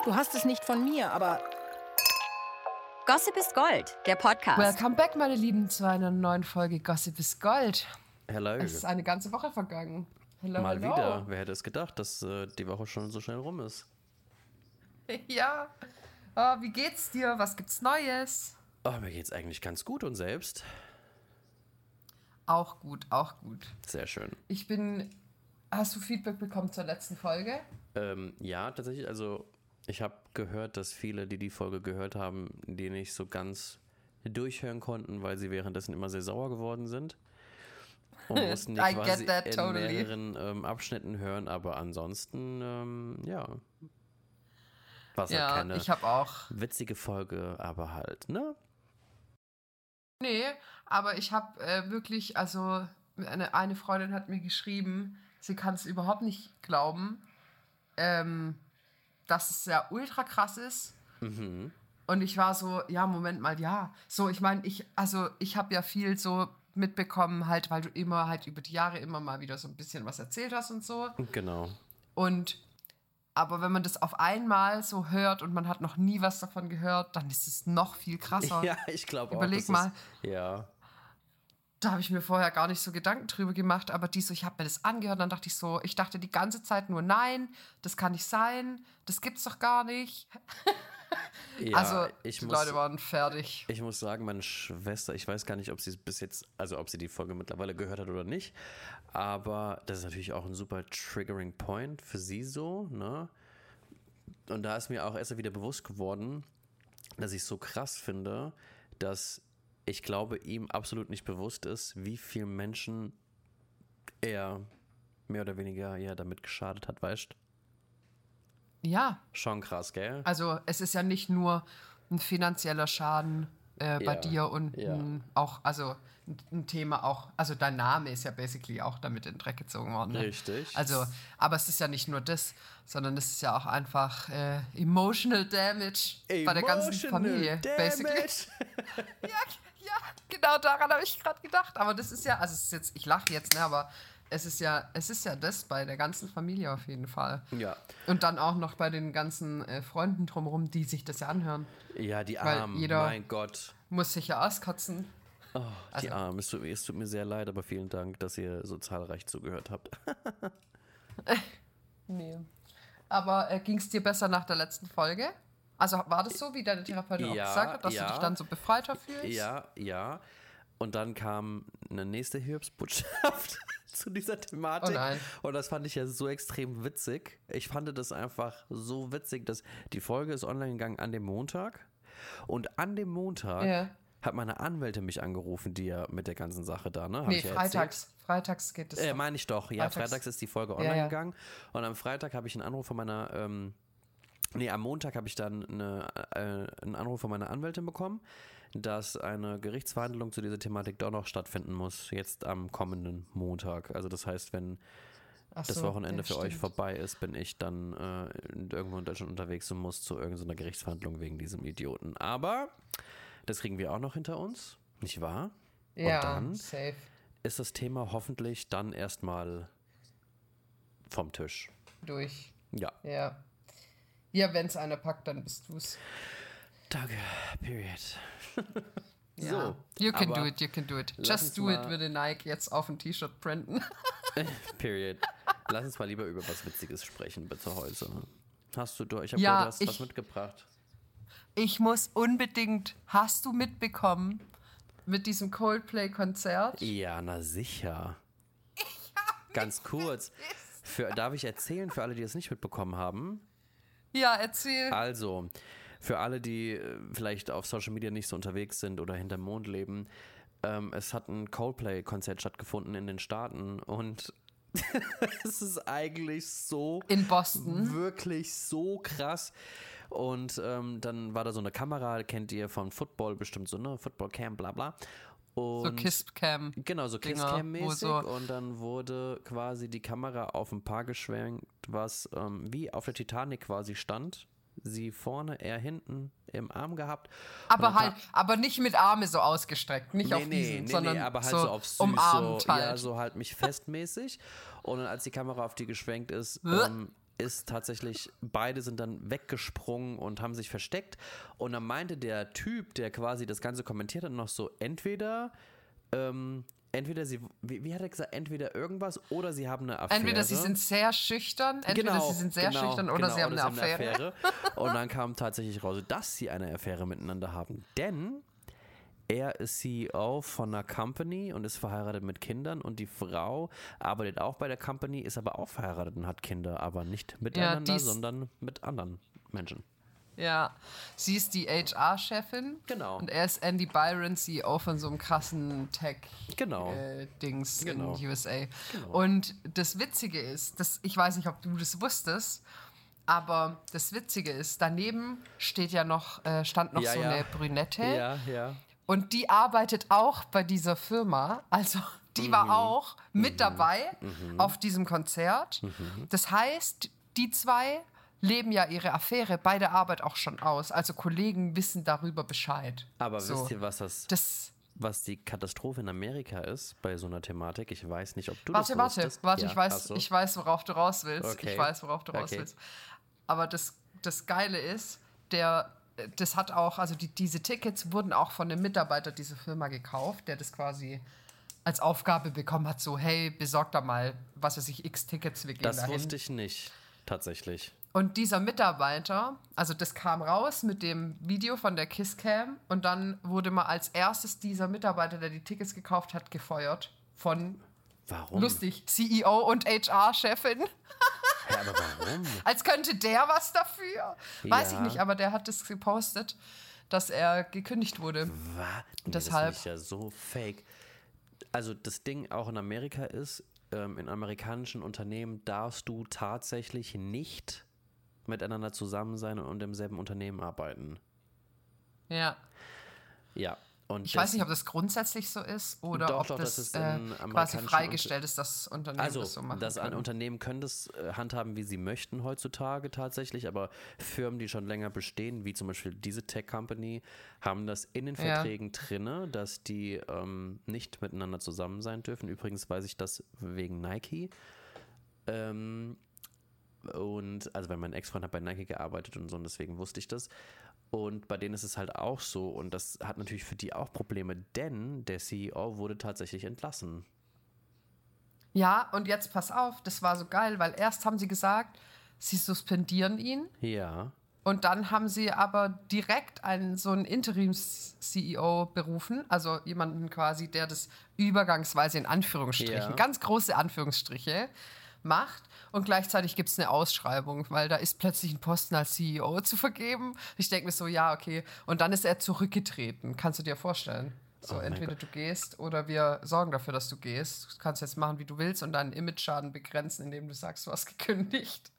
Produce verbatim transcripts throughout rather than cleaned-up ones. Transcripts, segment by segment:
Du hast es nicht von mir, aber... Gossip ist Gold, der Podcast. Welcome back, meine Lieben, zu einer neuen Folge Gossip ist Gold. Hello. Es ist eine ganze Woche vergangen. Hello, Mal hello. wieder. Wer hätte es gedacht, dass äh, die Woche schon so schnell rum ist? Ja. Oh, wie geht's dir? Was gibt's Neues? Oh, mir geht's eigentlich ganz gut und selbst? Auch gut, auch gut. Sehr schön. Ich bin... Hast du Feedback bekommen zur letzten Folge? Ähm, ja, tatsächlich. Also ich habe gehört, dass viele, die die Folge gehört haben, die nicht so ganz durchhören konnten, weil sie währenddessen immer sehr sauer geworden sind. Und mussten die I quasi get that in totally. mehreren ähm, Abschnitten hören. Aber ansonsten, ähm, ja, war es Ja, halt keine ich habe auch... witzige Folge, aber halt, ne? Nee, aber ich habe äh, wirklich, also eine, eine Freundin hat mir geschrieben, sie kann es überhaupt nicht glauben, ähm, dass es ja ultra krass ist. Mhm. Und ich war so, ja, Moment mal, ja. So, ich meine, ich, also ich habe ja viel so mitbekommen, halt, weil du immer halt über die Jahre immer mal wieder so ein bisschen was erzählt hast und so. Genau. Und aber wenn man das auf einmal so hört und man hat noch nie was davon gehört, dann ist es noch viel krasser. Ja, ich glaube auch. Überleg das mal. Ist, ja. Da habe ich mir vorher gar nicht so Gedanken drüber gemacht, aber die so, ich habe mir das angehört, dann dachte ich so, ich dachte die ganze Zeit nur, nein, das kann nicht sein, das gibt's doch gar nicht. Ja, also ich die muss, Leute waren fertig. Ich muss sagen, meine Schwester, ich weiß gar nicht, ob sie es bis jetzt, also ob sie die Folge mittlerweile gehört hat oder nicht, aber das ist natürlich auch ein super Triggering Point für sie so, ne? Und da ist mir auch erst wieder bewusst geworden, dass ich es so krass finde, dass ich glaube, ihm absolut nicht bewusst ist, wie vielen Menschen er mehr oder weniger ja damit geschadet hat, weißt du? Ja, Schon krass, gell? also es ist ja nicht nur ein finanzieller Schaden äh, bei Ja, dir und ja. ein, auch, also ein, ein Thema auch, also dein Name ist ja basically auch damit in den Dreck gezogen worden. Ne? Richtig. Also, aber es ist ja nicht nur das, sondern es ist ja auch einfach äh, emotional damage bei der ganzen Familie, basically. ja, ja, genau daran habe ich gerade gedacht. Aber das ist ja, also es ist jetzt, ich lache jetzt, ne, aber es ist ja, es ist ja das bei der ganzen Familie auf jeden Fall. Ja. Und dann auch noch bei den ganzen äh, Freunden drumherum, die sich das ja anhören. Ja, die Weil Armen, jeder- mein Gott. Muss sich ja auskotzen. Oh, die Also- Armen, es tut, es tut mir sehr leid, aber vielen Dank, dass ihr so zahlreich zugehört habt. Nee. Aber äh, ging es dir besser nach der letzten Folge? Also war das so, wie deine Therapeutin Ja, auch gesagt hat, dass ja. du dich dann so befreiter fühlst? Ja, ja. Und dann kam eine nächste Hiobsbotschaft zu dieser Thematik. Oh nein. Und das fand ich ja so extrem witzig. Ich fand das einfach so witzig, dass die Folge ist online gegangen an dem Montag. Und an dem Montag Ja. hat meine Anwältin mich angerufen, die ja mit der ganzen Sache da, ne? Hab Nee, ich ja freitags. Freitags geht es. Äh, doch. meine ich doch. Ja, Freitags. freitags ist die Folge online Ja, ja. gegangen. Und am Freitag habe ich einen Anruf von meiner, ähm, nee, am Montag habe ich dann eine, äh, einen Anruf von meiner Anwältin bekommen, dass eine Gerichtsverhandlung zu dieser Thematik doch noch stattfinden muss, jetzt am kommenden Montag. Also das heißt, wenn Ach das so, Wochenende ja, für euch stimmt. vorbei ist, bin ich dann äh, irgendwo in Deutschland unterwegs und muss zu irgendeiner Gerichtsverhandlung wegen diesem Idioten. Aber das kriegen wir auch noch hinter uns, nicht wahr? Ja, Und dann safe. ist das Thema hoffentlich dann erstmal vom Tisch. Durch. Ja. Ja. Ja, wenn es einer packt, dann bist du's. Danke, period. Ja. So, You can aber do it, you can do it. lass Just uns do it, mal- würde Nike jetzt auf ein T-Shirt printen. Period. Lass uns mal lieber über was Witziges sprechen, bitte heute. Hast du, du ich habe Ja, gehört, du hast ich- was mitgebracht. Ich muss unbedingt, hast du mitbekommen, mit diesem Coldplay-Konzert? Ja, na sicher. Ganz kurz. Für, darf ich erzählen, für alle, die es nicht mitbekommen haben? Ja, erzähl. Also, für alle, die äh, vielleicht auf Social Media nicht so unterwegs sind oder hinterm Mond leben, ähm, es hat ein Coldplay-Konzert stattgefunden in den Staaten und es ist eigentlich so In Boston. wirklich so krass. Und ähm, dann war da so eine Kamera, kennt ihr von Football bestimmt so, ne? Football Cam, bla bla. Und So Kisscam. Genau, so Dinger, Kisscam-mäßig. wo so- Und dann wurde quasi die Kamera auf ein Paar geschwenkt, was ähm, wie auf der Titanic quasi stand. Sie vorne, er hinten im Arm gehabt. Aber Und dann halt, aber nicht mit Arme so ausgestreckt, nicht auf Nee, nee, diesen, nee, sondern nee, aber halt so, so, auf süß, umarmt so, halt. ja, so halt mich festmäßig. Und dann, als die Kamera auf die geschwenkt ist, ähm, ist tatsächlich, beide sind dann weggesprungen und haben sich versteckt. Und dann meinte der Typ, der quasi das Ganze kommentiert hat, noch so, entweder, ähm, entweder sie, wie, wie hat er gesagt, entweder irgendwas oder sie haben eine Affäre. Entweder sie sind sehr schüchtern, entweder genau, sie sind sehr genau, schüchtern oder genau, sie haben oder eine sie Affäre. Haben eine Affäre. Und dann kam tatsächlich raus, dass sie eine Affäre miteinander haben. Denn er ist C E O von einer Company und ist verheiratet mit Kindern und die Frau arbeitet auch bei der Company, ist aber auch verheiratet und hat Kinder, aber nicht miteinander, ja, sondern mit anderen Menschen. Ja, sie ist die H R-Chefin. Genau. Und er ist Andy Byron, C E O von so einem krassen Tech-Dings genau. äh, genau. in U S A. Genau. Und das Witzige ist, das, ich weiß nicht, ob du das wusstest, aber das Witzige ist, daneben steht ja noch, äh, stand noch ja, so ja. eine Brünette. Ja, ja. Und die arbeitet auch bei dieser Firma. Also die mhm. war auch mit mhm. dabei mhm. auf diesem Konzert. Mhm. Das heißt, die zwei leben ja ihre Affäre bei der Arbeit auch schon aus. Also Kollegen wissen darüber Bescheid. Aber so. wisst ihr, was das, das was die Katastrophe in Amerika ist bei so einer Thematik? Ich weiß nicht, ob du warte, das warte, wusstest. Warte, ja, ich, weiß, so. ich weiß, worauf du raus willst. Okay. Ich weiß, worauf du raus okay. willst. Aber das, das Geile ist, der das hat auch, also die, diese Tickets wurden auch von einem Mitarbeiter dieser Firma gekauft, der das quasi als Aufgabe bekommen hat, so, hey, besorgt da mal, was weiß ich, x Tickets, wir gehen Das dahin. wusste ich nicht, tatsächlich. Und dieser Mitarbeiter, also das kam raus mit dem Video von der Kisscam und dann wurde mal als erstes dieser Mitarbeiter, der die Tickets gekauft hat, gefeuert von, warum? Lustig, C E O und H R-Chefin. Ja, aber warum? Als könnte der was dafür. Weiß ja. ich nicht, aber der hat das gepostet, dass er gekündigt wurde. Was? Nee, deshalb. Das ist ja so fake. Also das Ding auch in Amerika ist, ähm, in amerikanischen Unternehmen darfst du tatsächlich nicht miteinander zusammen sein und im selben Unternehmen arbeiten. Ja. Ja. Und ich weiß nicht, ob das grundsätzlich so ist oder doch, ob doch, das, das äh, quasi freigestellt ist, dass Unternehmen also, das so machen das können. Unternehmen können das äh, handhaben, wie sie möchten heutzutage tatsächlich, aber Firmen, die schon länger bestehen, wie zum Beispiel diese Tech-Company, haben das in den ja. Verträgen drinne, dass die ähm, nicht miteinander zusammen sein dürfen. Übrigens weiß ich das wegen Nike. Ähm, und also weil mein Ex-Freund hat bei Nike gearbeitet und so und deswegen wusste ich das. Und bei denen ist es halt auch so und das hat natürlich für die auch Probleme, denn der C E O wurde tatsächlich entlassen. Ja, und jetzt pass auf, das war so geil, weil erst haben sie gesagt, sie suspendieren ihn. Ja. Und dann haben sie aber direkt einen so einen Interims-C E O berufen, also jemanden quasi, der das übergangsweise in Anführungsstrichen, ja. ganz große Anführungsstriche, macht. Und gleichzeitig gibt es eine Ausschreibung, weil da ist plötzlich ein Posten als C E O zu vergeben. Ich denke mir so, ja, okay. Und dann ist er zurückgetreten. Kannst du dir vorstellen? So, oh entweder Gott. Du gehst oder wir sorgen dafür, dass du gehst. Du kannst jetzt machen, wie du willst und deinen Image-Schaden begrenzen, indem du sagst, du hast gekündigt.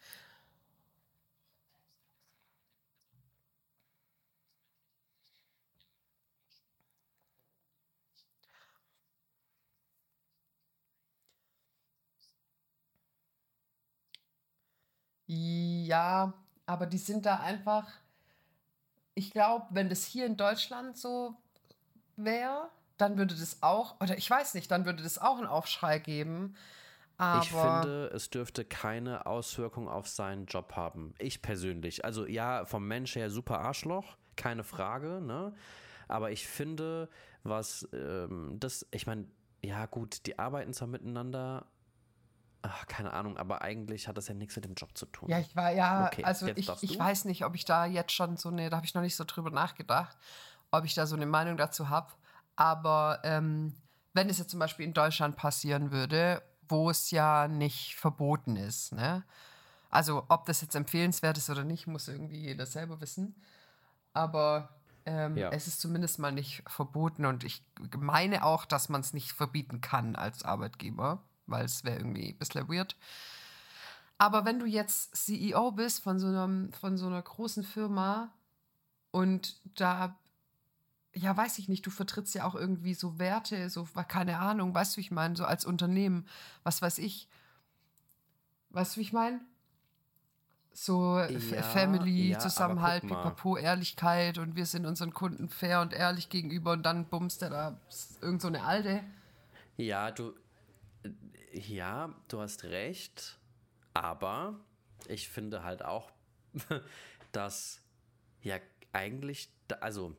Ja, aber die sind da einfach, ich glaube, wenn das hier in Deutschland so wäre, dann würde das auch, oder ich weiß nicht, dann würde das auch einen Aufschrei geben. Aber ich finde, es dürfte keine Auswirkung auf seinen Job haben. Ich persönlich. Also ja, vom Mensch her super Arschloch, keine Frage, ne? Aber ich finde, was ähm, das, ich meine, ja gut, die arbeiten zwar miteinander, ach, keine Ahnung, aber eigentlich hat das ja nichts mit dem Job zu tun. Ja, ich war ja, okay, also ich, ich weiß nicht, ob ich da jetzt schon so eine, da habe ich noch nicht so drüber nachgedacht, ob ich da so eine Meinung dazu habe. Aber ähm, wenn es jetzt zum Beispiel in Deutschland passieren würde, wo es ja nicht verboten ist, ne? Also ob das jetzt empfehlenswert ist oder nicht, muss irgendwie jeder selber wissen. Aber ähm, ja. es ist zumindest mal nicht verboten und ich meine auch, dass man es nicht verbieten kann als Arbeitgeber, weil es wäre irgendwie ein bisschen weird. Aber wenn du jetzt C E O bist von so, einem, von so einer großen Firma und da, ja, weiß ich nicht, du vertrittst ja auch irgendwie so Werte, so, keine Ahnung, weißt du, ich meine, so als Unternehmen, was weiß ich, weißt du, wie ich meine? So ja, Family, ja, Zusammenhalt, Pipapo, Ehrlichkeit und wir sind unseren Kunden fair und ehrlich gegenüber und dann bummst der da irgend so eine Alte. Ja, du Ja, du hast recht, aber ich finde halt auch, dass ja eigentlich, also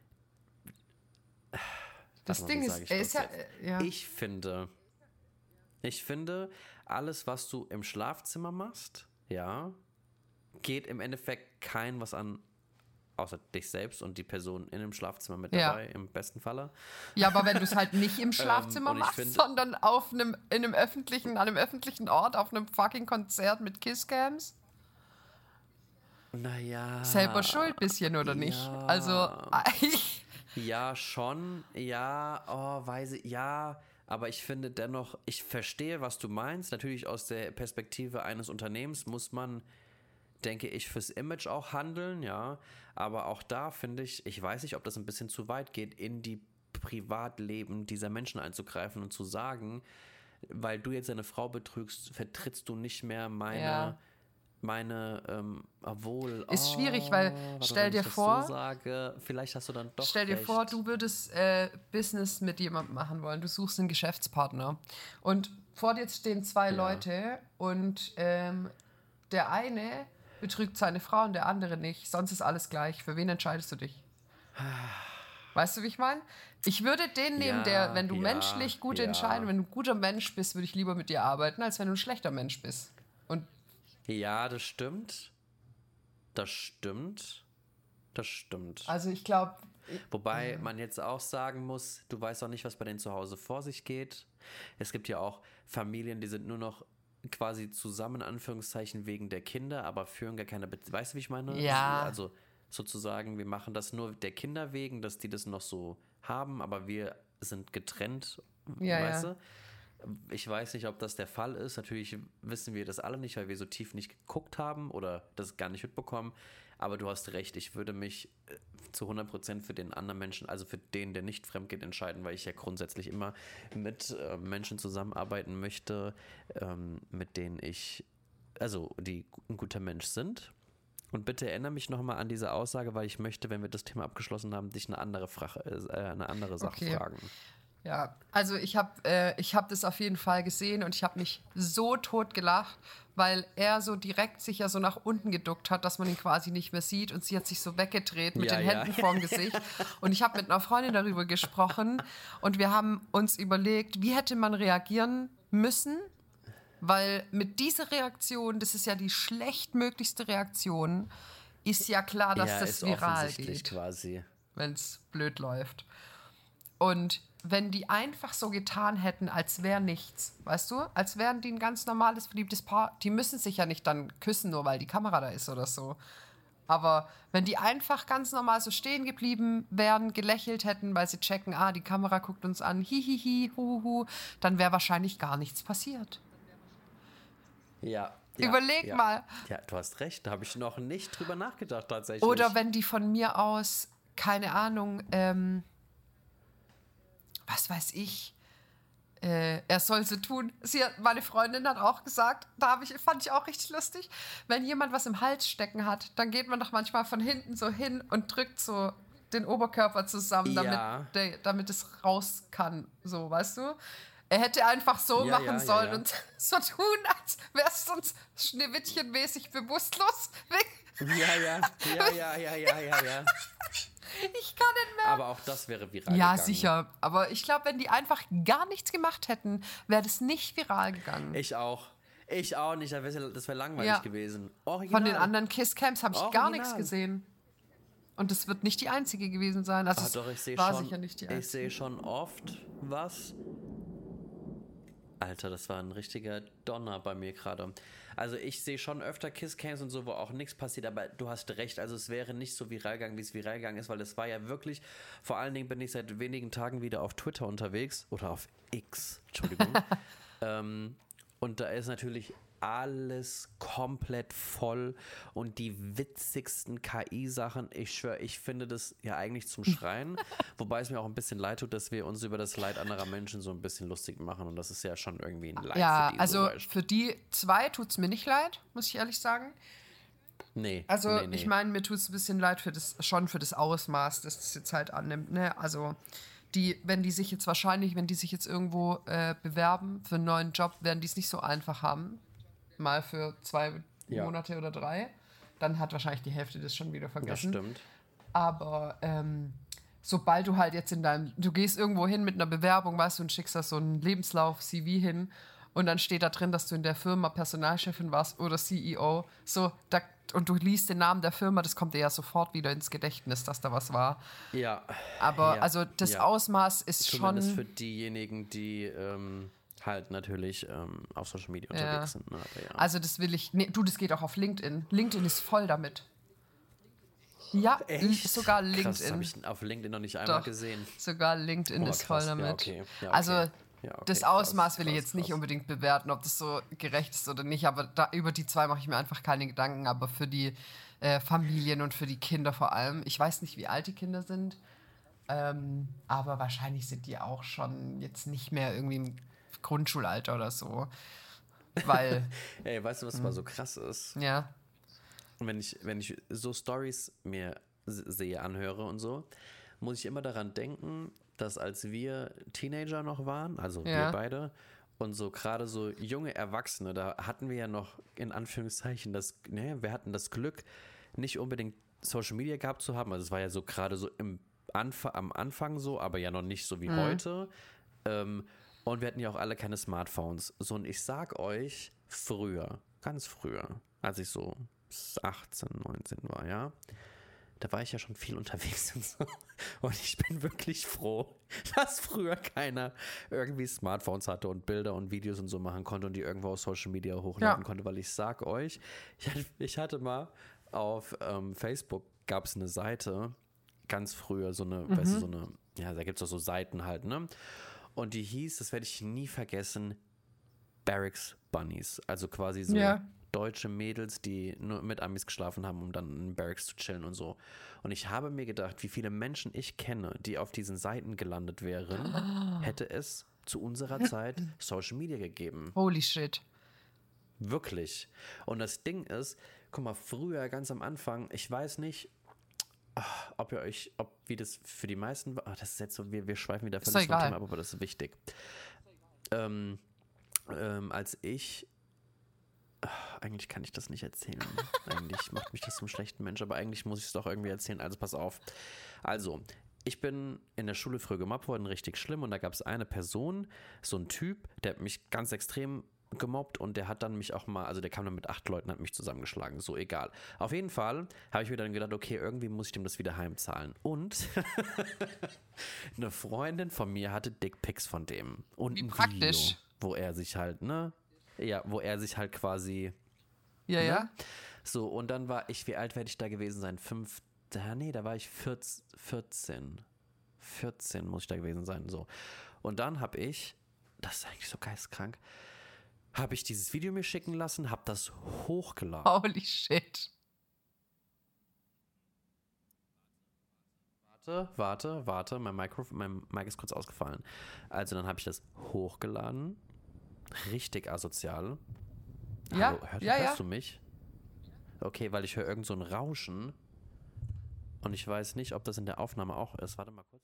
das mal, Ding ist, er ist ja, ja, ich finde, ich finde, alles, was du im Schlafzimmer machst, ja, geht im Endeffekt kein was an, außer dich selbst und die Person in dem Schlafzimmer mit ja. dabei, im besten Falle. Ja, aber wenn du es halt nicht im Schlafzimmer ähm, machst, find, sondern auf einem, in einem öffentlichen, an einem öffentlichen Ort, auf einem fucking Konzert mit Kisscams. Naja. Selber schuld bisschen, oder ja, nicht? Also, ich... Ja, schon. Ja, oh, weiß ich, ja... Aber ich finde dennoch, ich verstehe, was du meinst. Natürlich aus der Perspektive eines Unternehmens muss man, denke ich, fürs Image auch handeln, ja. Aber auch da finde ich, ich weiß nicht, ob das ein bisschen zu weit geht, in die Privatleben dieser Menschen einzugreifen und zu sagen, weil du jetzt eine Frau betrügst, vertrittst du nicht mehr meine... Ja. Meine, ähm, obwohl... Ist oh, schwierig, weil stell dir vor... So sage, vielleicht hast du dann doch Stell dir recht. vor, du würdest äh, Business mit jemandem machen wollen. Du suchst einen Geschäftspartner. Und vor dir stehen zwei ja. Leute und ähm, der eine betrügt seine Frau und der andere nicht. Sonst ist alles gleich. Für wen entscheidest du dich? Weißt du, wie ich meine? Ich würde den nehmen, ja, der, wenn du ja, menschlich gute ja. Entscheidungen, wenn du ein guter Mensch bist, würde ich lieber mit dir arbeiten, als wenn du ein schlechter Mensch bist. Und ja, das stimmt. Das stimmt. Das stimmt. Also ich glaube... Wobei ja. man jetzt auch sagen muss, du weißt auch nicht, was bei denen zu Hause vor sich geht. Es gibt ja auch Familien, die sind nur noch quasi zusammen, in Anführungszeichen, wegen der Kinder, aber führen gar keine Beziehung. Weißt du, wie ich meine? Ja. Also sozusagen, wir machen das nur der Kinder wegen, dass die das noch so haben, aber wir sind getrennt, ja, weißt ja. du? Ich weiß nicht, ob das der Fall ist. Natürlich wissen wir das alle nicht, weil wir so tief nicht geguckt haben oder das gar nicht mitbekommen. Aber du hast recht, ich würde mich zu hundert Prozent für den anderen Menschen, also für den, der nicht fremd geht, entscheiden, weil ich ja grundsätzlich immer mit äh, Menschen zusammenarbeiten möchte, ähm, mit denen ich, also die ein guter Mensch sind. Und bitte erinnere mich nochmal an diese Aussage, weil ich möchte, wenn wir das Thema abgeschlossen haben, dich eine andere, Frage, äh, eine andere Sache okay. fragen. Ja, also ich habe äh, ich hab das auf jeden Fall gesehen und ich habe mich so tot gelacht, weil er so direkt sich ja so nach unten geduckt hat, dass man ihn quasi nicht mehr sieht und sie hat sich so weggedreht mit ja, den Händen ja. vorm Gesicht und ich habe mit einer Freundin darüber gesprochen und wir haben uns überlegt, wie hätte man reagieren müssen, weil mit dieser Reaktion, das ist ja die schlechtmöglichste Reaktion, ist ja klar, dass ja, das ist viral geht, quasi, wenn es blöd läuft. Und wenn die einfach so getan hätten, als wäre nichts, weißt du? Als wären die ein ganz normales, verliebtes Paar. Die müssen sich ja nicht dann küssen, nur weil die Kamera da ist oder so. Aber wenn die einfach ganz normal so stehen geblieben wären, gelächelt hätten, weil sie checken, ah, die Kamera guckt uns an, hihihi, huhu, dann wäre wahrscheinlich gar nichts passiert. Ja. Überleg ja, mal. Ja, du hast recht, da habe ich noch nicht drüber nachgedacht tatsächlich. Oder wenn die von mir aus, keine Ahnung, ähm, was weiß ich, äh, er soll so tun. Sie hat, meine Freundin hat auch gesagt, da hab ich, fand ich auch richtig lustig, wenn jemand was im Hals stecken hat, dann geht man doch manchmal von hinten so hin und drückt so den Oberkörper zusammen, damit, ja. der, damit es raus kann, so, weißt du? Er hätte einfach so ja, machen ja, sollen ja, ja. und so tun, als wäre es sonst schneewittchenmäßig bewusstlos. Ja, ja, ja, ja, ja, ja, ja, ja. Ich kann nicht mehr. Aber auch das wäre viral ja, gegangen. Ja, sicher. Aber ich glaube, wenn die einfach gar nichts gemacht hätten, wäre das nicht viral gegangen. Ich auch. Ich auch nicht. Das wäre wär langweilig ja. gewesen. Original. Von den anderen Kisscams habe ich Original. gar nichts gesehen. Und das wird nicht die einzige gewesen sein. Also Ach, doch, ich sehe war schon, sicher nicht die einzige. Ich sehe schon oft was. Alter, das war ein richtiger Donner bei mir gerade. Also ich sehe schon öfter Kisscams und so, wo auch nichts passiert, aber du hast recht, also es wäre nicht so viral gegangen, wie es viral gegangen ist, weil es war ja wirklich, vor allen Dingen bin ich seit wenigen Tagen wieder auf Twitter unterwegs, oder auf X, Entschuldigung, ähm, und da ist natürlich alles komplett voll und die witzigsten K I-Sachen, ich schwöre, ich finde das ja eigentlich zum Schreien, wobei es mir auch ein bisschen leid tut, dass wir uns über das Leid anderer Menschen so ein bisschen lustig machen und das ist ja schon irgendwie ein Leid ja, für die. Also so für die zwei tut es mir nicht leid, muss ich ehrlich sagen. Nee. Also nee, nee. ich meine, mir tut es ein bisschen leid für das, schon für das Ausmaß, das es jetzt halt annimmt, ne, also die, wenn die sich jetzt wahrscheinlich, wenn die sich jetzt irgendwo äh, bewerben für einen neuen Job, werden die es nicht so einfach haben. Mal für zwei ja. Monate oder drei. Dann hat wahrscheinlich die Hälfte das schon wieder vergessen. Das stimmt. Aber ähm, sobald du halt jetzt in deinem, du gehst irgendwo hin mit einer Bewerbung, weißt du, und schickst da so einen Lebenslauf-C V hin und dann steht da drin, dass du in der Firma Personalchefin warst oder C E O, so, da, und du liest den Namen der Firma, das kommt dir ja sofort wieder ins Gedächtnis, dass da was war. Ja. Aber ja, also das ja. Ausmaß ist Zumindest schon... für diejenigen, die ähm, halt natürlich ähm, auf Social Media unterwegs ja. sind. Ne? Aber ja. Also das will ich, nee, du, das geht auch auf LinkedIn. LinkedIn ist voll damit. Ja, Echt? sogar LinkedIn. Krass, das habe ich auf LinkedIn noch nicht einmal Doch, gesehen. Sogar LinkedIn oh, ist krass. voll damit. Ja, okay. Ja, okay. Also ja, okay. das Ausmaß krass, will ich krass, jetzt nicht krass. unbedingt bewerten, ob das so gerecht ist oder nicht, aber da, über die zwei mache ich mir einfach keine Gedanken, aber für die äh, Familien und für die Kinder vor allem. Ich weiß nicht, wie alt die Kinder sind, ähm, aber wahrscheinlich sind die auch schon jetzt nicht mehr irgendwie im Grundschulalter oder so, weil... Ey, weißt du, was mal so krass ist? Ja. Wenn ich, wenn ich so Stories mir sehe, anhöre und so, muss ich immer daran denken, dass als wir Teenager noch waren, also ja. wir beide, und so gerade so junge Erwachsene, da hatten wir ja noch in Anführungszeichen das, ne, wir hatten das Glück, nicht unbedingt Social Media gehabt zu haben, also es war ja so gerade so im Anf- am Anfang so, aber ja noch nicht so wie mhm. heute. Ähm, und wir hatten ja auch alle keine Smartphones. So, und ich sag euch, früher, ganz früher, als ich so achtzehn, neunzehn war, ja, da war ich ja schon viel unterwegs und so. Und ich bin wirklich froh, dass früher keiner irgendwie Smartphones hatte und Bilder und Videos und so machen konnte und die irgendwo auf Social Media hochladen ja. konnte, weil ich sag euch, ich hatte, ich hatte mal auf ähm, Facebook gab es eine Seite, ganz früher, so eine, mhm. weißt du, so eine, ja, da gibt es auch so Seiten halt, ne? Und die hieß, das werde ich nie vergessen, Barracks Bunnies. Also quasi so ja. deutsche Mädels, die nur mit Amis geschlafen haben, um dann in Barracks zu chillen und so. Und ich habe mir gedacht, wie viele Menschen ich kenne, die auf diesen Seiten gelandet wären, oh. hätte es zu unserer Zeit Social Media gegeben. Holy shit. Wirklich. Und das Ding ist, guck mal, früher ganz am Anfang, ich weiß nicht, ach, ob ihr euch, ob wie das für die meisten war, ach, das ist jetzt so, wir, wir schweifen wieder völlig vom Thema ab, aber das ist wichtig. Ähm, ähm, als ich, ach, eigentlich kann ich das nicht erzählen. Eigentlich macht mich das zum schlechten Mensch, aber eigentlich muss ich es doch irgendwie erzählen. Also pass auf. Also, ich bin in der Schule früher gemobbt worden, richtig schlimm, und da gab es eine Person, so ein Typ, der hat mich ganz extrem gemobbt und der hat dann mich auch mal, also der kam dann mit acht Leuten, hat mich zusammengeschlagen, so egal. Auf jeden Fall habe ich mir dann gedacht, okay, irgendwie muss ich dem das wieder heimzahlen. Und eine Freundin von mir hatte Dickpics von dem. Und Wie ein praktisch. Video, wo er sich halt, ne, ja, wo er sich halt quasi, ja, ne? ja. So, und dann war ich, wie alt werde ich da gewesen sein? Fünf, da, nee, da war ich vierzehn. vierzehn muss ich da gewesen sein, so. Und dann habe ich, das ist eigentlich so geistkrank, habe ich dieses Video mir schicken lassen, habe das hochgeladen. Holy shit. Warte, warte, warte, mein Mikro, mein Mic ist kurz ausgefallen. Also dann habe ich das hochgeladen. Richtig asozial. Ja, Hallo, hör, ja, hörst ja. du mich? Okay, weil ich höre irgend so ein Rauschen. Und ich weiß nicht, ob das in der Aufnahme auch ist. Warte mal kurz.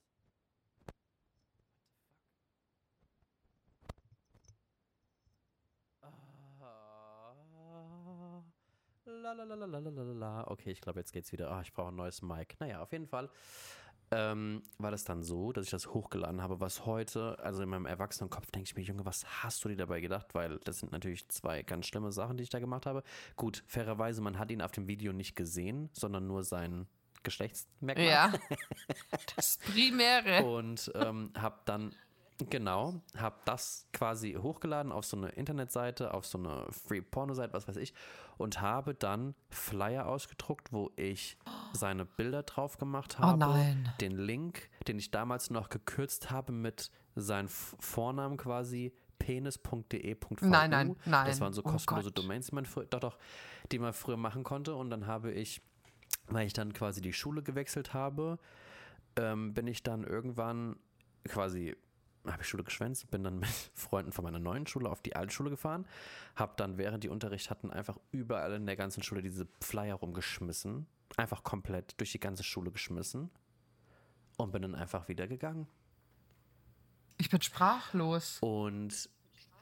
Lalalala. Okay, ich glaube, jetzt geht's wieder. Ah, ich brauche ein neues Mic. Naja, auf jeden Fall ähm, war das dann so, dass ich das hochgeladen habe, was heute, also in meinem Erwachsenenkopf denke ich mir, Junge, was hast du dir dabei gedacht? Weil das sind natürlich zwei ganz schlimme Sachen, die ich da gemacht habe. Gut, fairerweise, man hat ihn auf dem Video nicht gesehen, sondern nur sein Geschlechtsmerkmal. Ja, das Primäre. Und ähm, habe dann Genau, habe das quasi hochgeladen auf so eine Internetseite, auf so eine Free-Porno-Seite, was weiß ich, und habe dann Flyer ausgedruckt, wo ich seine Bilder drauf gemacht habe. Oh nein. Den Link, den ich damals noch gekürzt habe mit seinem Vornamen quasi, penis punkt de punkt v u. Nein, nein, nein. Das waren so kostenlose oh Domains, die man, früher, doch, doch, die man früher machen konnte. Und dann habe ich, weil ich dann quasi die Schule gewechselt habe, ähm, bin ich dann irgendwann quasi habe ich Schule geschwänzt, bin dann mit Freunden von meiner neuen Schule auf die alte Schule gefahren, habe dann, während die Unterricht hatten, einfach überall in der ganzen Schule diese Flyer rumgeschmissen, einfach komplett durch die ganze Schule geschmissen und bin dann einfach wieder gegangen. Ich bin sprachlos. Und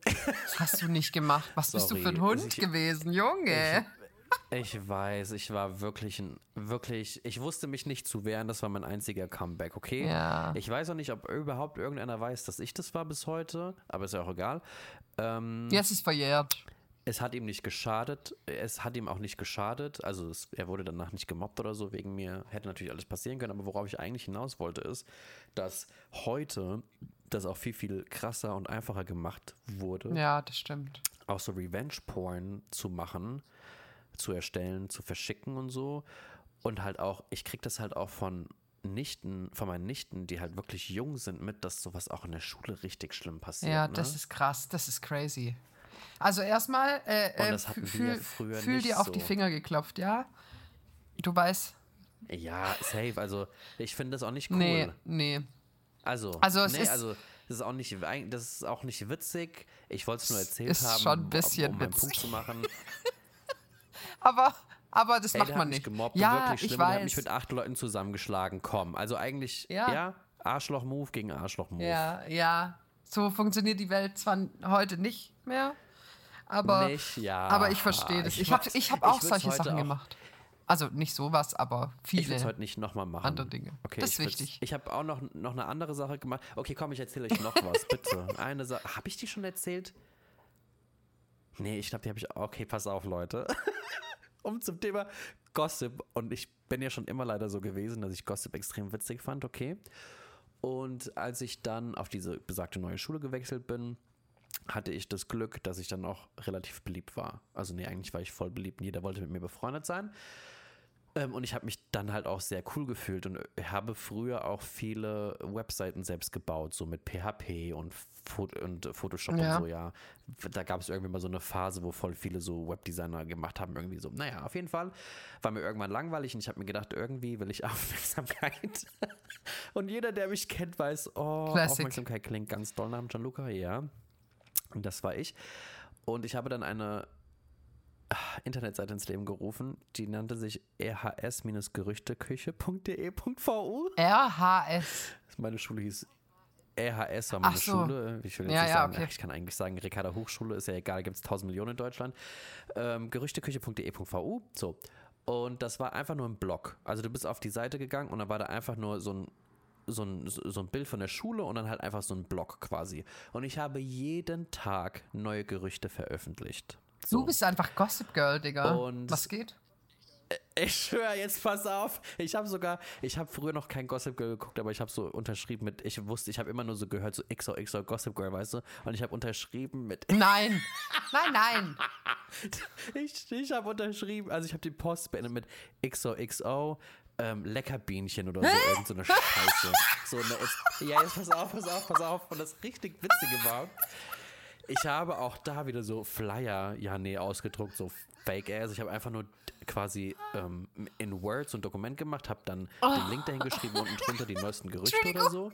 Das hast du nicht gemacht. Was Sorry. bist du für ein Hund ich, gewesen, Junge? Ich, ich weiß, ich war wirklich ein, wirklich, ich wusste mich nicht zu wehren, das war mein einziger Comeback, okay? Ja. Ich weiß auch nicht, ob überhaupt irgendeiner weiß, dass ich das war bis heute, aber ist ja auch egal. Ähm, Jetzt ist verjährt. Es hat ihm nicht geschadet, es hat ihm auch nicht geschadet, also es, er wurde danach nicht gemobbt oder so wegen mir, hätte natürlich alles passieren können, aber worauf ich eigentlich hinaus wollte ist, dass heute das auch viel, viel krasser und einfacher gemacht wurde. Ja, das stimmt. Auch so Revenge-Porn zu machen, zu erstellen, zu verschicken und so und halt auch, ich krieg das halt auch von Nichten, von meinen Nichten, die halt wirklich jung sind mit, dass sowas auch in der Schule richtig schlimm passiert. Ja, ne? das ist krass, das ist crazy. Also erstmal, äh, äh, das hatten wir fühl, ja früher fühl nicht dir auf so. die Finger geklopft, ja? Du weißt. Ja, safe, also ich finde das auch nicht cool. Nee, nee. Also, Also es nee, ist, also das ist auch nicht, das ist auch nicht witzig. Ich wollte es nur erzählt ist haben, schon ein bisschen um, um einen witzig. Punkt zu machen. aber, aber das Ey, macht der man hat mich nicht. gemobbt, Ja, wirklich schlimm. ich Der hat weiß. mich mit acht Leuten zusammengeschlagen. Komm, also eigentlich, Ja. ja, Arschloch-Move gegen Arschloch-Move. Ja, ja. So funktioniert die Welt zwar heute nicht mehr, aber, Nicht, ja. aber ich verstehe das. Ich Ich habe weiß, ich hab ich auch würd's solche heute Sachen auch- gemacht. Also nicht sowas, aber Ich will es viele. heute nicht nochmal machen. andere Dinge. Okay, Das ist ich würd's- wichtig. Ich habe auch noch, noch eine andere Sache gemacht. Okay, komm, ich erzähle euch noch was, bitte. Eine Sache. Habe ich die schon erzählt? Nee, ich glaube, die habe ich. Okay, pass auf, Leute. Um zum Thema Gossip. Und ich bin ja schon immer leider so gewesen, dass ich Gossip extrem witzig fand, okay. Und als ich dann auf diese besagte neue Schule gewechselt bin, hatte ich das Glück, dass ich dann auch relativ beliebt war. Also nee, eigentlich war ich voll beliebt und jeder wollte mit mir befreundet sein. Ähm, und ich habe mich dann halt auch sehr cool gefühlt und habe früher auch viele Webseiten selbst gebaut, so mit P H P und, Fo- und Photoshop Ja. und so, ja. Da gab es irgendwie mal so eine Phase, wo voll viele so Webdesigner gemacht haben, irgendwie so. Naja, auf jeden Fall war mir irgendwann langweilig und ich habe mir gedacht, irgendwie will ich Aufmerksamkeit. Und jeder, der mich kennt, weiß, oh, Classic. Aufmerksamkeit klingt ganz doll nach dem Gianluca, ja. Und das war ich. Und ich habe dann eine ah, Internetseite ins Leben gerufen, die nannte sich r h s gerüchteküche punkt d e punkt v u. R H S. Meine Schule hieß R H S, war meine Ach so. Schule. Ich will jetzt Ja, nicht ja, sagen, okay. ich kann eigentlich sagen, Ricarda Hochschule, ist ja egal, gibt es tausend Millionen in Deutschland. Ähm, gerüchteküche punkt d e punkt v u. So. Und das war einfach nur ein Blog. Also du bist auf die Seite gegangen und da war da einfach nur so ein So ein, so ein Bild von der Schule und dann halt einfach so ein Blog quasi. Und ich habe jeden Tag neue Gerüchte veröffentlicht. So. Du bist einfach Gossip Girl, Digga. Und- Was geht? Ich schwöre, jetzt pass auf. Ich habe sogar, ich habe früher noch kein Gossip Girl geguckt, aber ich habe so unterschrieben mit, ich wusste, ich habe immer nur so gehört, so X O X O Gossip Girl, weißt du? Und ich habe unterschrieben mit, Nein. Nein, nein. ich, ich habe unterschrieben, also ich habe die Post beendet mit X O X O, ähm, Leckerbienchen oder so, irgend so eine Scheiße. So eine, es- ja, jetzt pass auf, pass auf, pass auf. Und das richtig Witzige war, ich habe auch da wieder so Flyer, ja, nee, ausgedruckt, so Fake-Ass. Ich habe einfach nur quasi ähm, in Word so ein Dokument gemacht, habe dann den Link dahin geschrieben, unten drunter die neuesten Gerüchte oder so.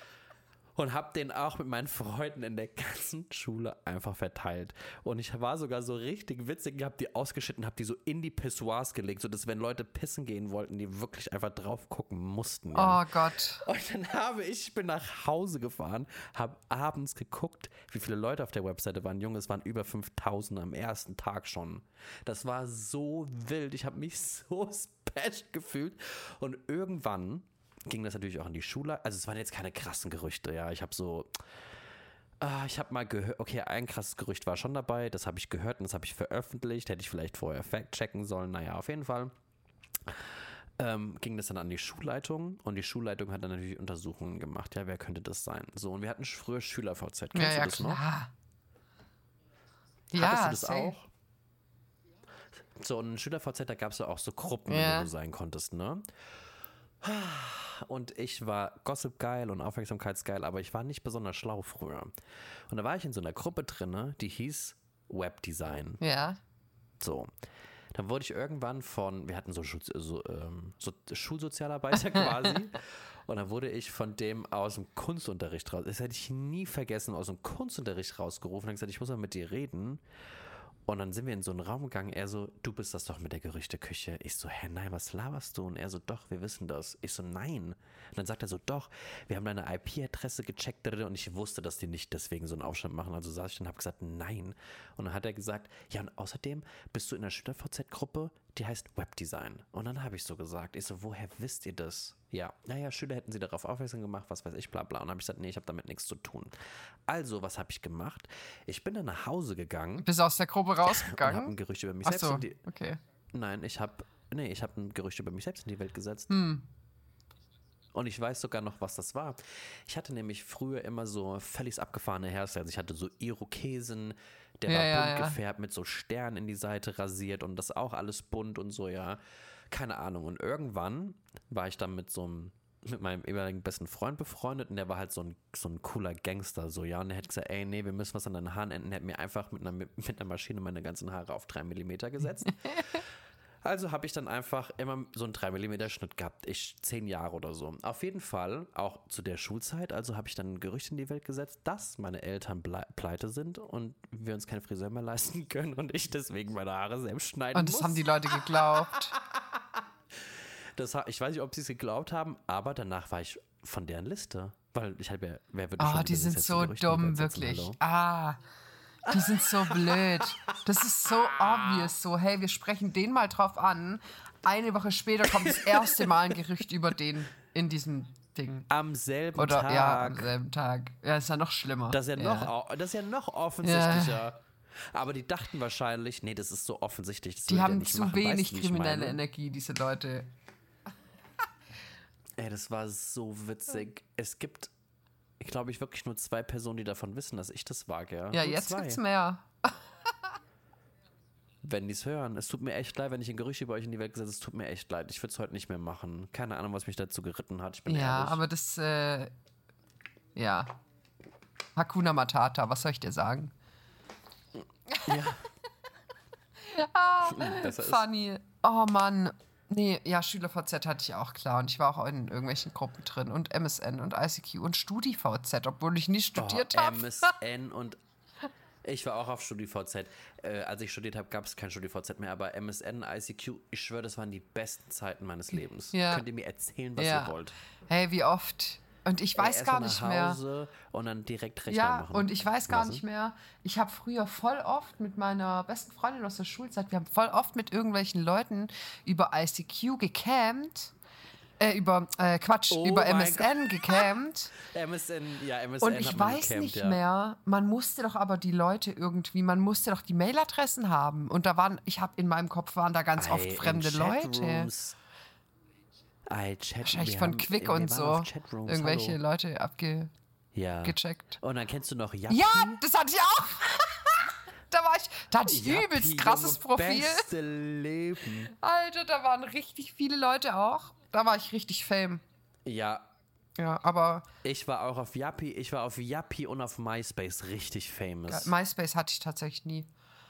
Und habe den auch mit meinen Freunden in der ganzen Schule einfach verteilt. Und ich war sogar so richtig witzig, habe die ausgeschnitten, habe die so in die Pissoirs gelegt, sodass wenn Leute pissen gehen wollten, die wirklich einfach drauf gucken mussten. Ja. Oh Gott. Und dann habe ich, ich bin nach Hause gefahren, habe abends geguckt, wie viele Leute auf der Webseite waren. Junge, es waren über fünftausend am ersten Tag schon. Das war so wild. Ich habe mich so special gefühlt. Und irgendwann ging das natürlich auch in die Schule. Also es waren jetzt keine krassen Gerüchte, ja. Ich habe so, ah, ich habe mal gehört, okay, ein krasses Gerücht war schon dabei. Das habe ich gehört und das habe ich veröffentlicht. Hätte ich vielleicht vorher fact-checken sollen. Naja, auf jeden Fall. Ähm, ging das dann an die Schulleitung und die Schulleitung hat dann natürlich Untersuchungen gemacht. Ja, wer könnte das sein? So, und wir hatten früher Schüler-V Z. Kennst Ja, du ja, das noch? klar. Hattest Ja, du das safe. auch? So, und in Schüler-V Z, da gab es ja auch so Gruppen, Ja. in denen du sein konntest, ne? Und ich war Gossip-geil und Aufmerksamkeitsgeil, aber ich war nicht besonders schlau früher. Und da war ich in so einer Gruppe drinne, die hieß Webdesign. Ja. So. Dann wurde ich irgendwann von, wir hatten so, Schul- so, ähm, so Schulsozialarbeiter quasi. Und dann wurde ich von dem aus dem Kunstunterricht raus. Das hätte ich nie vergessen, aus dem Kunstunterricht rausgerufen und gesagt, ich muss mal mit dir reden. Und dann sind wir in so einen Raum gegangen, er so, du bist das doch mit der Gerüchteküche. Ich so, hä, nein, was laberst du? Und er so, doch, wir wissen das. Ich so, nein. Und dann sagt er so, doch, wir haben deine I P-Adresse gecheckt und ich wusste, dass die nicht deswegen so einen Aufstand machen. Also saß ich und habe gesagt, nein. Und dann hat er gesagt, ja, und außerdem bist du in der SchülerVZ Gruppe, die heißt Webdesign. Und dann habe ich so gesagt, ich so, woher wisst ihr das? Ja, naja, Schüler hätten sie darauf aufmerksam gemacht, was weiß ich, bla bla. Und dann habe ich gesagt, nee, ich habe damit nichts zu tun. Also, was habe ich gemacht? Ich bin dann nach Hause gegangen. Bist aus der Gruppe rausgegangen? Und habe ein Gerücht über mich Ach selbst so, in die... okay. Nein, ich habe nee, ich habe ein Gerücht über mich selbst in die Welt gesetzt. Hm. Und ich weiß sogar noch, was das war. Ich hatte nämlich früher immer so völlig abgefahrene Hairstyles. Ich hatte so Irokesen, der Ja, war ja, bunt ja. gefärbt, mit so Sternen in die Seite rasiert und das auch alles bunt und so, ja. Keine Ahnung. Und irgendwann war ich dann mit so einem, mit meinem ehemaligen besten Freund befreundet und der war halt so ein, so ein cooler Gangster, so, ja. Und der hat gesagt, ey, nee, wir müssen was an deinen Haaren enden. Er hat mir einfach mit einer, mit einer Maschine meine ganzen Haare auf drei Millimeter gesetzt. Also habe ich dann einfach immer so einen drei Millimeter Schnitt gehabt. Ich zehn Jahre oder so. Auf jeden Fall, auch zu der Schulzeit, also habe ich dann ein Gerücht in die Welt gesetzt, dass meine Eltern ble- pleite sind und wir uns keinen Friseur mehr leisten können und ich deswegen meine Haare selbst schneiden Und das muss. haben die Leute geglaubt. Das, ha- ich weiß nicht, ob sie es geglaubt haben, aber danach war ich von deren Liste. Weil ich habe ja, wer würde Oh, schon die wieder sind jetzt so ein Gerücht in die dumm, Welt setzen, wirklich. hallo? Ah, die sind so blöd. Das ist so obvious, so, hey, wir sprechen den mal drauf an. Eine Woche später kommt das erste Mal ein Gerücht über den in diesem Ding. Am selben Oder, Tag. ja, am selben Tag. Ja, ist ja noch schlimmer. Das ist ja, ja. Noch, au- das ist ja noch offensichtlicher. Aber die dachten wahrscheinlich, nee, das ist so offensichtlich. Das Die will der haben nicht zu machen. wenig Weißt du, wie ich kriminelle meine? Energie, diese Leute. Ey, das war so witzig. Es gibt, ich glaube, ich wirklich nur zwei Personen, die davon wissen, dass ich das wage. Ja, Ja, nur jetzt zwei. gibt's mehr. Wenn die es hören. Es tut mir echt leid, wenn ich ein Gerücht über euch in die Welt gesetzt habe. Es tut mir echt leid. Ich würde es heute nicht mehr machen. Keine Ahnung, was mich dazu geritten hat. Ich bin Ja, ehrlich. aber das, äh, ja. Hakuna Matata, was soll ich dir sagen? Ja. Ah, Besser ist. funny. Oh Mann. Nee, ja, SchülerVZ hatte ich auch, klar. Und ich war auch in irgendwelchen Gruppen drin. Und M S N und I C Q und StudiVZ, obwohl ich nie studiert oh, habe. M S N und ich war auch auf StudiVZ. Äh, als ich studiert habe, gab es kein StudiVZ mehr, aber M S N, I C Q, ich schwöre, das waren die besten Zeiten meines Lebens. Ja. Könnt ihr mir erzählen, was Ja. ihr wollt? Hey, wie oft? Und ich weiß Ey, gar erst nicht mal mehr. nach Hause und dann direkt Rechner Ja, machen. und ich weiß gar Was? nicht mehr. Ich habe früher voll oft mit meiner besten Freundin aus der Schulzeit, wir haben voll oft mit irgendwelchen Leuten über I C Q gecampt. Äh, über, äh, Quatsch, Oh über mein M S N gecampt. M S N, ja, M S N Und ich hat man weiß gecampt, nicht ja. mehr, man musste doch aber die Leute irgendwie, man musste doch die Mailadressen haben. Und da waren, ich habe in meinem Kopf waren da ganz oft Ey, in fremde Leute. Chatrooms. Ey, Chat, Wahrscheinlich wir von haben- Quick wir und waren so. auf Chatrooms, Irgendwelche hallo. Leute abgecheckt. Ja. Und dann kennst du noch Yappi. Ja, das hatte ich auch. da war ich, da hatte ich Yappi, übelst krasses Junge, Profil. Beste Leben. Alter, da waren richtig viele Leute auch. Da war ich richtig fame. Ja, Ja, aber ich war auch auf Yappi, ich war auf Yappi und auf MySpace richtig famous. MySpace hatte ich tatsächlich nie.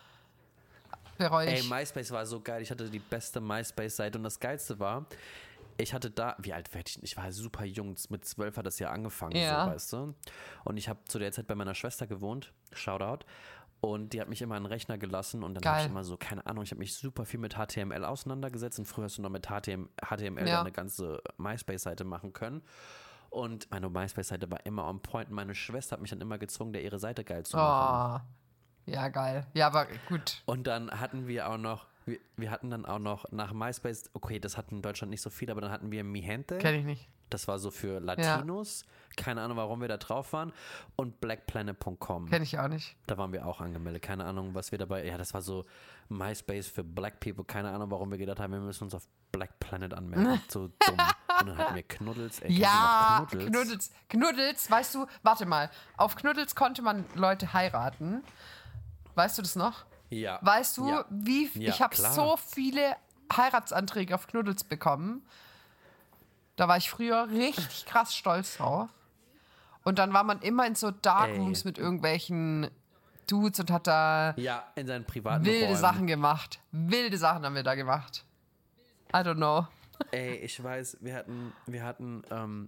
Bereue Ey, ich. MySpace war so geil. Ich hatte die beste MySpace-Seite und das Geilste war, ich hatte da, wie alt war ich? Ich war super jung, mit zwölf hat das ja angefangen, Ja. so, weißt du. Und ich habe zu der Zeit bei meiner Schwester gewohnt, Shoutout, und die hat mich immer einen Rechner gelassen und dann habe Geil. ich immer so, keine Ahnung, ich habe mich super viel mit H T M L auseinandergesetzt und früher hast du noch mit H T M L Ja. eine ganze MySpace-Seite machen können. Und meine MySpace-Seite war immer on point. Und meine Schwester hat mich dann immer gezwungen, der ihre Seite geil zu machen. Oh. Ja, geil. Ja, aber gut. Und dann hatten wir auch noch, wir, wir hatten dann auch noch nach MySpace, okay, das hatten in Deutschland nicht so viel, aber dann hatten wir Mi Gente. Kenn ich nicht. Das war so für Latinos. Keine Ahnung, warum wir da drauf waren. Und blackplanet Punkt com. Kenn ich auch nicht. Da waren wir auch angemeldet. Keine Ahnung, was wir dabei. Ja, das war so MySpace für Black People. Keine Ahnung, warum wir gedacht haben, wir müssen uns auf Black Planet anmelden. So dumm. Und dann hatten wir Knuddels. Ey, kennst du Ja, noch Knuddels? Knuddels. Knuddels, weißt du, warte mal. Auf Knuddels konnte man Leute heiraten. Weißt du das noch? Ja. Weißt du, Ja. wie Ja, ich habe klar. so viele Heiratsanträge auf Knuddels bekommen. Da war ich früher richtig krass stolz drauf. Und dann war man immer in so Darkrooms Ey. mit irgendwelchen Dudes und hat da Ja, in seinen privaten wilde Räumen. Sachen gemacht. Wilde Sachen haben wir da gemacht. I don't know. Ey, ich weiß, wir hatten, wir hatten, ähm,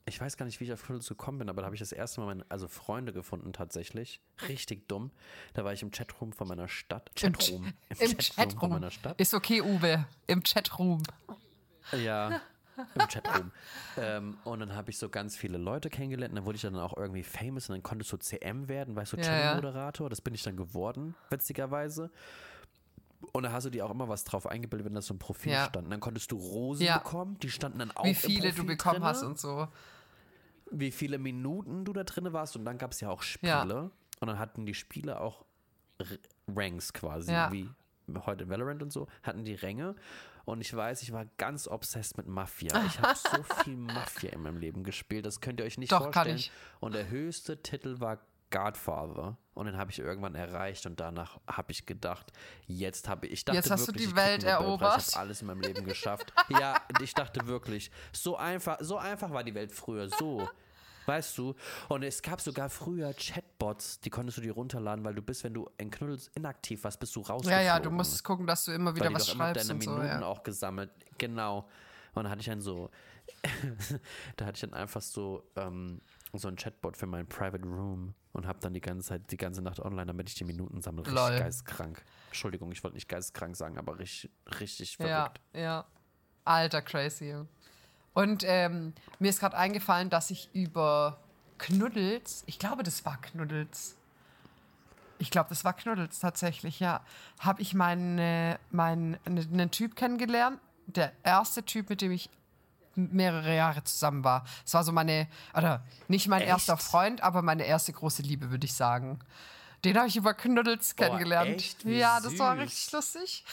ich weiß gar nicht, wie ich auf Knuddels gekommen bin, aber da habe ich das erste Mal meine, also Freunde gefunden tatsächlich. Richtig dumm. Da war ich im Chatroom von meiner Stadt. Chatroom. Im, Im, im Chatroom, Chatroom von meiner Stadt. Ist okay, Uwe. Im Chatroom. Ja, im Chatroom. ähm, und dann habe ich so ganz viele Leute kennengelernt und dann wurde ich dann auch irgendwie famous und dann konntest du C M werden, weißt du, Ja, Channel-Moderator. Das bin ich dann geworden, witzigerweise. Und da hast du dir auch immer was drauf eingebildet, wenn das so ein Profil Ja. stand. Und dann konntest du Rosen Ja. bekommen, die standen dann auch Wie im viele Profil du bekommen drinne, hast und so. wie viele Minuten du da drin warst. Und dann gab es ja auch Spiele. Ja. Und dann hatten die Spiele auch R- Ranks quasi, Ja. wie heute Valorant und so, hatten die Ränge. Und ich weiß, ich war ganz obsessed mit Mafia. Ich habe so viel Mafia in meinem Leben gespielt, das könnt ihr euch nicht Doch, vorstellen. kann ich. Und der höchste Titel war Godfather. Und den habe ich irgendwann erreicht und danach habe ich gedacht, jetzt habe ich, ich dachte Jetzt hast du wirklich, die ich Welt krieg einen Nobelpreis, erobert. Ich habe alles in meinem Leben geschafft. Ja, ich dachte wirklich, so einfach, so einfach war die Welt früher, so. Weißt du? Und es gab sogar früher Chatbots, die konntest du dir runterladen, weil du bist, wenn du in Knuddels inaktiv warst, bist du Ja, rausgeflogen. ja, du musst gucken, dass du immer wieder weil die was doch immer schreibst deine und so. Minuten Ja. auch gesammelt. Genau. Und dann hatte ich dann so, da hatte ich dann einfach so, ähm, so ein Chatbot für meinen Private Room und habe dann die ganze Zeit, die ganze Nacht online, damit ich die Minuten sammle. Richtig Lol. geistkrank. Entschuldigung, ich wollte nicht geistkrank sagen, aber richtig, richtig Ja, verrückt. ja. Alter, crazy. Und ähm, mir ist gerade eingefallen, dass ich über Knuddels, ich glaube, das war Knuddels. Ich glaube, das war Knuddels tatsächlich, ja. Habe ich meinen, äh, meinen, einen Typ kennengelernt. Der erste Typ, mit dem ich mehrere Jahre zusammen war. Es war so meine, oder nicht mein Echt? erster Freund, aber meine erste große Liebe, würde ich sagen. Den habe ich über Knuddels kennengelernt. echt? Wie Ja, das war süß. richtig lustig.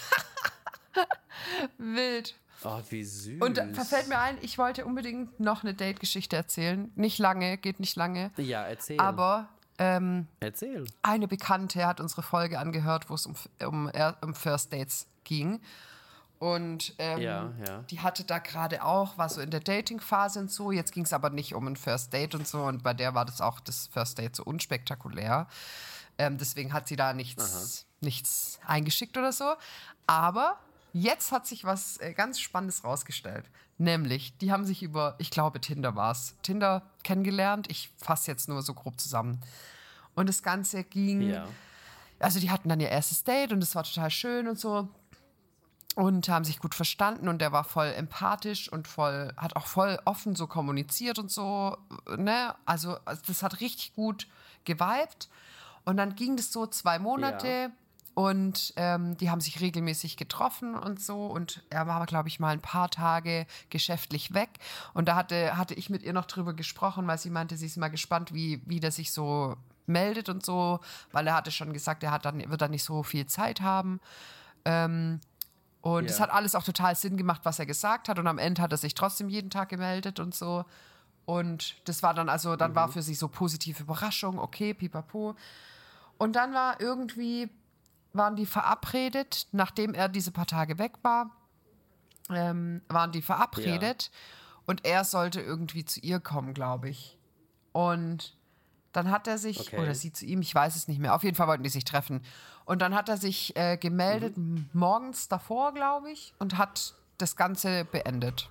Wild. Oh, wie süß. Und da verfällt mir ein, ich wollte unbedingt noch eine Date-Geschichte erzählen. Nicht lange, geht nicht lange. Ja, erzähl. Aber ähm, erzähl. eine Bekannte hat unsere Folge angehört, wo es um, um, um First Dates ging. Und ähm, Ja, ja. die hatte da gerade auch, war so in der Dating-Phase und so. Jetzt ging es aber nicht um ein First Date und so. Und bei der war das auch das First Date so unspektakulär. Ähm, deswegen hat sie da nichts, nichts eingeschickt oder so. Aber jetzt hat sich was äh, ganz Spannendes rausgestellt. Nämlich, die haben sich über, ich glaube, Tinder war es, Tinder kennengelernt. Ich fasse jetzt nur so grob zusammen. Und das Ganze ging, Ja. also die hatten dann ihr erstes Date und es war total schön und so. Und haben sich gut verstanden und der war voll empathisch und voll, hat auch voll offen so kommuniziert und so, ne? Also, also das hat richtig gut geweibt. Und dann ging das so zwei Monate Ja. und ähm, die haben sich regelmäßig getroffen und so. Und er war, glaube ich, mal ein paar Tage geschäftlich weg. Und da hatte, hatte ich mit ihr noch drüber gesprochen, weil sie meinte, sie ist mal gespannt, wie, wie der sich so meldet und so. Weil er hatte schon gesagt, er hat dann, wird dann nicht so viel Zeit haben. Ähm, Und Ja. es hat alles auch total Sinn gemacht, was er gesagt hat. Und am Ende hat er sich trotzdem jeden Tag gemeldet und so. Und das war dann also, dann war für sie so positive Überraschung, okay, pipapo. Und dann war irgendwie, waren die verabredet, nachdem er diese paar Tage weg war, ähm, waren die verabredet. Und er sollte irgendwie zu ihr kommen, glaube ich. Und dann hat er sich, Okay. oder sie zu ihm, ich weiß es nicht mehr, auf jeden Fall wollten die sich treffen. Und dann hat er sich äh, gemeldet, m- morgens davor, glaube ich, und hat das Ganze beendet.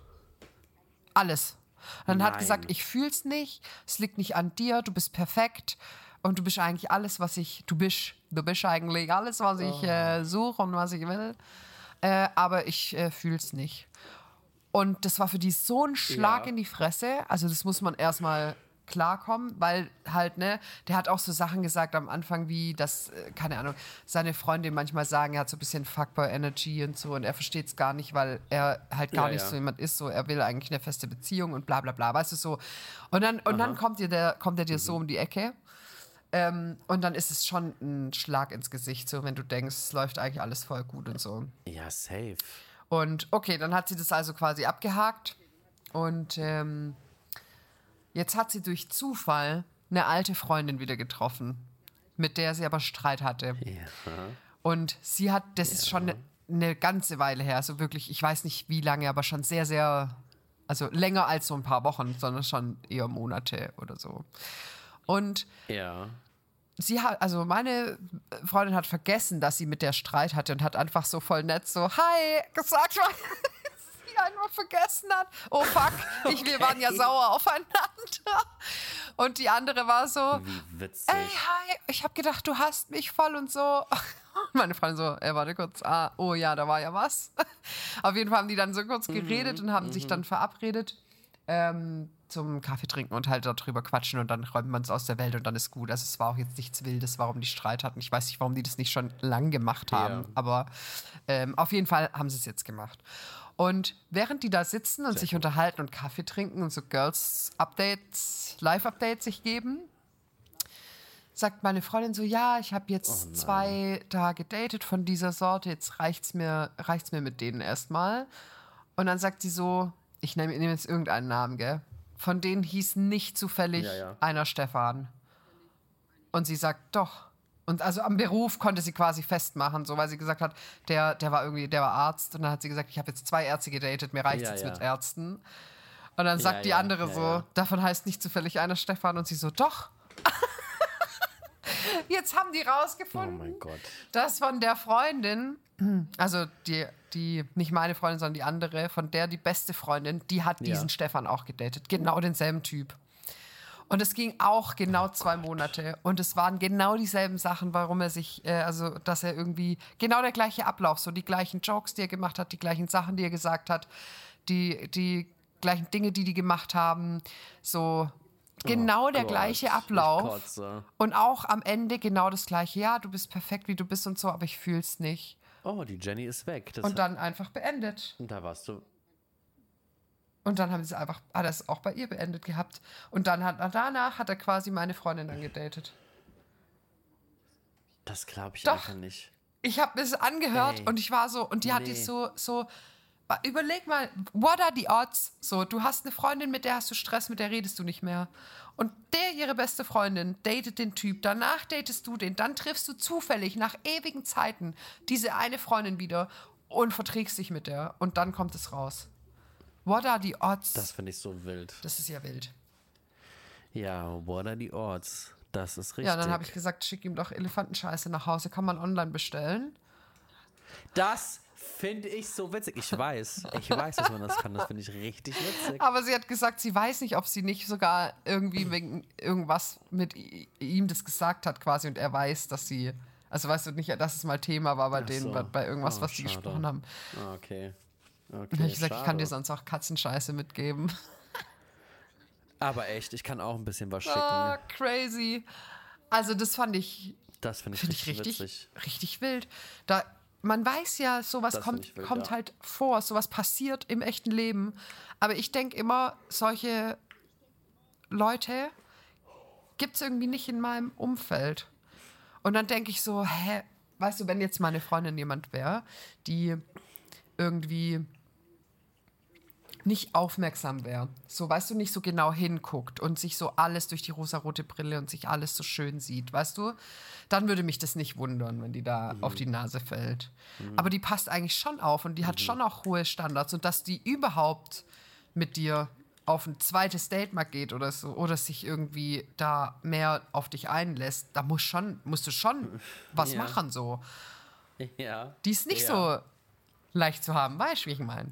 Alles. Und dann hat Nein. gesagt, ich fühl's nicht, es liegt nicht an dir, du bist perfekt und du bist eigentlich alles, was ich, du bist, du bist eigentlich alles, was ich äh, suche und was ich will. Äh, aber ich äh, fühl's nicht. Und das war für die so ein Schlag Ja. in die Fresse. Also das muss man erstmal klarkommen, weil halt, ne, der hat auch so Sachen gesagt am Anfang wie, dass, äh, keine Ahnung, seine Freunde manchmal sagen, er hat so ein bisschen Fuckboy-Energy und so und er versteht es gar nicht, weil er halt gar Ja, nicht ja. so jemand ist, so er will eigentlich eine feste Beziehung und bla bla bla, weißt du, so. Und dann, und dann kommt, dir der, kommt er dir so um die Ecke ähm, und dann ist es schon ein Schlag ins Gesicht, so wenn du denkst, es läuft eigentlich alles voll gut und so. Ja, safe. Und okay, dann hat sie das also quasi abgehakt. Und ähm, jetzt hat sie durch Zufall eine alte Freundin wieder getroffen, mit der sie aber Streit hatte. Ja. Und sie hat, das ist schon eine, eine ganze Weile her, also wirklich, ich weiß nicht wie lange, aber schon sehr, sehr, also länger als so ein paar Wochen, sondern schon eher Monate oder so. Und Ja. sie hat, also meine Freundin hat vergessen, dass sie mit der Streit hatte und hat einfach so voll nett so, hi, gesagt, weil sie mich einfach vergessen hat. Oh fuck, ich, wir waren ja sauer aufeinander. Und die andere war so, wie witzig. Ey, hi, ich habe gedacht, du hast mich voll und so. Meine Freundin so, ey, warte kurz, ah, oh ja, da war ja was. Auf jeden Fall haben die dann so kurz geredet mhm, und haben mhm. sich dann verabredet ähm, zum Kaffee trinken und halt darüber quatschen und dann räumt man es aus der Welt und dann ist gut. Also es war auch jetzt nichts Wildes, warum die Streit hatten. Ich weiß nicht, warum die das nicht schon lang gemacht haben, ja. aber ähm, auf jeden Fall haben sie es jetzt gemacht. Und während die da sitzen und Sehr sich gut. unterhalten und Kaffee trinken und so Girls-Updates, Live-Updates sich geben, sagt meine Freundin so, ja, ich habe jetzt oh zwei da gedatet von dieser Sorte, jetzt reicht's mir, reicht's mir mit denen erstmal. Und dann sagt sie so, ich nehme nehm jetzt irgendeinen Namen, gell? Von denen hieß nicht zufällig ja, ja. einer Stefan. Und sie sagt, doch. Und also am Beruf konnte sie quasi festmachen, so, weil sie gesagt hat, der, der war irgendwie, der war Arzt. Und dann hat sie gesagt, ich habe jetzt zwei Ärzte gedatet, mir reicht ja, jetzt ja. mit Ärzten. Und dann sagt ja, die andere ja, so, ja. davon heißt nicht zufällig einer Stefan. Und sie so, doch. Jetzt haben die rausgefunden, oh mein Gott. dass von der Freundin, also die, die, nicht meine Freundin, sondern die andere, von der die beste Freundin, die hat diesen ja. Stefan auch gedatet. Genau denselben Typ. Und es ging auch genau oh zwei Gott. Monate. Und es waren genau dieselben Sachen, warum er sich, äh, also dass er irgendwie, genau der gleiche Ablauf, so die gleichen Jokes, die er gemacht hat, die gleichen Sachen, die er gesagt hat, die, die gleichen Dinge, die die gemacht haben, so genau oh der Gott. gleiche Ablauf. Und auch am Ende genau das gleiche. Ja, du bist perfekt, wie du bist und so, aber ich fühl's nicht. Oh, die Jenny ist weg. Das und dann einfach beendet. Und da warst du... Und dann haben sie es einfach, hat er es auch bei ihr beendet gehabt. Und dann hat, danach hat er quasi meine Freundin dann gedatet. Das glaube ich Doch. einfach nicht. Ich habe es angehört Ey. und ich war so, und die nee. hat die so, so, überleg mal, what are the odds? So, du hast eine Freundin, mit der hast du Stress, mit der redest du nicht mehr. Und der, ihre beste Freundin, datet den Typ, danach datest du den, dann triffst du zufällig nach ewigen Zeiten diese eine Freundin wieder und verträgst dich mit der. Und dann kommt es raus. What are the odds? Das finde ich so wild. Das ist ja wild. Ja, what are the odds? Das ist richtig. Ja, dann habe ich gesagt, schick ihm doch Elefantenscheiße nach Hause. Kann man online bestellen. Das finde ich so witzig. Ich weiß, ich weiß, dass man das kann. Das finde ich richtig witzig. Aber sie hat gesagt, sie weiß nicht, ob sie nicht sogar irgendwie wegen irgendwas mit ihm das gesagt hat quasi und er weiß, dass sie, also weißt du nicht, dass es mal Thema war bei Ach denen, so. bei, bei irgendwas, oh, was sie schade. gesprochen haben. Ah, okay. Okay, ich habe gesagt, schade. ich kann dir sonst auch Katzenscheiße mitgeben. Aber echt, ich kann auch ein bisschen was schicken. Ah, crazy. Also das fand ich, das find ich, find richtig, ich richtig, witzig. richtig wild. Da, man weiß ja, sowas Das kommt, wild, kommt ja. halt vor, sowas passiert im echten Leben. Aber ich denke immer, solche Leute gibt es irgendwie nicht in meinem Umfeld. Und dann denke ich so, hä, weißt du, wenn jetzt meine Freundin jemand wäre, die irgendwie nicht aufmerksam wäre, so, weißt du, nicht so genau hinguckt und sich so alles durch die rosarote Brille und sich alles so schön sieht, weißt du, dann würde mich das nicht wundern, wenn die da mhm. auf die Nase fällt. Mhm. Aber die passt eigentlich schon auf und die hat mhm. schon auch hohe Standards und dass die überhaupt mit dir auf ein zweites Date mal geht oder so, oder sich irgendwie da mehr auf dich einlässt, da muss schon, musst du schon was ja. machen, so. Ja. Die ist nicht ja. so leicht zu haben, weißt du, wie ich meine?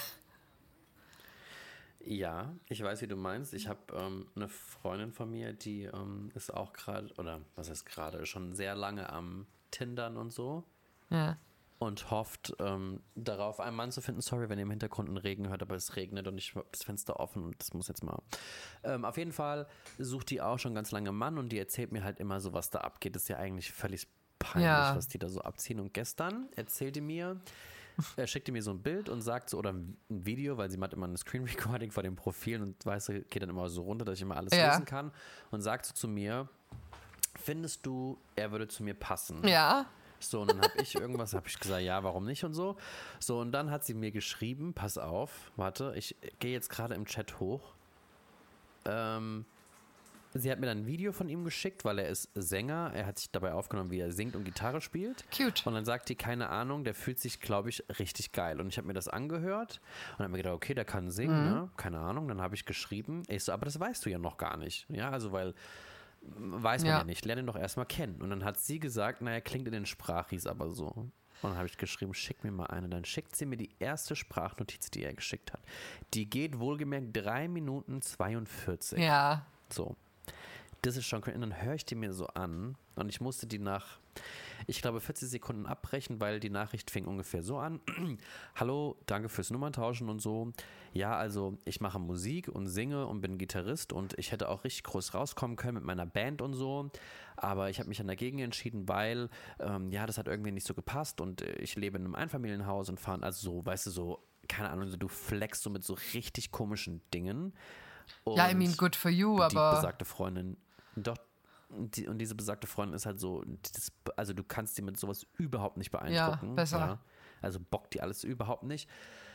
Ja, ich weiß, wie du meinst. Ich habe ähm, eine Freundin von mir, die ähm, ist auch gerade, oder was heißt gerade, schon sehr lange am Tindern und so. Ja. Und hofft ähm, darauf, einen Mann zu finden. Sorry, wenn ihr im Hintergrund einen Regen hört, aber es regnet und ich habe das Fenster offen und das muss jetzt mal. Ähm, auf jeden Fall sucht die auch schon ganz lange einen Mann und die erzählt mir halt immer so, was da abgeht. Das ist ja eigentlich völlig peinlich, ja. was die da so abziehen. Und gestern erzählte mir, er schickte mir so ein Bild und sagt so, oder ein Video, weil sie macht immer ein Screen Recording vor den Profilen und weißt du, geht dann immer so runter, dass ich immer alles ja. lesen kann und sagt so zu mir, findest du, er würde zu mir passen? Ja. So, und dann habe ich irgendwas, habe ich gesagt, ja, warum nicht und so. So, und dann hat sie mir geschrieben, pass auf, warte, ich gehe jetzt gerade im Chat hoch. Ähm, sie hat mir dann ein Video von ihm geschickt, weil er ist Sänger. Er hat sich dabei aufgenommen, wie er singt und Gitarre spielt. Cute. Und dann sagt die, keine Ahnung, der fühlt sich, glaube ich, richtig geil. Und ich habe mir das angehört und habe mir gedacht, okay, der kann singen, mhm. ne? Keine Ahnung. Dann habe ich geschrieben, ich so, aber das weißt du ja noch gar nicht. Ja, also, weil, weiß man ja, ja nicht. Lerne ihn doch erstmal kennen. Und dann hat sie gesagt, naja, klingt in den Sprachis aber so. Und dann habe ich geschrieben, schick mir mal eine. Dann schickt sie mir die erste Sprachnotiz, die er geschickt hat. Die geht wohlgemerkt drei Minuten zweiundvierzig. Ja. So. Das ist schon, und dann höre ich die mir so an und ich musste die nach, ich glaube, vierzig Sekunden abbrechen, weil die Nachricht fing ungefähr so an. Hallo, danke fürs Nummerntauschen und so. Ja, also ich mache Musik und singe und bin Gitarrist und ich hätte auch richtig groß rauskommen können mit meiner Band und so, aber ich habe mich dann dagegen entschieden, weil, ähm, ja, das hat irgendwie nicht so gepasst und ich lebe in einem Einfamilienhaus und fahre, also so, weißt du, so, keine Ahnung, so, du flexst so mit so richtig komischen Dingen. Und ja, I mean, good for you, aber... Die besagte Freundin, doch, die, und diese besagte Freundin ist halt so, das, also du kannst die mit sowas überhaupt nicht beeindrucken. Ja, besser. Ja, also bockt die alles überhaupt nicht.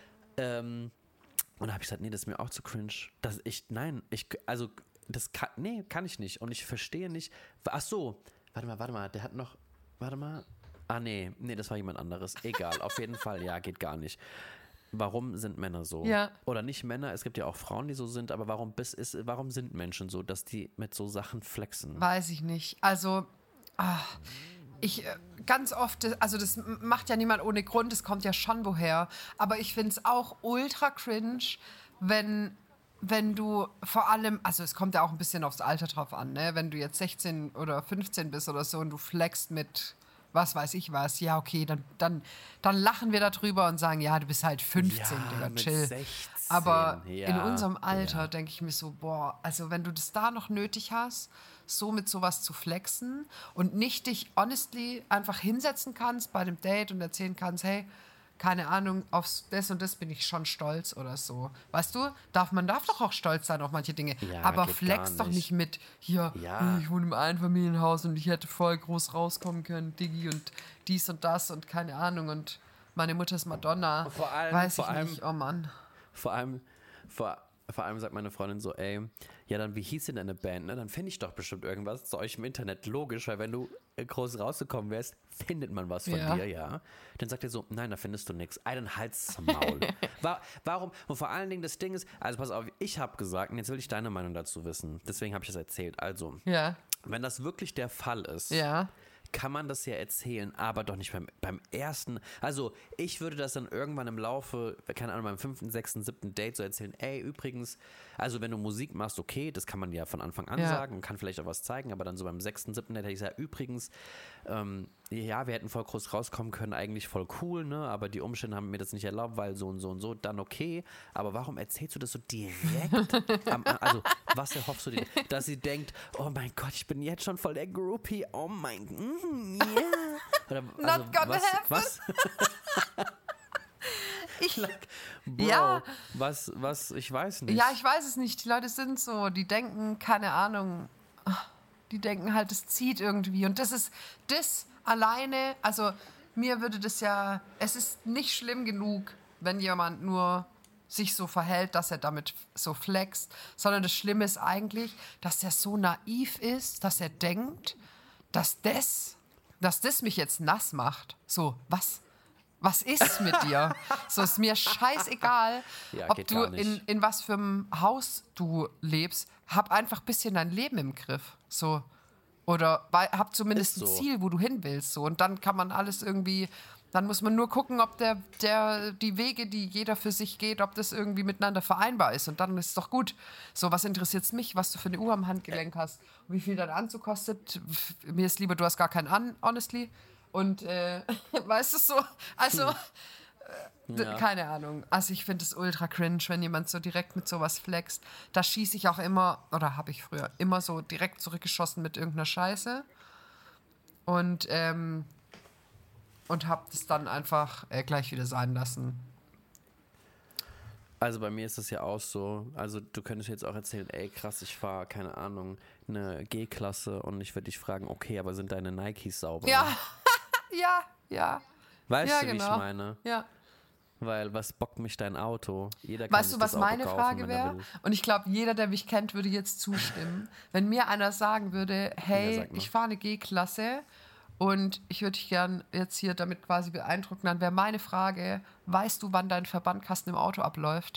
Ähm, und da habe ich gesagt, nee, das ist mir auch zu cringe. Das ich, nein, ich, also, das kann, nee, kann ich nicht. Und ich verstehe nicht, ach so, warte mal, warte mal, der hat noch, warte mal, ah nee, nee, das war jemand anderes. Egal, auf jeden Fall, ja, geht gar nicht. Warum sind Männer so? Ja. Oder nicht Männer, es gibt ja auch Frauen, die so sind, aber warum, bis ist, warum sind Menschen so, dass die mit so Sachen flexen? Weiß ich nicht. Also, ach, ich äh, ganz oft, also das macht ja niemand ohne Grund, das kommt ja schon woher. Aber ich finde es auch ultra cringe, wenn, wenn du vor allem, also es kommt ja auch ein bisschen aufs Alter drauf an, ne? Wenn du jetzt sechzehn oder fünfzehn bist oder so und du flexst mit was weiß ich was, ja okay, dann, dann, dann lachen wir darüber und sagen, ja, du bist halt fünfzehn, ja, Digga, mit chill. sechzehn, aber ja, in unserem Alter ja. denke ich mir so, boah, also wenn du das da noch nötig hast, so mit sowas zu flexen und nicht dich honestly einfach hinsetzen kannst bei dem Date und erzählen kannst, hey, keine Ahnung, auf das und das bin ich schon stolz oder so. Weißt du, darf, man darf doch auch stolz sein auf manche Dinge, Ja, aber geht flex gar doch nicht. nicht mit, hier, Ja. ich wohne im Einfamilienhaus und ich hätte voll groß rauskommen können, Diggi und dies und das und keine Ahnung und meine Mutter ist Madonna. Vor allem- Weiß vor ich allem- nicht, oh Mann. Vor allem, vor, vor allem sagt meine Freundin so, ey, ja dann, wie hieß denn deine Band, ne? Dann finde ich doch bestimmt irgendwas zu euch im Internet. Logisch, weil wenn du groß rausgekommen wärst, findet man was von Ja. dir, ja. Dann sagt er so, nein, da findest du nichts. Einen Hals zum Maul. War, warum? Und vor allen Dingen das Ding ist, also pass auf, ich habe gesagt, und jetzt will ich deine Meinung dazu wissen. Deswegen habe ich das erzählt. Also, Ja, wenn das wirklich der Fall ist, ja. kann man das ja erzählen, aber doch nicht beim, beim ersten. Also ich würde das dann irgendwann im Laufe, keine Ahnung, beim fünften, sechsten, siebten Date so erzählen, ey, übrigens, also wenn du Musik machst, okay, das kann man ja von Anfang an Ja. sagen und kann vielleicht auch was zeigen, aber dann so beim sechsten, siebten Date hätte ich gesagt, übrigens, ähm, ja, wir hätten voll groß rauskommen können, eigentlich voll cool, ne, aber die Umstände haben mir das nicht erlaubt, weil so und so und so, dann okay, aber warum erzählst du das so direkt? am, also, was erhoffst du dir? Dass sie denkt, oh mein Gott, ich bin jetzt schon voll der Groupie, oh mein Gott, mm, yeah. Oder, also, Not gonna was, happen. was? Ich, like, Bro, Ja. was, was, ich weiß nicht. ja, ich weiß es nicht. Die Leute sind so, die denken, keine Ahnung, die denken halt, es zieht irgendwie. Und das ist, das alleine, also mir würde das ja, es ist nicht schlimm genug, wenn jemand nur sich so verhält, dass er damit so flext, sondern das Schlimme ist eigentlich, dass er so naiv ist, dass er denkt, dass das, dass das mich jetzt nass macht. So, was? Was ist mit dir? So ist mir scheißegal, Ja, ob geht du gar nicht. in, in was für einem Haus du lebst. Hab einfach ein bisschen dein Leben im Griff. So. Oder wei- hab zumindest Ist ein so. Ziel, wo du hin willst. So. Und dann kann man alles irgendwie, dann muss man nur gucken, ob der, der, die Wege, die jeder für sich geht, ob das irgendwie miteinander vereinbar ist. Und dann ist es doch gut. So, was interessiert es mich, was du für eine Uhr am Handgelenk hast und wie viel dein Anzug kostet? Pff, Mir ist lieber, du hast gar keinen an, honestly. Und äh, weißt du so, also äh, d- Ja. keine Ahnung. Also ich finde es ultra cringe, wenn jemand so direkt mit sowas flext. Da schieße ich auch immer, oder habe ich früher, immer so direkt zurückgeschossen mit irgendeiner Scheiße. Und, ähm, und habe das dann einfach äh, gleich wieder sein lassen. Also bei mir ist es ja auch so, also du könntest jetzt auch erzählen, ey krass, ich fahre, keine Ahnung, eine G-Klasse und ich würde dich fragen, okay, aber sind deine Nikes sauber? Ja, ja, ja. Weißt ja, du, wie genau. ich meine? Ja. Weil was bockt mich dein Auto? Jeder kann Weißt sich du, was das Auto meine kaufen, Frage wenn er wäre? will. Und ich glaube, jeder, der mich kennt, würde jetzt zustimmen. Wenn mir einer sagen würde, hey, sag mal. ich fahre eine G-Klasse und ich würde dich gern jetzt hier damit quasi beeindrucken, dann wäre meine Frage, weißt du, wann dein Verbandkasten im Auto abläuft?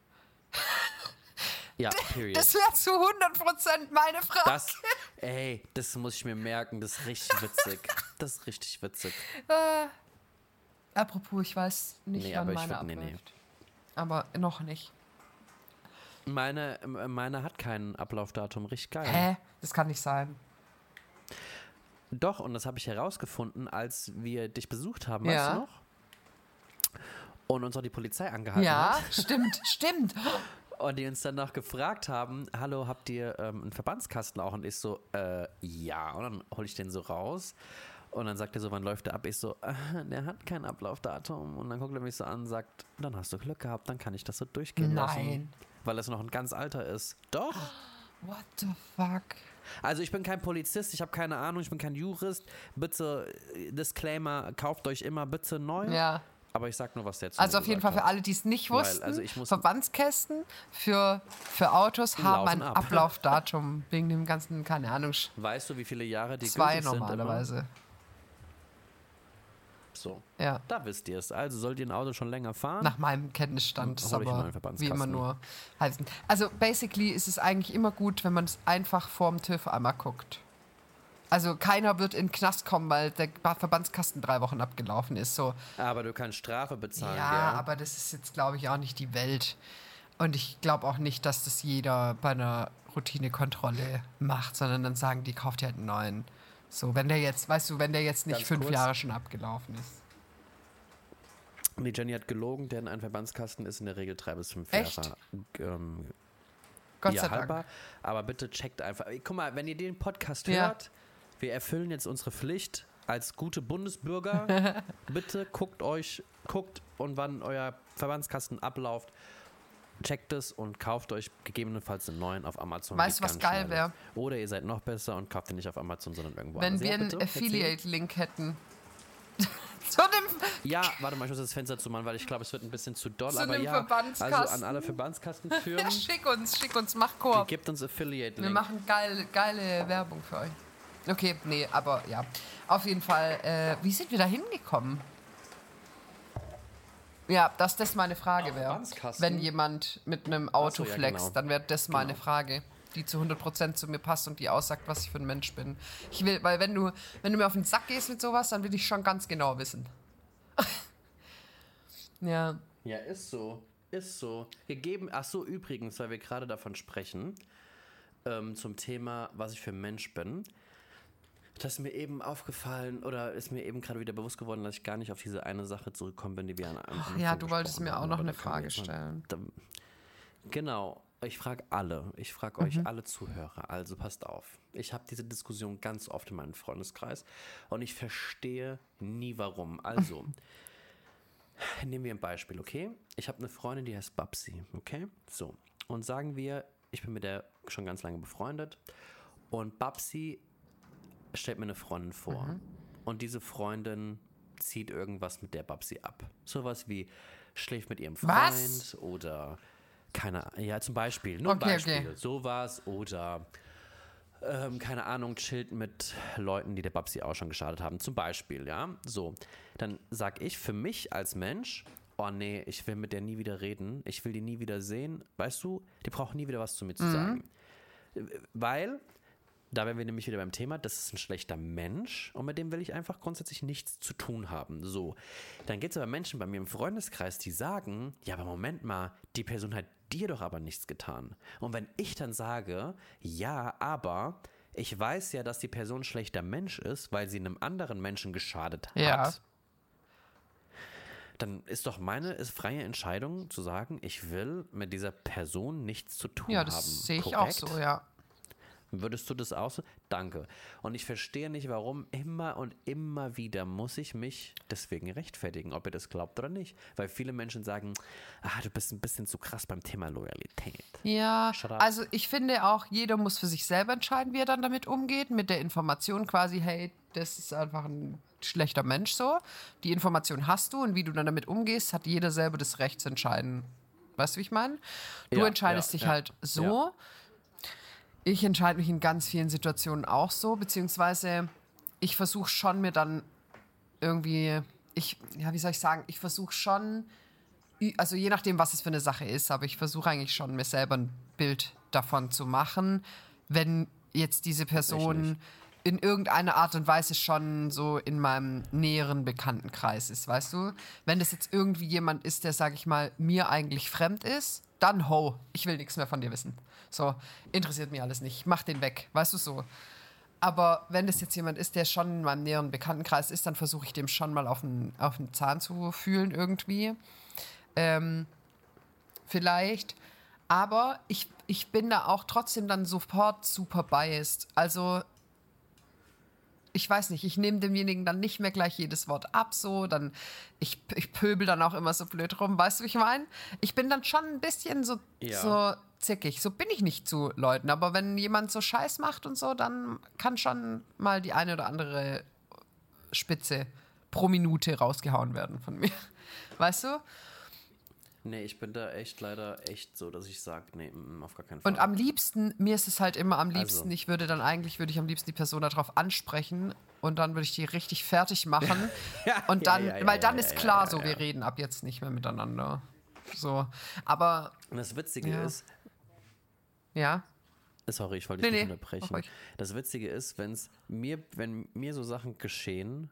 Ja, period. Das wäre zu hundert Prozent meine Frage. Das, ey, das muss ich mir merken, das ist richtig witzig. Das ist richtig witzig. Apropos, ich weiß nicht, Nee, wann aber ich meine find- nee, abläuft. nee. Aber noch nicht. Meine, meine hat kein Ablaufdatum, richtig geil. Hä? Das kann nicht sein. Doch, und das habe ich herausgefunden, als wir dich besucht haben, Ja. weißt du noch? Und uns auch die Polizei angehalten Ja, hat. stimmt, stimmt. Und die uns dann noch gefragt haben, hallo, habt ihr ähm, einen Verbandskasten auch? Und ich so, äh, ja. Und dann hole ich den so raus. Und dann sagt er so, wann läuft der ab? Ich so, äh, der hat kein Ablaufdatum. Und dann guckt er mich so an und sagt, dann hast du Glück gehabt, dann kann ich das so durchgehen lassen. Nein. Weil es noch ein ganz alter ist. Doch. What the fuck? Also ich bin kein Polizist, ich habe keine Ahnung, ich bin kein Jurist. Bitte, äh, Disclaimer, kauft euch immer bitte neu. Ja. Aber ich sag nur, was der zu Also mir auf jeden gesagt Fall für hat. alle, die es nicht Weil, wussten, also ich muss- Verbandskästen für, für Autos haben Laufen ein ab. Ablaufdatum wegen dem ganzen, keine Ahnung, Weißt du, wie viele Jahre die zwei gültig sind normalerweise. immer? So, Ja. da wisst ihr es. Also sollt ihr ein Auto schon länger fahren? Nach meinem Kenntnisstand ist Hol ich einen aber neuen wie Verbandskasten. immer nur heißen. Also basically ist es eigentlich immer gut, wenn man es einfach vorm TÜV einmal guckt. Also keiner wird in den Knast kommen, weil der Verbandskasten drei Wochen abgelaufen ist. So. Aber du kannst Strafe bezahlen, Ja, gell? aber das ist jetzt, glaube ich, auch nicht die Welt. Und ich glaube auch nicht, dass das jeder bei einer Routinekontrolle macht, sondern dann sagen, die kauft ja halt einen neuen. So, wenn der jetzt, weißt du, wenn der jetzt nicht Ganz fünf kurz. Jahre schon abgelaufen ist. Die Jenny hat gelogen, denn ein Verbandskasten ist in der Regel drei bis fünf Echt? Jahre ähm, Gott ja, sei haltbar. Dank. Aber bitte checkt einfach. Ey, guck mal, wenn ihr den Podcast Ja. hört, wir erfüllen jetzt unsere Pflicht als gute Bundesbürger. Bitte guckt euch, guckt und wann euer Verbandskasten abläuft, checkt es und kauft euch gegebenenfalls einen neuen auf Amazon. Weißt du, Geht was ganz geil schnell. wäre? Oder ihr seid noch besser und kauft ihn nicht auf Amazon, sondern irgendwo Wenn anders. wir Ja, einen bitte, erzähl. Affiliate-Link hätten. Zu dem Ja, warte mal, ich muss das Fenster zumachen, weil ich glaube, es wird ein bisschen zu doll. Zu aber einem ja, Verbandskasten. also an alle Verbandskastenfirmen, Ja, schick uns, schick uns, mach Koop. gebt uns Wir Affiliate-Link. machen geile, geile Werbung für euch. Okay, nee, aber ja. Auf jeden Fall, äh, wie sind wir da hingekommen? Ja, dass das meine Frage Auf wäre. Verbandskasten? Wenn jemand mit einem Auto Ach so, ja, flext, genau. dann wäre das meine Genau. Frage, die zu hundert Prozent zu mir passt und die aussagt, was ich für ein Mensch bin. Ich will, weil wenn du, wenn du mir auf den Sack gehst mit sowas, dann will ich schon ganz genau wissen. Ja. Ja, ist so. Ist so. Wir geben, ach so, übrigens, weil wir gerade davon sprechen, ähm, zum Thema, was ich für ein Mensch bin. Das ist mir eben aufgefallen oder ist mir eben gerade wieder bewusst geworden, dass ich gar nicht auf diese eine Sache zurückkommen bin, die wir an einem Ach ja, du wolltest mir auch noch eine Frage stellen. Da, genau. Ich frage alle. Ich frage euch alle Zuhörer. Also passt auf. Ich habe diese Diskussion ganz oft in meinem Freundeskreis und ich verstehe nie warum. Also, nehmen wir ein Beispiel, okay? Ich habe eine Freundin, die heißt Babsi, okay? So. Und sagen wir, ich bin mit der schon ganz lange befreundet und Babsi stellt mir eine Freundin vor. Mhm. Und diese Freundin zieht irgendwas mit der Babsi ab. Sowas wie schläft mit ihrem Freund Was? oder keine Ahnung, ja, zum Beispiel, nur ein Okay, Beispiel. okay. Sowas oder ähm, keine Ahnung, chillt mit Leuten, die der Babsi auch schon geschadet haben. Zum Beispiel, ja. So, dann sag ich für mich als Mensch, oh nee, ich will mit der nie wieder reden. Ich will die nie wieder sehen. Weißt du, die braucht nie wieder was zu mir zu sagen. Weil, da wären wir nämlich wieder beim Thema, das ist ein schlechter Mensch und mit dem will ich einfach grundsätzlich nichts zu tun haben. So, dann gibt es aber Menschen bei mir im Freundeskreis, die sagen, ja, aber Moment mal, die Person hat dir doch aber nichts getan. Und wenn ich dann sage, ja, aber ich weiß ja, dass die Person ein schlechter Mensch ist, weil sie einem anderen Menschen geschadet hat, Ja. dann ist doch meine ist freie Entscheidung zu sagen, ich will mit dieser Person nichts zu tun Ja, haben. das sehe ich Korrekt? auch so, ja. Würdest du das auch so? Danke. Und ich verstehe nicht, warum immer und immer wieder muss ich mich deswegen rechtfertigen, ob ihr das glaubt oder nicht. Weil viele Menschen sagen, ah, du bist ein bisschen zu krass beim Thema Loyalität. Ja, Shut up. also ich finde auch, jeder muss für sich selber entscheiden, wie er dann damit umgeht, mit der Information quasi, hey, das ist einfach ein schlechter Mensch so. Die Information hast du und wie du dann damit umgehst, hat jeder selber das Recht zu entscheiden. Weißt du, wie ich meine? Du Ja, entscheidest ja, dich ja, halt so. ja. Ich entscheide mich in ganz vielen Situationen auch so, beziehungsweise ich versuche schon mir dann irgendwie, ich, ja, wie soll ich sagen, ich versuche schon, also je nachdem, was es für eine Sache ist, aber ich versuche eigentlich schon, mir selber ein Bild davon zu machen, wenn jetzt diese Person in irgendeiner Art und Weise schon so in meinem näheren Bekanntenkreis ist, weißt du? Wenn das jetzt irgendwie jemand ist, der, sag ich mal, mir eigentlich fremd ist, dann ho, ich will nichts mehr von dir wissen. So, interessiert mich alles nicht, mach den weg, weißt du so. Aber wenn das jetzt jemand ist, der schon in meinem näheren Bekanntenkreis ist, dann versuche ich dem schon mal auf den, auf den Zahn zu fühlen irgendwie. Ähm, vielleicht. Aber ich, ich bin da auch trotzdem dann sofort super biased. Also ich weiß nicht, ich nehme demjenigen dann nicht mehr gleich jedes Wort ab, so, dann, ich, ich pöbel dann auch immer so blöd rum, weißt du, wie ich meine? Ich bin dann schon ein bisschen so, ja. so zickig, so bin ich nicht zu Leuten, aber wenn jemand so Scheiß macht und so, dann kann schon mal die eine oder andere Spitze pro Minute rausgehauen werden von mir, weißt du? Nee, ich bin da echt leider echt so, dass ich sage, nee, auf gar keinen Fall. Und am liebsten, mir ist es halt immer am liebsten, also. ich würde dann eigentlich, würde ich am liebsten die Person darauf ansprechen und dann würde ich die richtig fertig machen. ja, und dann, ja, ja, weil ja, dann ja, ist ja, klar ja, so, ja. wir reden ab jetzt nicht mehr miteinander. So, aber... Und das Witzige ja. ist... Ja? Sorry, ich wollte dich nee, nicht nee, unterbrechen. Das Witzige ist, wenn's mir, wenn mir so Sachen geschehen...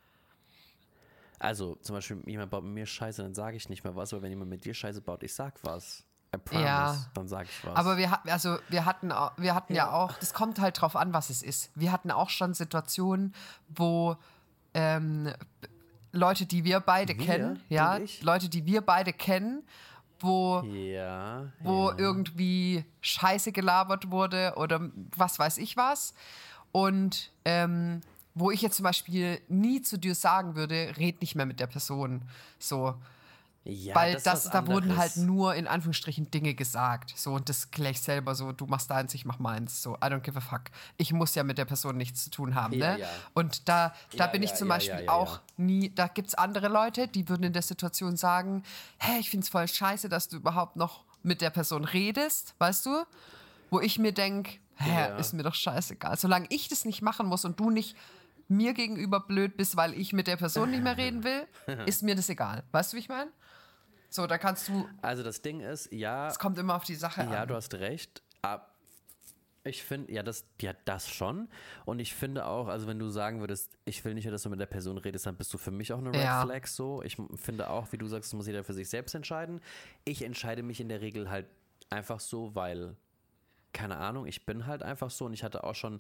Also, zum Beispiel, jemand baut mit mir Scheiße, dann sage ich nicht mehr was, aber wenn jemand mit dir Scheiße baut, ich sag was. I promise, ja. dann sage ich was. Aber wir, also, wir hatten, wir hatten ja. ja auch, das kommt halt drauf an, was es ist. Wir hatten auch schon Situationen, wo ähm, Leute, die wir beide wir? kennen, ja, Leute, die wir beide kennen, wo, ja, wo ja. irgendwie Scheiße gelabert wurde oder was weiß ich was. Und ähm, wo ich jetzt zum Beispiel nie zu dir sagen würde, red nicht mehr mit der Person. So. Ja, weil das, das, da anderes. wurden halt nur in Anführungsstrichen Dinge gesagt. So, und das gleich selber so, du machst deins, ich mach meins. So, I don't give a fuck. Ich muss ja mit der Person nichts zu tun haben, ja, ne? Ja. Und da, da ja, bin ja, ich zum ja, Beispiel ja, ja, auch ja. nie, da gibt's andere Leute, die würden in der Situation sagen, hä, ich find's voll scheiße, dass du überhaupt noch mit der Person redest, weißt du? Wo ich mir denk, hä, Ja. ist mir doch scheißegal. Solange ich das nicht machen muss und du nicht mir gegenüber blöd bist, weil ich mit der Person nicht mehr reden will, ist mir das egal. Weißt du, wie ich meine? So, da kannst du... Also das Ding ist, ja... Es kommt immer auf die Sache ja, an. Ja, du hast recht. Aber ich finde, ja das, ja, das schon. Und ich finde auch, also wenn du sagen würdest, ich will nicht, dass du mit der Person redest, dann bist du für mich auch eine Red Ja. Flag so. Ich finde auch, wie du sagst, das muss jeder für sich selbst entscheiden. Ich entscheide mich in der Regel halt einfach so, weil, keine Ahnung, ich bin halt einfach so. Und ich hatte auch schon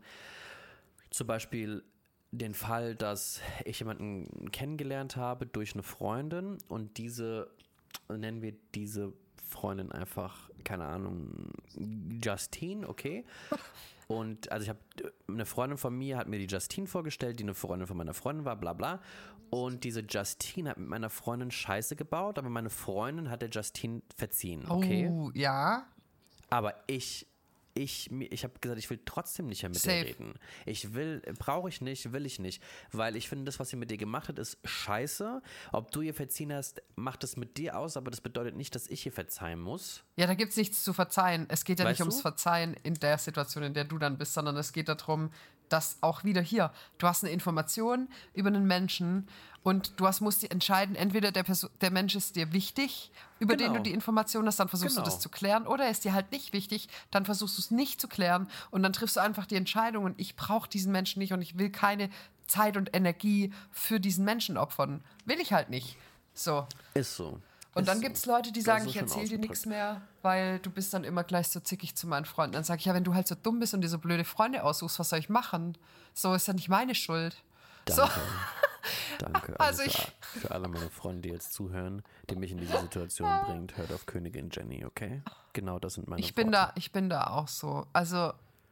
zum Beispiel... den Fall, dass ich jemanden kennengelernt habe durch eine Freundin und diese, nennen wir diese Freundin einfach, keine Ahnung, Justine, okay? Und also ich habe, eine Freundin von mir hat mir die Justine vorgestellt, die eine Freundin von meiner Freundin war, bla bla. Und diese Justine hat mit meiner Freundin Scheiße gebaut, aber meine Freundin hat der Justine verziehen, okay? Oh, ja. Aber ich... Ich, ich habe gesagt, ich will trotzdem nicht mehr mit Safe. dir reden. Ich will, brauche ich nicht, will ich nicht. Weil ich finde, das, was sie mit dir gemacht hat, ist scheiße. Ob du ihr verziehen hast, macht es mit dir aus, aber das bedeutet nicht, dass ich ihr verzeihen muss. Ja, da gibt's nichts zu verzeihen. Es geht ja Weißt nicht ums du? Verzeihen in der Situation, in der du dann bist, sondern es geht darum, dass auch wieder hier, du hast eine Information über einen Menschen und du hast, musst dir entscheiden, entweder der, Perso- der Mensch ist dir wichtig, über Genau. den du die Information hast, dann versuchst Genau. du das zu klären, oder er ist dir halt nicht wichtig, dann versuchst du es nicht zu klären und dann triffst du einfach die Entscheidung und ich brauche diesen Menschen nicht und ich will keine Zeit und Energie für diesen Menschen opfern. Will ich halt nicht. So. Ist so. Und Ist dann so. gibt es Leute, die Du sagen, hast es ich schon erzähle dir nichts ausgedrückt. mehr, weil du bist dann immer gleich so zickig zu meinen Freunden. Dann sage ich, ja, wenn du halt so dumm bist und dir so blöde Freunde aussuchst, was soll ich machen? So ist ja nicht meine Schuld. Danke. So. Danke. Also Also, ich- für, für alle meine Freunde, die jetzt zuhören, die mich in diese Situation bringt, hört auf Königin Jenny, okay? Genau, das sind meine Ich bin Worte. da, ich bin da auch so. Also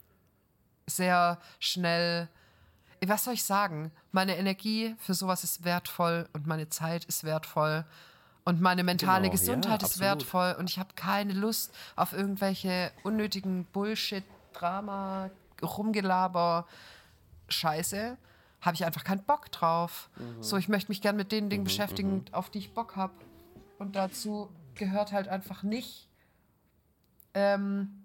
sehr schnell. Was soll ich sagen? Meine Energie für sowas ist wertvoll und meine Zeit ist wertvoll. Und meine mentale Genau, Gesundheit ja, ist absolut. wertvoll und ich habe keine Lust auf irgendwelche unnötigen Bullshit, Drama, Rumgelaber, Scheiße. Habe ich einfach keinen Bock drauf. Mhm. So, ich möchte mich gern mit den Dingen beschäftigen, auf die ich Bock habe. Und dazu gehört halt einfach nicht. Ähm,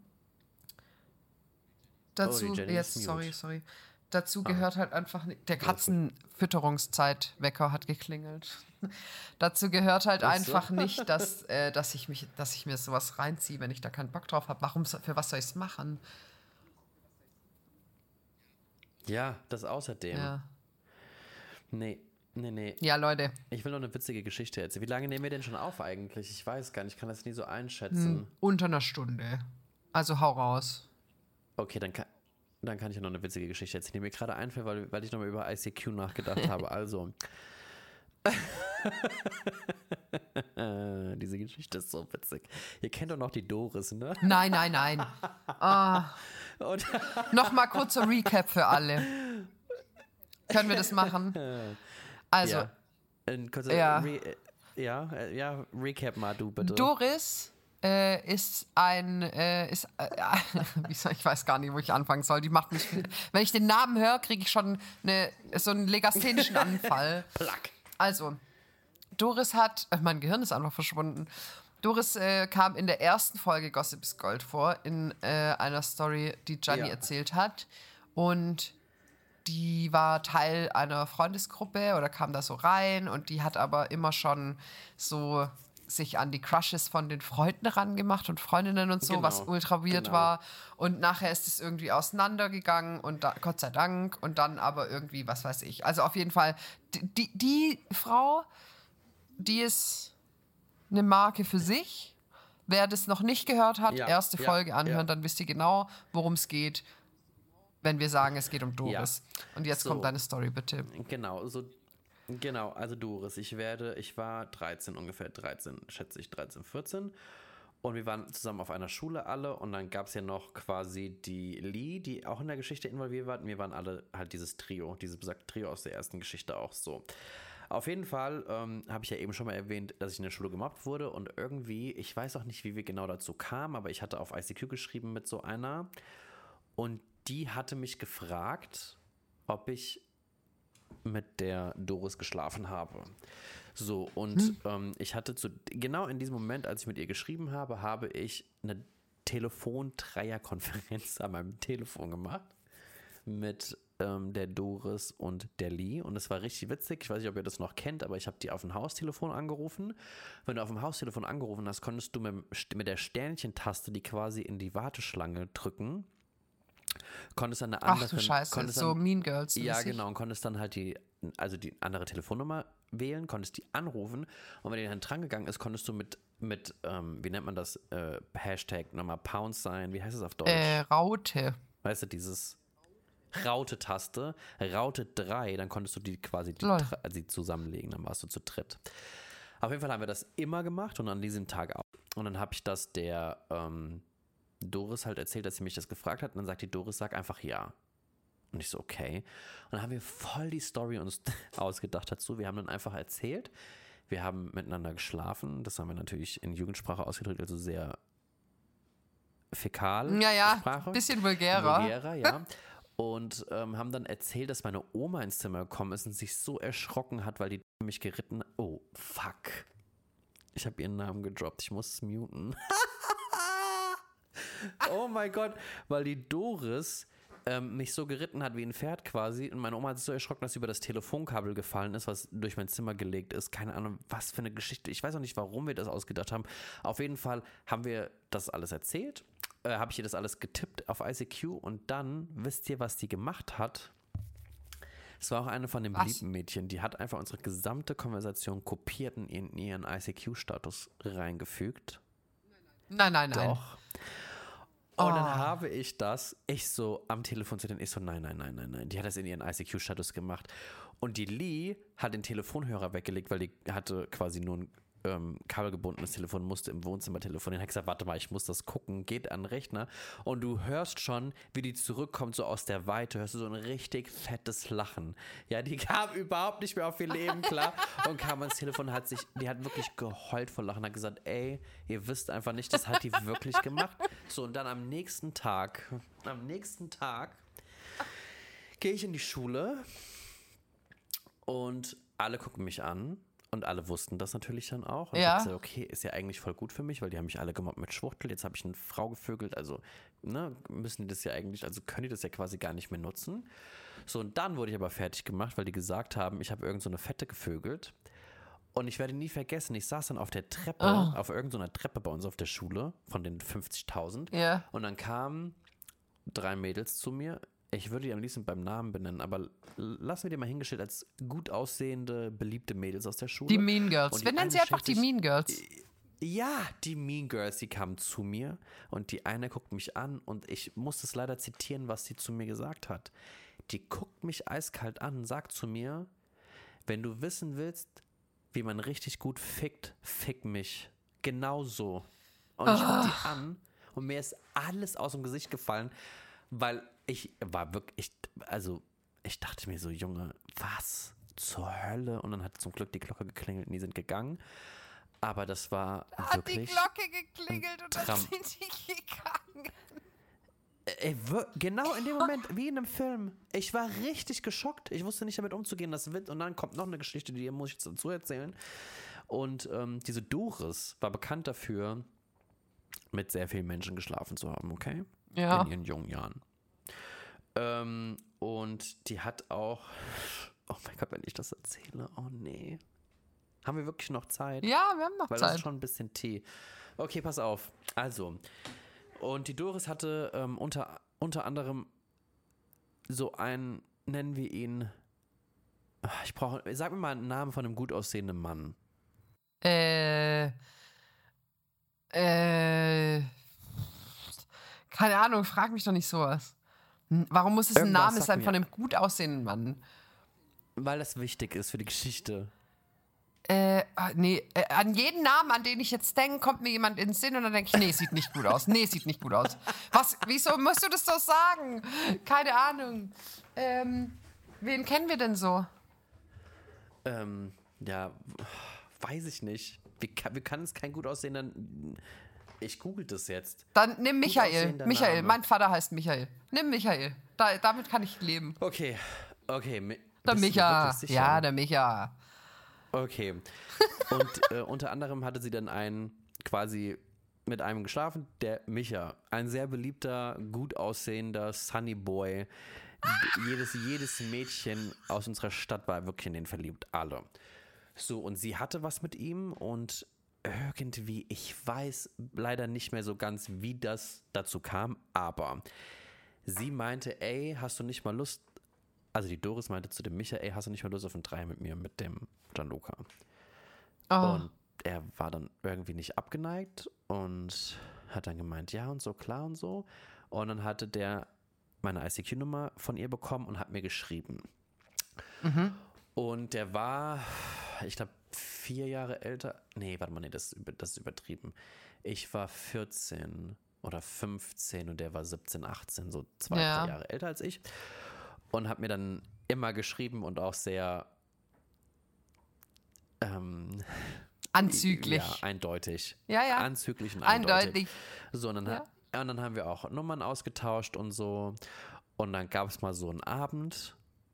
dazu, Oh, die Jenny jetzt, ist sorry, mute. sorry. Dazu gehört halt einfach nicht. Der Katzenfütterungszeitwecker hat geklingelt. Dazu gehört halt Ach so. einfach nicht, dass, äh, dass, ich mich, dass ich mir sowas reinziehe, wenn ich da keinen Bock drauf habe. Warum, so- für was soll ich es machen? Ja, das außerdem. Ja. Nee, nee, nee. Ja, Leute. Ich will noch eine witzige Geschichte erzählen. Wie lange nehmen wir denn schon auf eigentlich? Ich weiß gar nicht, ich kann das nie so einschätzen. Hm, unter einer Stunde. Also hau raus. Okay, dann kann, dann kann ich ja noch eine witzige Geschichte erzählen, die mir gerade einfällt, weil, weil ich nochmal über I C Q nachgedacht habe. Also. Diese Geschichte ist so witzig. Ihr kennt doch noch die Doris, ne? Nein, nein, nein. Ah. Nochmal kurzer Recap für alle. Können wir das machen? Also. Ja, ein kurzer ja. Re- ja, ja, Recap mal du bitte. Doris äh, ist ein, äh, ist, äh, wie soll, ich weiß gar nicht, wo ich anfangen soll. Die macht mich, wenn ich den Namen höre, kriege ich schon eine, so einen legasthenischen Anfall. Plack. Also, Doris hat, äh, mein Gehirn ist einfach verschwunden. Doris äh, kam in der ersten Folge Gossip is Gold vor, in äh, einer Story, die Gianni Ja. erzählt hat. Und die war Teil einer Freundesgruppe oder kam da so rein und die hat aber immer schon so sich an die Crushes von den Freunden rangemacht und Freundinnen und so, Genau, was ultra weird genau. war. Und nachher ist es irgendwie auseinandergegangen und da, Gott sei Dank, und dann aber irgendwie, was weiß ich. Also auf jeden Fall, die, die, die Frau, die ist eine Marke für sich. Wer das noch nicht gehört hat, Ja, erste ja, Folge anhören, ja. dann wisst ihr genau, worum es geht, wenn wir sagen, es geht um Doris. Und jetzt So. kommt deine Story, bitte. Genau, so genau, also Doris, ich werde, ich war dreizehn, ungefähr dreizehn, schätze ich, dreizehn, vierzehn. Und wir waren zusammen auf einer Schule alle und dann gab es ja noch quasi die Lee, die auch in der Geschichte involviert war. Und wir waren alle halt dieses Trio, dieses besagte Trio aus der ersten Geschichte auch so. Auf jeden Fall ähm, habe ich ja eben schon mal erwähnt, dass ich in der Schule gemobbt wurde und irgendwie, ich weiß auch nicht, wie wir genau dazu kamen, aber ich hatte auf I C Q geschrieben mit so einer und die hatte mich gefragt, ob ich mit der Doris geschlafen habe. So, und hm. ähm, ich hatte zu, genau in diesem Moment, als ich mit ihr geschrieben habe, habe ich eine Telefon-Dreier-Konferenz an meinem Telefon gemacht mit ähm, der Doris und der Lee. Und es war richtig witzig. Ich weiß nicht, ob ihr das noch kennt, aber ich habe die auf dem Haustelefon angerufen. Wenn du auf dem Haustelefon angerufen hast, konntest du mit, mit der Sternchentaste die quasi in die Warteschlange drücken. Konntest dann eine andere. Ach du Scheiße, so Mean Girls. Ja, genau, und konntest dann halt die, also die andere Telefonnummer wählen, konntest die anrufen und wenn die dann dran gegangen ist, konntest du mit, mit ähm, wie nennt man das, äh, Hashtag nochmal Pound sein, wie heißt es auf Deutsch? Äh, Raute. Weißt du, dieses Raute-Taste, Raute drei, dann konntest du die quasi die, Lol. also die zusammenlegen, dann warst du zu dritt. Auf jeden Fall haben wir das immer gemacht und an diesem Tag auch. Und dann habe ich das der, ähm, Doris halt erzählt, dass sie mich das gefragt hat und dann sagt die Doris, sag einfach ja. Und ich so, okay. Und dann haben wir voll die Story uns ausgedacht dazu. Wir haben dann einfach erzählt, wir haben miteinander geschlafen. Das haben wir natürlich in Jugendsprache ausgedrückt, also sehr fäkal. Ja, ja, Sprache. bisschen vulgärer. Vulgärer, ja. Und ähm, haben dann erzählt, dass meine Oma ins Zimmer gekommen ist und sich so erschrocken hat, weil die mich geritten hat. Oh, fuck. Ich habe ihren Namen gedroppt. Ich muss es muten. Oh mein Gott, weil die Doris ähm, mich so geritten hat wie ein Pferd quasi und meine Oma hat sich so erschrocken, dass sie über das Telefonkabel gefallen ist, was durch mein Zimmer gelegt ist. Keine Ahnung, was für eine Geschichte. Ich weiß auch nicht, warum wir das ausgedacht haben. Auf jeden Fall haben wir das alles erzählt, äh, habe ich ihr das alles getippt auf I C Q und dann, wisst ihr, was die gemacht hat? Es war auch eine von den Was? beliebten Mädchen, die hat einfach unsere gesamte Konversation kopiert und in ihren I C Q-Status reingefügt. Nein, nein, nein. Doch. Und dann Oh. habe ich das, ich so am Telefon zu denen, ich so, nein, nein, nein, nein, nein. Die hat das in ihren I C Q-Status gemacht. Und die Lee hat den Telefonhörer weggelegt, weil die hatte quasi nur ein ähm, kabelgebundenes Telefon, musste im Wohnzimmer telefonieren. Hat gesagt, warte mal, ich muss das gucken, geht an den Rechner. Und du hörst schon, wie die zurückkommt, so aus der Weite, hörst du so ein richtig fettes Lachen. Ja, die kam überhaupt nicht mehr auf ihr Leben klar und kam ans Telefon, hat sich, die hat wirklich geheult vor Lachen, hat gesagt, ey, ihr wisst einfach nicht, das hat die wirklich gemacht. So, und dann am nächsten Tag, am nächsten Tag gehe ich in die Schule und alle gucken mich an. Und alle wussten das natürlich dann auch. Und Ja. ich habe gesagt, okay, ist ja eigentlich voll gut für mich, weil die haben mich alle gemobbt mit Schwuchtel. Jetzt habe ich eine Frau gevögelt, also ne, müssen die das ja eigentlich, also können die das ja quasi gar nicht mehr nutzen. So, und dann wurde ich aber fertig gemacht, weil die gesagt haben, ich habe irgend so eine Fette gevögelt. Und ich werde nie vergessen, ich saß dann auf der Treppe, Oh. auf irgendeiner Treppe bei uns auf der Schule von den fünfzigtausend. Ja. Und dann kamen drei Mädels zu mir ich würde die am liebsten beim Namen benennen, aber lassen wir die mal hingestellt als gut aussehende, beliebte Mädels aus der Schule. Die Mean Girls. Wir nennen sie einfach die Mean Girls. Ja, die Mean Girls, die kamen zu mir und die eine guckt mich an und ich muss es leider zitieren, was sie zu mir gesagt hat. Die guckt mich eiskalt an und sagt zu mir, wenn du wissen willst, wie man richtig gut fickt, fick mich. Genau so. Und ich guck die an und mir ist alles aus dem Gesicht gefallen, weil ich war wirklich, also ich dachte mir so, Junge, was zur Hölle? Und dann hat zum Glück die Glocke geklingelt und die sind gegangen. Aber das war hat wirklich... Hat die Glocke geklingelt und dann sind die gegangen. Ey, genau in dem Moment, wie in einem Film. Ich war richtig geschockt. Ich wusste nicht damit umzugehen. Das wird, und dann kommt noch eine Geschichte, die muss ich jetzt dazu erzählen. Und ähm, diese Doris war bekannt dafür, mit sehr vielen Menschen geschlafen zu haben, okay? Ja. In ihren jungen Jahren. Ähm, und die hat auch... Oh mein Gott, wenn ich das erzähle. Oh nee. Haben wir wirklich noch Zeit? Ja, wir haben noch Weil Zeit. das ist schon ein bisschen Tee. Okay, pass auf. Also... Und die Doris hatte ähm, unter, unter anderem so einen, nennen wir ihn, ich brauche, sag mir mal einen Namen von einem gut aussehenden Mann. Äh, äh, keine Ahnung, frag mich doch nicht sowas. Warum muss es ein Irgendwas Name sag sein mir. von einem gut aussehenden Mann? Weil das wichtig ist für die Geschichte. Äh, nee, äh, an jeden Namen, an den ich jetzt denke, kommt mir jemand in den Sinn und dann denke ich, nee, sieht nicht gut aus. Nee, sieht nicht gut aus. Was, wieso musst du das so sagen? Keine Ahnung. Ähm, wen kennen wir denn so? Ähm, ja, weiß ich nicht. Wie kann, wie kann es kein gut aussehender... Ich google das jetzt. Dann nimm Michael. aussehender Michael, Name. mein Vater heißt Michael. Nimm Michael. Da, damit kann ich leben. Okay, okay. Mi- Der bist du dir Micha. wirklich sicher? Ja, der Micha. Okay. Und äh, unter anderem hatte sie dann einen quasi mit einem geschlafen, der Micha. Ein sehr beliebter, gut aussehender Sunny Boy. Jedes, jedes Mädchen aus unserer Stadt war wirklich in den verliebt. Alle. So, und sie hatte was mit ihm und irgendwie, ich weiß leider nicht mehr so ganz, wie das dazu kam, aber sie meinte, ey, hast du nicht mal Lust, also die Doris meinte zu dem Micha, ey, hast du nicht mal Lust auf ein Dreier mit mir, mit dem Gianluca? Oh. Und er war dann irgendwie nicht abgeneigt und hat dann gemeint, ja und so, klar und so. Und dann hatte der meine I C Q-Nummer von ihr bekommen und hat mir geschrieben. Mhm. Und der war, ich glaube, vier Jahre älter. Nee, warte mal, nee, das, das ist übertrieben. Ich war vierzehn oder fünfzehn und der war siebzehn, achtzehn, so zwei, Ja. drei Jahre älter als ich. Und hat mir dann immer geschrieben und auch sehr ähm, Anzüglich. ja, eindeutig. Ja, ja. Anzüglich und eindeutig. Eindeutig. So, und dann, Ja. hat, ja, und dann haben wir auch Nummern ausgetauscht und so. Und dann gab es mal so einen Abend.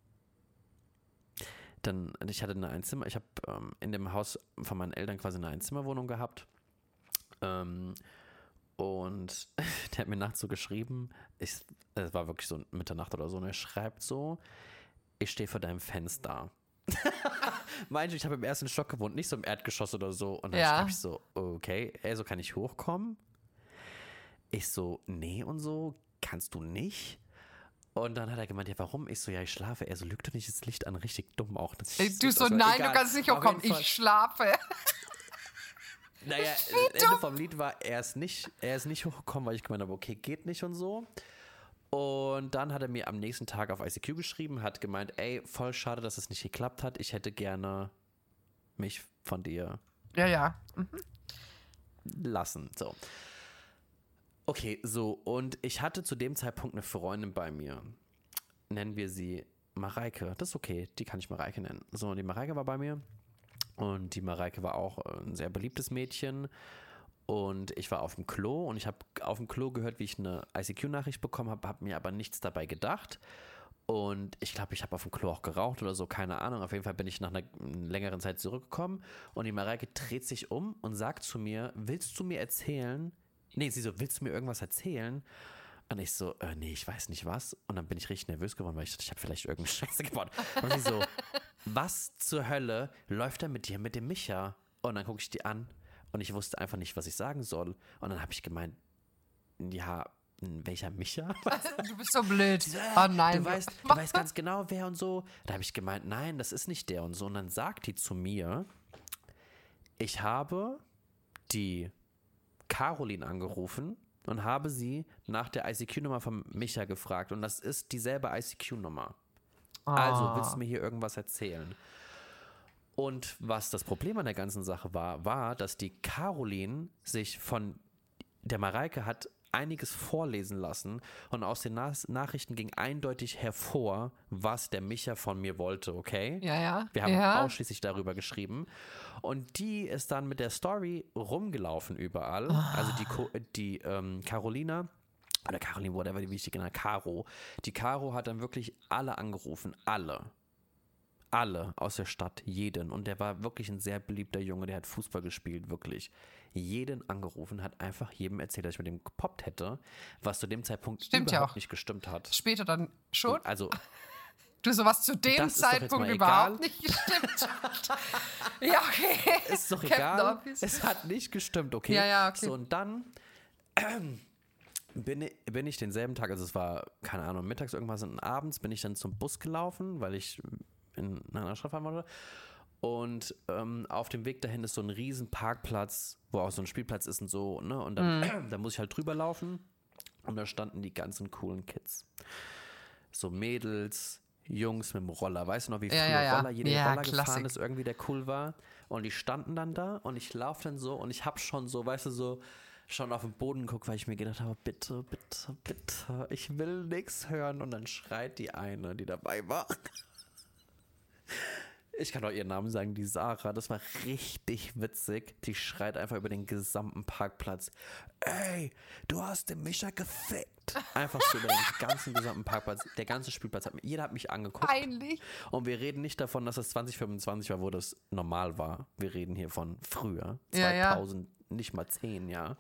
Dann, ich hatte eine Einzimmer, ich habe ähm, in dem Haus von meinen Eltern quasi eine Einzimmerwohnung gehabt. Ähm, und der hat mir nachts so geschrieben, ich, es war wirklich so Mitternacht oder so, und er schreibt so, ich stehe vor deinem Fenster. Meinte, ich habe im ersten Stock gewohnt, nicht so im Erdgeschoss oder so. Und dann Ja. schreibe ich so, okay, ey, so kann ich hochkommen? Ich so, nee und so, kannst du nicht? Und dann hat er gemeint, ja, warum? Ich so, ja, ich schlafe. Er so, lügt doch nicht das Licht an, richtig dumm auch. Das Ey, ist- du so, also, nein, egal. du kannst nicht Auf hochkommen. jeden Fall. Ich schlafe. Naja, das Ende vom Lied war, er ist nicht, er ist nicht hochgekommen, weil ich gemeint habe, okay, geht nicht und so. Und dann hat er mir am nächsten Tag auf I C Q geschrieben, hat gemeint, ey, voll schade, dass es nicht geklappt hat. Ich hätte gerne mich von dir Ja, ja. lassen. So. Okay, so. Und ich hatte zu dem Zeitpunkt eine Freundin bei mir. Nennen wir sie Mareike. Das ist okay, die kann ich Mareike nennen. So, und die Mareike war bei mir. Und die Mareike war auch ein sehr beliebtes Mädchen. Und ich war auf dem Klo und ich habe auf dem Klo gehört, wie ich eine I C Q-Nachricht bekommen habe, habe mir aber nichts dabei gedacht. Und ich glaube, ich habe auf dem Klo auch geraucht oder so, keine Ahnung. Auf jeden Fall bin ich nach einer längeren Zeit zurückgekommen und die Mareike dreht sich um und sagt zu mir, willst du mir erzählen? Nee, sie so, willst du mir irgendwas erzählen? Und ich so, äh, nee, ich weiß nicht was. Und dann bin ich richtig nervös geworden, weil ich dachte, ich habe vielleicht irgendeine Scheiße gebaut. Und sie so, was zur Hölle läuft da mit dir, mit dem Micha? Und dann gucke ich die an und ich wusste einfach nicht, was ich sagen soll. Und dann habe ich gemeint, ja, welcher Micha? Du bist so blöd. Oh nein. Du weißt, du weißt ganz genau, wer und so. Da habe ich gemeint, nein, das ist nicht der und so. Und dann sagt die zu mir, ich habe die Caroline angerufen und habe sie nach der I C Q-Nummer von Micha gefragt. Und das ist dieselbe I C Q-Nummer. Oh. Also willst du mir hier irgendwas erzählen? Und was das Problem an der ganzen Sache war, war, dass die Caroline sich von der Mareike hat einiges vorlesen lassen und aus den Nas- Nachrichten ging eindeutig hervor, was der Micha von mir wollte, okay? Ja, ja. Wir haben ja. ausschließlich darüber geschrieben und die ist dann mit der Story rumgelaufen überall, oh. also die, Co- die ähm, Carolina oder Caroline, whatever, wie ich die genannt, Caro, die Caro hat dann wirklich alle angerufen, alle. Alle aus der Stadt, jeden. Und der war wirklich ein sehr beliebter Junge, der hat Fußball gespielt, wirklich. Jeden angerufen, hat einfach jedem erzählt, dass ich mit dem gepoppt hätte, was zu dem Zeitpunkt Stimmt überhaupt ja auch. nicht gestimmt hat. Später dann schon? Also, du, sowas zu dem Zeitpunkt überhaupt nicht gestimmt hat. Ja, okay. Ist doch egal. Es hat nicht gestimmt, okay? Ja, ja, okay. So, und dann ähm, bin, ich, bin ich denselben Tag, also es war, keine Ahnung, mittags irgendwas und abends bin ich dann zum Bus gelaufen, weil ich in einer Stadt fahren wollte. Und ähm, auf dem Weg dahin ist so ein riesen Parkplatz, wo auch so ein Spielplatz ist und so, ne? Und dann, mm. da muss ich halt drüber laufen. Und da standen die ganzen coolen Kids. So Mädels, Jungs mit dem Roller. Weißt du noch, wie früher ja, ja. Roller, jeder ja, Roller Klassik. gefahren ist, irgendwie der cool war. Und die standen dann da und ich laufe dann so und ich hab schon so, weißt du, so schon auf den Boden geguckt, weil ich mir gedacht habe, bitte, bitte, bitte, ich will nichts hören. Und dann schreit die eine, die dabei war. Ich kann auch ihren Namen sagen, die Sarah, das war richtig witzig. Die schreit einfach über den gesamten Parkplatz. Ey, du hast den Micha gefickt. Einfach so über den ganzen gesamten Parkplatz. Der ganze Spielplatz, hat, jeder hat mich angeguckt. Peinlich. Und wir reden nicht davon, dass es zwanzig fünfundzwanzig war, wo das normal war. Wir reden hier von früher. Ja, zweitausend, ja. Nicht mal zehn, ja.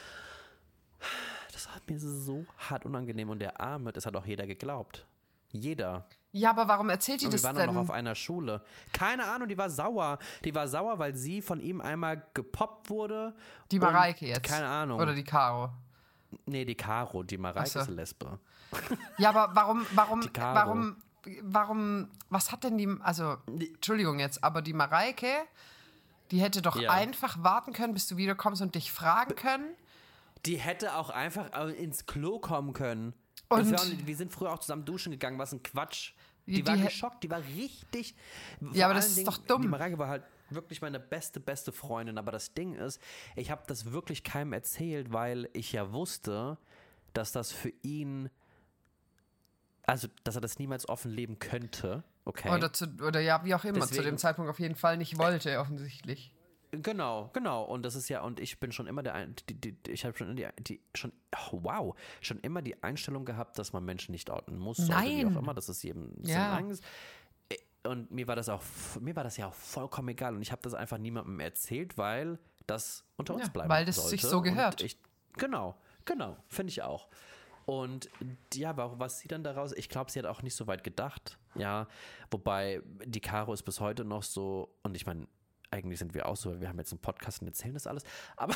Das hat mir so hart unangenehm. Und der Arme, das hat auch jeder geglaubt. Jeder. Ja, aber warum erzählt die und das denn? Wir denn? waren noch auf einer Schule. Keine Ahnung, die war sauer. Die war sauer, weil sie von ihm einmal gepoppt wurde. Die Mareike jetzt? Keine Ahnung. Oder die Caro? Nee, die Caro. Die Mareike so. ist eine Lesbe. Ja, aber warum, warum, Die Caro. warum, warum, was hat denn die, also, Entschuldigung jetzt, aber die Mareike, die hätte doch Ja. einfach warten können, bis du wiederkommst und dich fragen können. Die hätte auch einfach ins Klo kommen können. Und Das war, wir sind früher auch zusammen duschen gegangen, was ein Quatsch. Die, Die- war die- geschockt, die war richtig. Vor Ja, aber das allen ist Dingen, doch dumm. Die Mareike war halt wirklich meine beste, beste Freundin. Aber das Ding ist, ich habe das wirklich keinem erzählt, weil ich ja wusste, dass das für ihn, also dass er das niemals offen leben könnte. Okay. Oder, zu, oder ja, wie auch immer, Deswegen- zu dem Zeitpunkt auf jeden Fall nicht wollte, offensichtlich. Genau, genau. Und das ist ja, und ich bin schon immer der, Ein- die, die, ich habe schon die, die, schon, oh, wow, schon immer die Einstellung gehabt, dass man Menschen nicht outen muss, sollte, wie Nein. auch immer, das ist jedem Ja. sein eigenes. Und mir war das auch, mir war das ja auch vollkommen egal. Und ich habe das einfach niemandem erzählt, weil das unter uns Ja, bleiben weil das sollte. sich so gehört. Und ich, genau, genau, finde ich auch. Und ja, aber was sie dann daraus, ich glaube, sie hat auch nicht so weit gedacht. Ja, wobei die Caro ist bis heute noch so, und ich meine, eigentlich sind wir auch so, weil wir haben jetzt einen Podcast und erzählen das alles. Aber,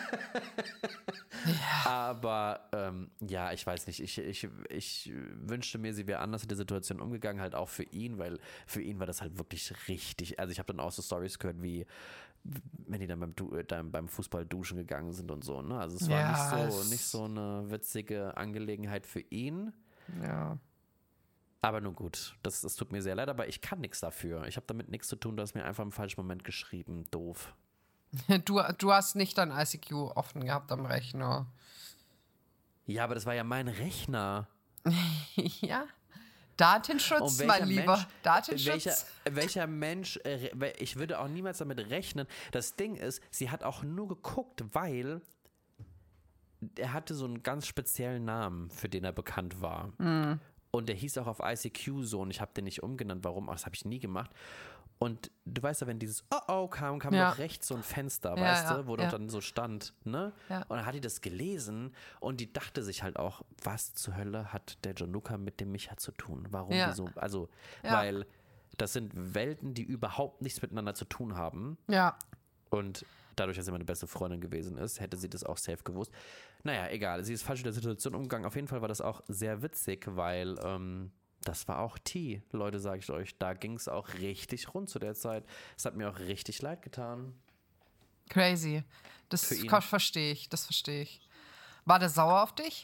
Ja. aber ähm, ja, ich weiß nicht. Ich, ich, ich wünschte mir, sie wäre anders in der Situation umgegangen, halt auch für ihn, weil für ihn war das halt wirklich richtig. Also ich habe dann auch so Storys gehört, wie wenn die dann beim, du dann beim Fußball duschen gegangen sind und so. Ne? Also es war Ja, nicht so, es- nicht so eine witzige Angelegenheit für ihn. Ja. Aber nun gut, das, das tut mir sehr leid, aber ich kann nichts dafür. Ich habe damit nichts zu tun, du hast mir einfach im falschen Moment geschrieben. Doof. Du, du hast nicht dein I C Q offen gehabt am Rechner. Ja, aber das war ja mein Rechner. Ja. Datenschutz, mein Lieber. Mensch, Datenschutz. welcher, welcher Mensch, äh, re- ich würde auch niemals damit rechnen. Das Ding ist, sie hat auch nur geguckt, weil er hatte so einen ganz speziellen Namen, für den er bekannt war. Mhm. Und der hieß auch auf I C Q so und ich habe den nicht umgenannt. Warum? Ach, das habe ich nie gemacht. Und du weißt ja, wenn dieses Oh-Oh kam, kam Ja. noch rechts so ein Fenster, Ja, weißt ja, du, wo ja. doch dann so stand, ne? Ja. Und dann hat die das gelesen und die dachte sich halt auch, was zur Hölle hat der Gianluca mit dem Micha zu tun? Warum Ja. wieso? Also, Ja. weil das sind Welten, die überhaupt nichts miteinander zu tun haben. Ja. Und dadurch, dass sie meine beste Freundin gewesen ist, hätte sie das auch safe gewusst. Naja, egal. Sie ist falsch mit der Situation umgegangen. Auf jeden Fall war das auch sehr witzig, weil ähm, das war auch Tee. Leute, sage ich euch, da ging es auch richtig rund zu der Zeit. Es hat mir auch richtig leid getan. Crazy. Das verstehe ich, das verstehe ich. War der sauer auf dich?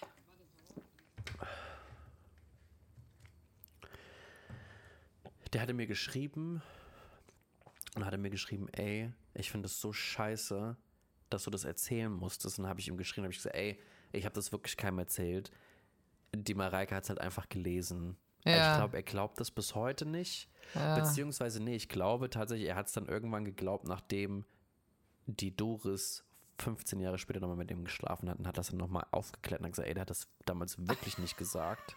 Der hatte mir geschrieben und hatte mir geschrieben, ey, ich finde es so scheiße, dass du das erzählen musstest. Und dann habe ich ihm geschrieben, habe ich gesagt, ey, ich habe das wirklich keinem erzählt. Die Mareike hat es halt einfach gelesen. Ja. Ich glaube, er glaubt das bis heute nicht. Ja. Beziehungsweise, nee, ich glaube tatsächlich, er hat es dann irgendwann geglaubt, nachdem die Doris fünfzehn Jahre später nochmal mit ihm geschlafen hat und hat das dann nochmal aufgeklärt und hat gesagt, ey, der hat das damals wirklich nicht gesagt.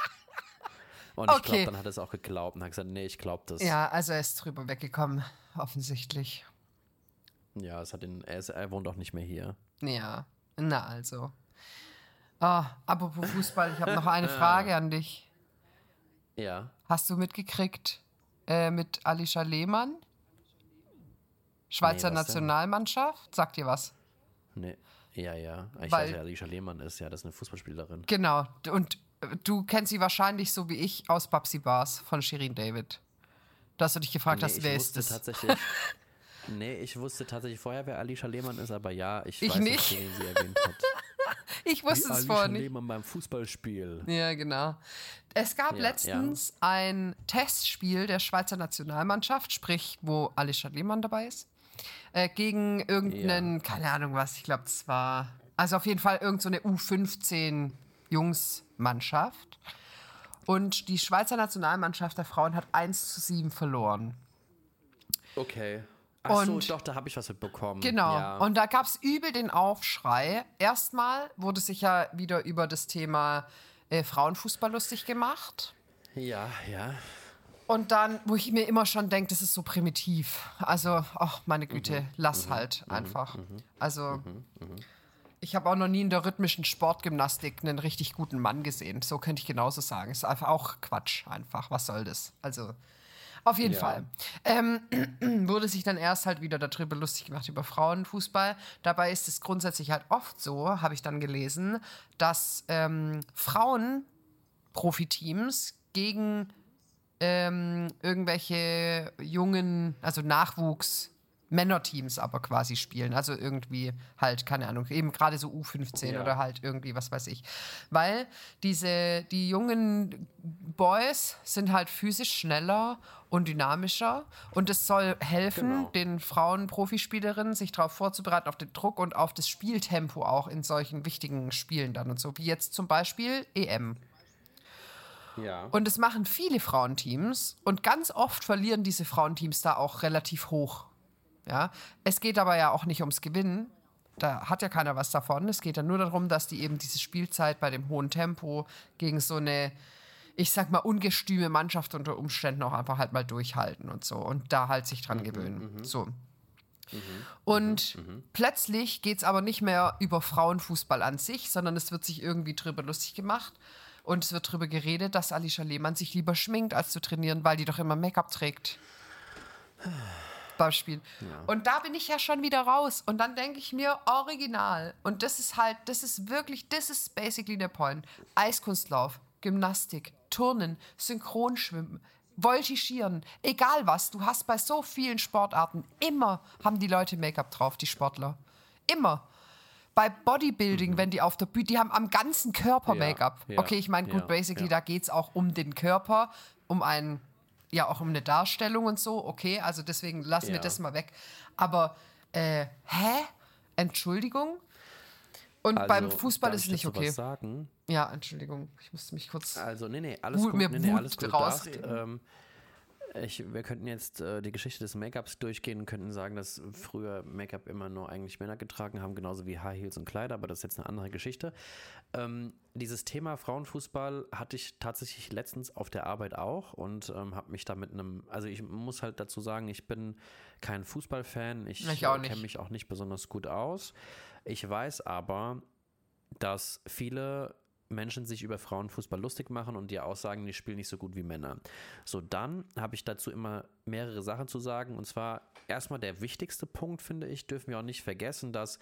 Und ich okay. glaube, dann hat er es auch geglaubt und hat gesagt, nee, ich glaube das. Ja, also er ist drüber weggekommen, offensichtlich. Ja, es hat ihn, er, ist, er wohnt auch nicht mehr hier. Ja, na also. Oh, apropos Fußball, ich habe noch eine Frage an dich. Ja. Hast du mitgekriegt äh, mit Alisha Lehmann? Schweizer nee, Nationalmannschaft? Sagt dir was? Nee, ja, ja. Ich Weil, weiß ja, Alisha Lehmann ist ja, das ist eine Fußballspielerin. Genau, und du kennst sie wahrscheinlich so wie ich aus Babsi Bars von Shirin David. Da hast du dich gefragt, nee, hast, wer ist das? Tatsächlich, nee, ich wusste tatsächlich vorher, wer Alisha Lehmann ist, aber ja, ich, ich weiß nicht. nicht, wen sie erwähnt hat. Ich wusste es vorher nicht. Alisha Lehmann beim Fußballspiel. Ja, genau. Es gab ja, letztens ja. ein Testspiel der Schweizer Nationalmannschaft, sprich, wo Alisha Lehmann dabei ist, äh, gegen irgendeinen, ja. keine Ahnung was, ich glaube, es war, also auf jeden Fall irgendeine so U fünfzehn Jungsmannschaft. Und die Schweizer Nationalmannschaft der Frauen hat eins zu sieben verloren. Okay. Ach so, doch, da habe ich was mitbekommen. Genau. Ja. Und da gab es übel den Aufschrei. Erstmal wurde sich ja wieder über das Thema äh, Frauenfußball lustig gemacht. Ja, ja. Und dann, wo ich mir immer schon denke, das ist so primitiv. Also, ach, meine Güte, mhm, lass mhm, halt mhm, einfach. Mhm, also, mhm, mhm. ich habe auch noch nie in der rhythmischen Sportgymnastik einen richtig guten Mann gesehen. So könnte ich genauso sagen. Ist einfach auch Quatsch einfach. Was soll das? Also, auf jeden ja. Fall. Ähm, wurde sich dann erst halt wieder darüber lustig gemacht über Frauenfußball. Dabei ist es grundsätzlich halt oft so, habe ich dann gelesen, dass ähm, Frauen-Profiteams gegen ähm, irgendwelche jungen, also Nachwuchs- Männerteams aber quasi spielen. Also irgendwie halt, keine Ahnung, eben gerade so U fünfzehn ja. oder halt irgendwie, was weiß ich. Weil diese, die jungen Boys sind halt physisch schneller und dynamischer und es soll helfen, genau. den Frauen-Profispielerinnen sich darauf vorzubereiten, auf den Druck und auf das Spieltempo auch in solchen wichtigen Spielen dann und so, wie jetzt zum Beispiel E M. Ja. Und es machen viele Frauenteams und ganz oft verlieren diese Frauenteams da auch relativ hoch. Ja, es geht aber ja auch nicht ums Gewinnen. Da hat ja keiner was davon. Es geht ja nur darum, dass die eben diese Spielzeit bei dem hohen Tempo gegen so eine, ich sag mal, ungestüme Mannschaft unter Umständen auch einfach halt mal durchhalten und so. Und da halt sich dran mhm, gewöhnen. Mhm. So. Mhm, und mhm. plötzlich geht es aber nicht mehr über Frauenfußball an sich, sondern es wird sich irgendwie drüber lustig gemacht. Und es wird drüber geredet, dass Alisha Lehmann sich lieber schminkt, als zu trainieren, weil die doch immer Make-up trägt. Spiel. Ja. Und da bin ich ja schon wieder raus. Und dann denke ich mir, original. Und das ist halt, das ist wirklich, das ist basically der Point. Eiskunstlauf, Gymnastik, Turnen, Synchronschwimmen, Voltigieren, egal was. Du hast bei so vielen Sportarten, immer haben die Leute Make-up drauf, die Sportler. Immer. Bei Bodybuilding, mhm. wenn die auf der Bühne, die haben am ganzen Körper ja, Make-up. Ja, okay, ich meine, gut, ja, basically, ja. da geht es auch um den Körper, um einen ja, auch um eine Darstellung und so, okay, also deswegen lassen ja. wir das mal weg. Aber, äh, hä? Entschuldigung? Und also, beim Fußball ist es nicht okay. Was sagen? Ja, Entschuldigung, ich musste mich kurz... Also, nee, nee, alles gut, mir nee, nee, alles gut. Raus. Ähm, ich, wir könnten jetzt äh, die Geschichte des Make-ups durchgehen und könnten sagen, dass früher Make-up immer nur eigentlich Männer getragen haben, genauso wie High Heels und Kleider, aber das ist jetzt eine andere Geschichte. Ähm, dieses Thema Frauenfußball hatte ich tatsächlich letztens auf der Arbeit auch und ähm, habe mich da mit einem, also ich muss halt dazu sagen, ich bin kein Fußballfan, ich, ich äh, kenne mich auch nicht besonders gut aus. Ich weiß aber, dass viele Menschen sich über Frauenfußball lustig machen und dir aussagen, die spielen nicht so gut wie Männer. So, dann habe ich dazu immer mehrere Sachen zu sagen. Und zwar erstmal der wichtigste Punkt, finde ich, dürfen wir auch nicht vergessen, dass,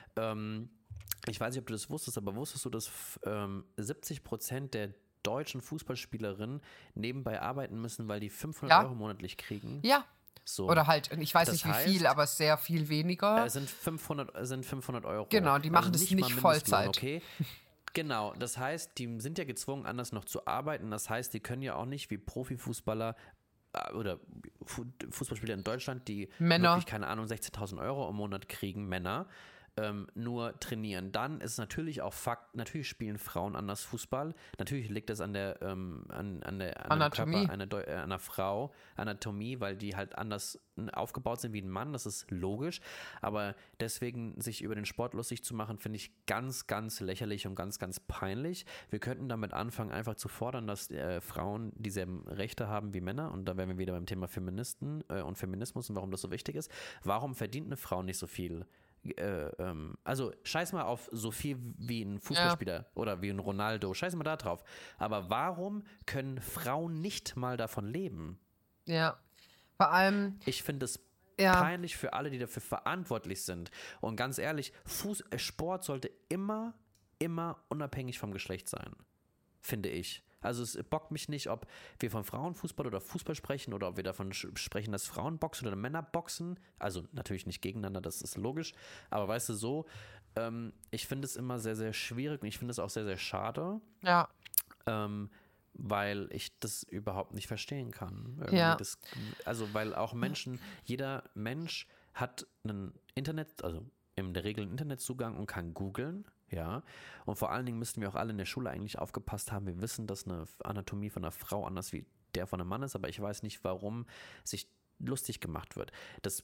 ähm, ich weiß nicht, ob du das wusstest, aber wusstest du, dass ähm, siebzig Prozent der deutschen Fußballspielerinnen nebenbei arbeiten müssen, weil die fünfhundert Ja. Euro monatlich kriegen? Ja. So. Oder halt, ich weiß Das nicht wie heißt, viel, aber sehr viel weniger. Es sind fünfhundert, sind fünfhundert Euro. Genau, die machen das mal nicht Mindestlohn, Vollzeit. Okay. Genau, das heißt, die sind ja gezwungen, anders noch zu arbeiten. Das heißt, die können ja auch nicht wie Profifußballer äh, oder Fu- Fußballspieler in Deutschland, die Männer. wirklich, keine Ahnung, sechzehntausend Euro im Monat kriegen, Männer, ähm, nur trainieren. Dann ist natürlich auch Fakt, natürlich spielen Frauen anders Fußball. Natürlich liegt das an der, ähm, an, an der an dem Anatomie. Körper einer, Deu- äh, einer Frau, Anatomie, weil die halt anders aufgebaut sind wie ein Mann, das ist logisch, aber deswegen sich über den Sport lustig zu machen, finde ich ganz, ganz lächerlich und ganz, ganz peinlich. Wir könnten damit anfangen, einfach zu fordern, dass äh, Frauen dieselben Rechte haben wie Männer, und da wären wir wieder beim Thema Feministen äh, und Feminismus und warum das so wichtig ist. Warum verdient eine Frau nicht so viel? Äh, ähm, also scheiß mal auf so viel wie ein Fußballspieler ja. oder wie ein Ronaldo, scheiß mal da drauf. Aber warum können Frauen nicht mal davon leben? Ja, vor allem... Ich finde es ja. peinlich für alle, die dafür verantwortlich sind. Und ganz ehrlich, Fuß, äh, Sport sollte immer, immer unabhängig vom Geschlecht sein, finde ich. Also es bockt mich nicht, ob wir von Frauenfußball oder Fußball sprechen oder ob wir davon sprechen, dass Frauen boxen oder Männer boxen. Also natürlich nicht gegeneinander, das ist logisch. Aber weißt du, so, ähm, ich finde es immer sehr, sehr schwierig und ich finde es auch sehr, sehr schade. Ja. Ähm, weil ich das überhaupt nicht verstehen kann. Irgendwie ja. Das, also weil auch Menschen, jeder Mensch hat einen Internet, also in der Regel einen Internetzugang und kann googeln. Ja, und vor allen Dingen müssten wir auch alle in der Schule eigentlich aufgepasst haben. Wir wissen, dass eine Anatomie von einer Frau anders wie der von einem Mann ist, aber ich weiß nicht, warum sich lustig gemacht wird. Das,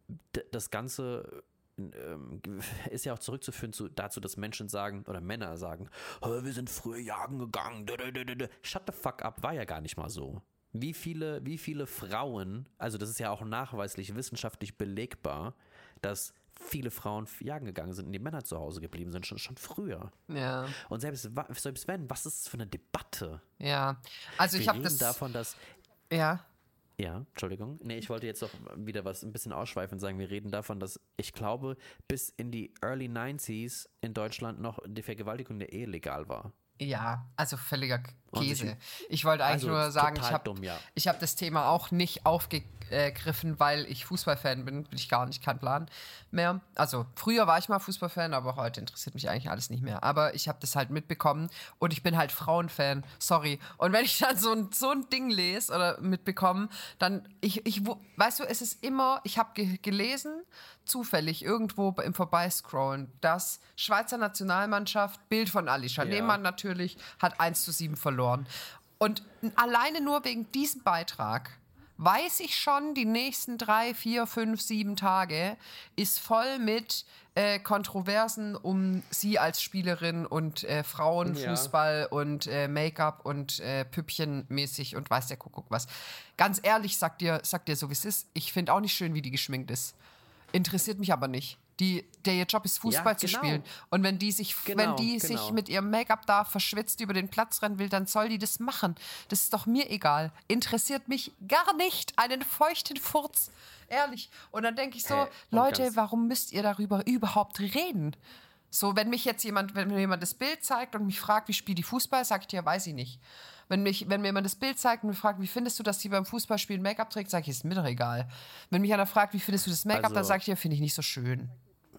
das Ganze ähm, ist ja auch zurückzuführen zu, dazu, dass Menschen sagen, oder Männer sagen, oh, wir sind früher jagen gegangen. Shut the fuck up, war ja gar nicht mal so. Wie viele, wie viele Frauen, also das ist ja auch nachweislich wissenschaftlich belegbar, dass viele Frauen jagen gegangen sind und die Männer zu Hause geblieben sind, schon, schon früher. Ja. Und selbst, selbst wenn, was ist das für eine Debatte? Ja, also Wir ich habe reden das... davon, dass... Ja. Ja, Entschuldigung. Nee, ich wollte jetzt doch wieder was ein bisschen ausschweifen und sagen, wir reden davon, dass ich glaube, bis in die Early neunziger in Deutschland noch die Vergewaltigung der Ehe legal war. Ja, also völliger Käse. Ich, ich wollte eigentlich also nur sagen, ich habe ja. ich hab das Thema auch nicht aufgegriffen, weil ich Fußballfan bin. Bin ich gar nicht, kein Plan mehr. Also früher war ich mal Fußballfan, aber heute interessiert mich eigentlich alles nicht mehr. Aber ich habe das halt mitbekommen und ich bin halt Frauenfan, sorry. Und wenn ich dann so ein, so ein Ding lese oder mitbekomme, dann, ich, ich, weißt du, es ist immer, ich habe ge- gelesen, zufällig irgendwo im Vorbeiscrollen, dass Schweizer Nationalmannschaft, Bild von Alisha ja. Lehmann natürlich, hat eins zu sieben verloren. Und alleine nur wegen diesem Beitrag weiß ich schon, die nächsten drei, vier, fünf, sieben Tage ist voll mit äh, Kontroversen um sie als Spielerin und äh, Frauenfußball ja. und äh, Make-up und äh, Püppchenmäßig und weiß der Kuckuck was. Ganz ehrlich, sag dir, sag dir so, wie es ist, ich finde auch nicht schön, wie die geschminkt ist. Interessiert mich aber nicht. Die, der ihr Job ist, Fußball ja, zu genau. spielen. Und wenn die sich, genau, wenn die genau. sich mit ihrem Make-up da verschwitzt über den Platz rennen will, dann soll die das machen. Das ist doch mir egal. Interessiert mich gar nicht. Einen feuchten Furz. Ehrlich. Und dann denke ich so, hey, Leute, warum müsst ihr darüber überhaupt reden? So, wenn mich jetzt jemand, wenn mir jemand das Bild zeigt und mich fragt, wie spielt die Fußball, sage ich dir, weiß ich nicht. Wenn, mich, wenn mir jemand das Bild zeigt und mich fragt, wie findest du, dass die beim Fußballspielen Make-up trägt, sage ich, ist mir doch egal. Wenn mich einer fragt, wie findest du das Make-up, also, dann sage ich dir, finde ich nicht so schön.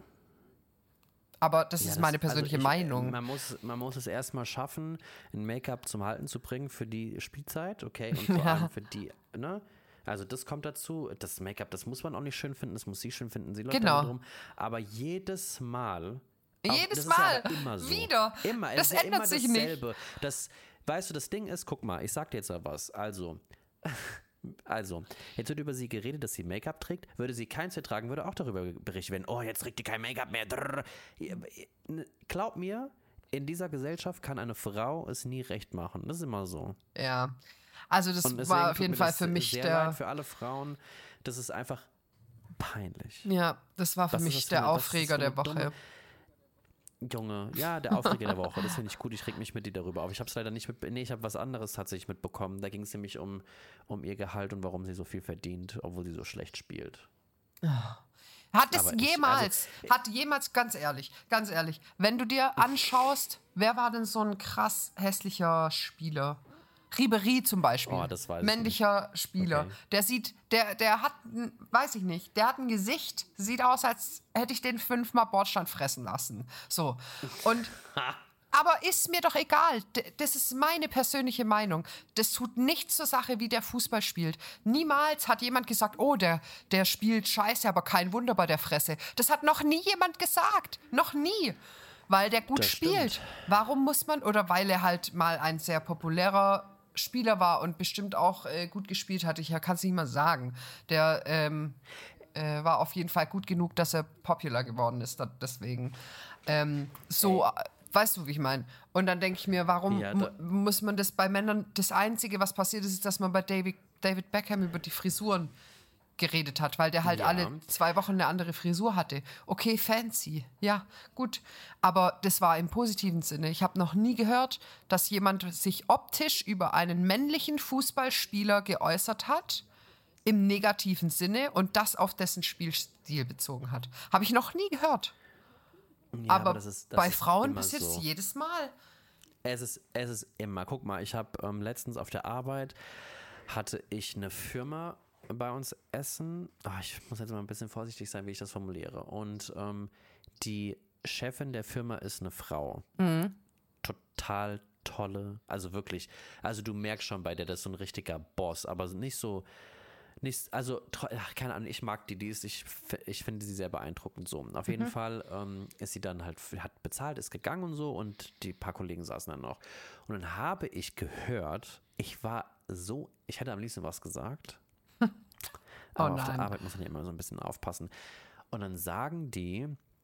Aber das ja, ist das, meine persönliche also ich, Meinung. Man muss, man muss es erstmal schaffen, ein Make-up zum Halten zu bringen für die Spielzeit, okay? Und vor ja. allem für die, ne? Also das kommt dazu, das Make-up, das muss man auch nicht schön finden, das muss sie schön finden, sie läuft genau. da drum. Aber jedes Mal, jedes auch, das Mal, ist ja immer so. wieder, immer, das ist ändert ja immer sich dasselbe. nicht. Das, weißt du, das Ding ist, guck mal, ich sag dir jetzt mal was, also... Also, jetzt wird über sie geredet, dass sie Make-up trägt. Würde sie keins mehr tragen, würde auch darüber berichtet werden. Oh, jetzt trägt die kein Make-up mehr. Drrr. Glaub mir, in dieser Gesellschaft kann eine Frau es nie recht machen. Das ist immer so. Ja, also das war auf jeden Fall für mich sehr der... leid für alle Frauen. Das ist einfach peinlich. Ja, das war für was mich für der eine, Aufreger der Woche. Dumme, Junge, ja, der Aufreger der Woche, das finde ich gut, ich reg mich mit dir darüber auf. Ich habe es leider nicht mit, nee, ich habe was anderes tatsächlich mitbekommen. Da ging es nämlich um, um ihr Gehalt und warum sie so viel verdient, obwohl sie so schlecht spielt. Hat es jemals, ich, also, hat jemals, ganz ehrlich, ganz ehrlich, wenn du dir anschaust, wer war denn so ein krass hässlicher Spieler? Ribéry zum Beispiel, oh, das weiß männlicher ich Spieler. Okay. Der sieht, der, der hat, weiß ich nicht, der hat ein Gesicht, sieht aus, als hätte ich den fünfmal Bordstein fressen lassen. So. Und, aber ist mir doch egal. Das ist meine persönliche Meinung. Das tut nichts zur Sache, wie der Fußball spielt. Niemals hat jemand gesagt, oh, der, der spielt scheiße, aber kein Wunder bei der Fresse. Das hat noch nie jemand gesagt. Noch nie. Weil der gut das spielt. Stimmt. Warum muss man, oder weil er halt mal ein sehr populärer Spieler war und bestimmt auch äh, gut gespielt hat, ich kann es nicht mal sagen. Der ähm, äh, war auf jeden Fall gut genug, dass er popular geworden ist. Da, deswegen. Ähm, so, äh, weißt du, wie ich meine? Und dann denke ich mir, warum ja, mu- muss man das bei Männern, das Einzige, was passiert ist, ist, dass man bei David, David Beckham über die Frisuren geredet hat, weil der halt ja. alle zwei Wochen eine andere Frisur hatte. Okay, fancy. Ja, gut. Aber das war im positiven Sinne. Ich habe noch nie gehört, dass jemand sich optisch über einen männlichen Fußballspieler geäußert hat, im negativen Sinne, und das auf dessen Spielstil bezogen hat. Habe ich noch nie gehört. Ja, aber aber das ist, das bei ist Frauen immer bis jetzt so. jedes Mal. Es ist, es ist immer. Guck mal, ich habe ähm, letztens auf der Arbeit hatte ich eine Firma bei uns essen. Ach, ich muss jetzt mal ein bisschen vorsichtig sein, wie ich das formuliere. Und ähm, die Chefin der Firma ist eine Frau. Mhm. Total tolle, also wirklich, also du merkst schon bei der, das ist so ein richtiger Boss, aber nicht so, nicht, also, ach, keine Ahnung, ich mag die, die ist, ich, ich finde sie sehr beeindruckend so. Auf jeden Mhm. Fall ähm, ist sie dann halt, hat bezahlt, ist gegangen und so und die paar Kollegen saßen dann noch. Und dann habe ich gehört, ich war so, ich hätte am liebsten was gesagt, aber Oh auf der nein. Arbeit muss man ja immer so ein bisschen aufpassen. Und dann sagen die,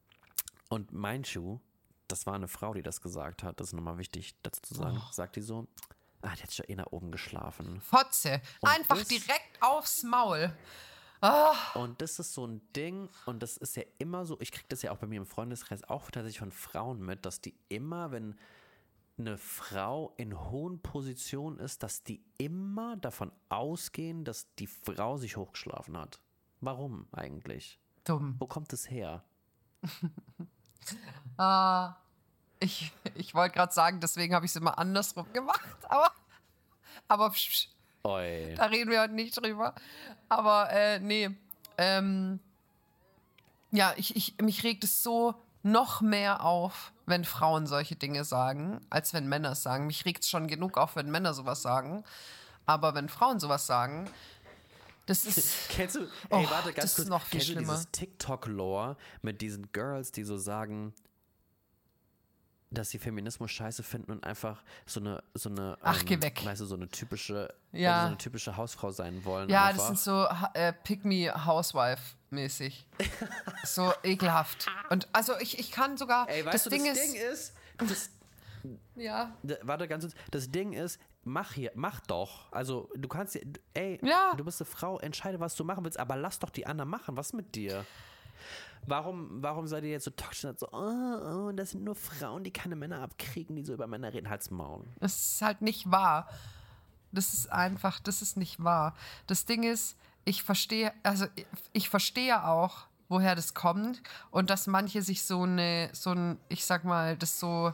und mind you, das war eine Frau, die das gesagt hat, das ist nochmal wichtig dazu zu sagen, Oh. sagt die so, ah, die hat schon eh nach oben geschlafen. Fotze. Und Einfach das- direkt aufs Maul. Ah. Und das ist so ein Ding, und das ist ja immer so, ich kriege das ja auch bei mir im Freundeskreis auch tatsächlich von Frauen mit, dass die immer, wenn eine Frau in hohen Positionen ist, dass die immer davon ausgehen, dass die Frau sich hochgeschlafen hat. Warum eigentlich? Dumm. Wo kommt es her? Ah, ich ich wollte gerade sagen, deswegen habe ich es immer andersrum gemacht, aber, aber psch, Oi. da reden wir heute nicht drüber. Aber äh, nee, ähm, ja, ich, ich, mich regt es so noch mehr auf, wenn Frauen solche Dinge sagen, als wenn Männer es sagen. Mich regt es schon genug auf, wenn Männer sowas sagen. Aber wenn Frauen sowas sagen, das ist... Kennst du, ey, Oh, warte, ganz das ist kurz, noch viel kennst du schlimmer. dieses TikTok-Lore mit diesen Girls, die so sagen, dass sie Feminismus scheiße finden und einfach so eine, so eine, Ach, geh weg. weißt du, so eine typische, Ja. so eine typische Hausfrau sein wollen. Ja, einfach. das sind so äh, Pick-me-Housewife-mäßig. So ekelhaft. Und also ich, ich kann sogar... Ey, weißt das du, Ding das ist... Ding ist, das, Ja. d- warte ganz kurz, das Ding ist, mach hier, mach doch. Also, du kannst, ey, Ja. du bist eine Frau, entscheide, was du machen willst, aber lass doch die anderen machen. Was mit dir? Warum, warum seid ihr jetzt so toxisch und so, oh, oh, das sind nur Frauen, die keine Männer abkriegen, die so über Männer reden, halt's Maul. Das ist halt nicht wahr. Das ist einfach, das ist nicht wahr. Das Ding ist, ich verstehe, also ich, ich verstehe auch, woher das kommt und dass manche sich so eine, so ein, ich sag mal, das so,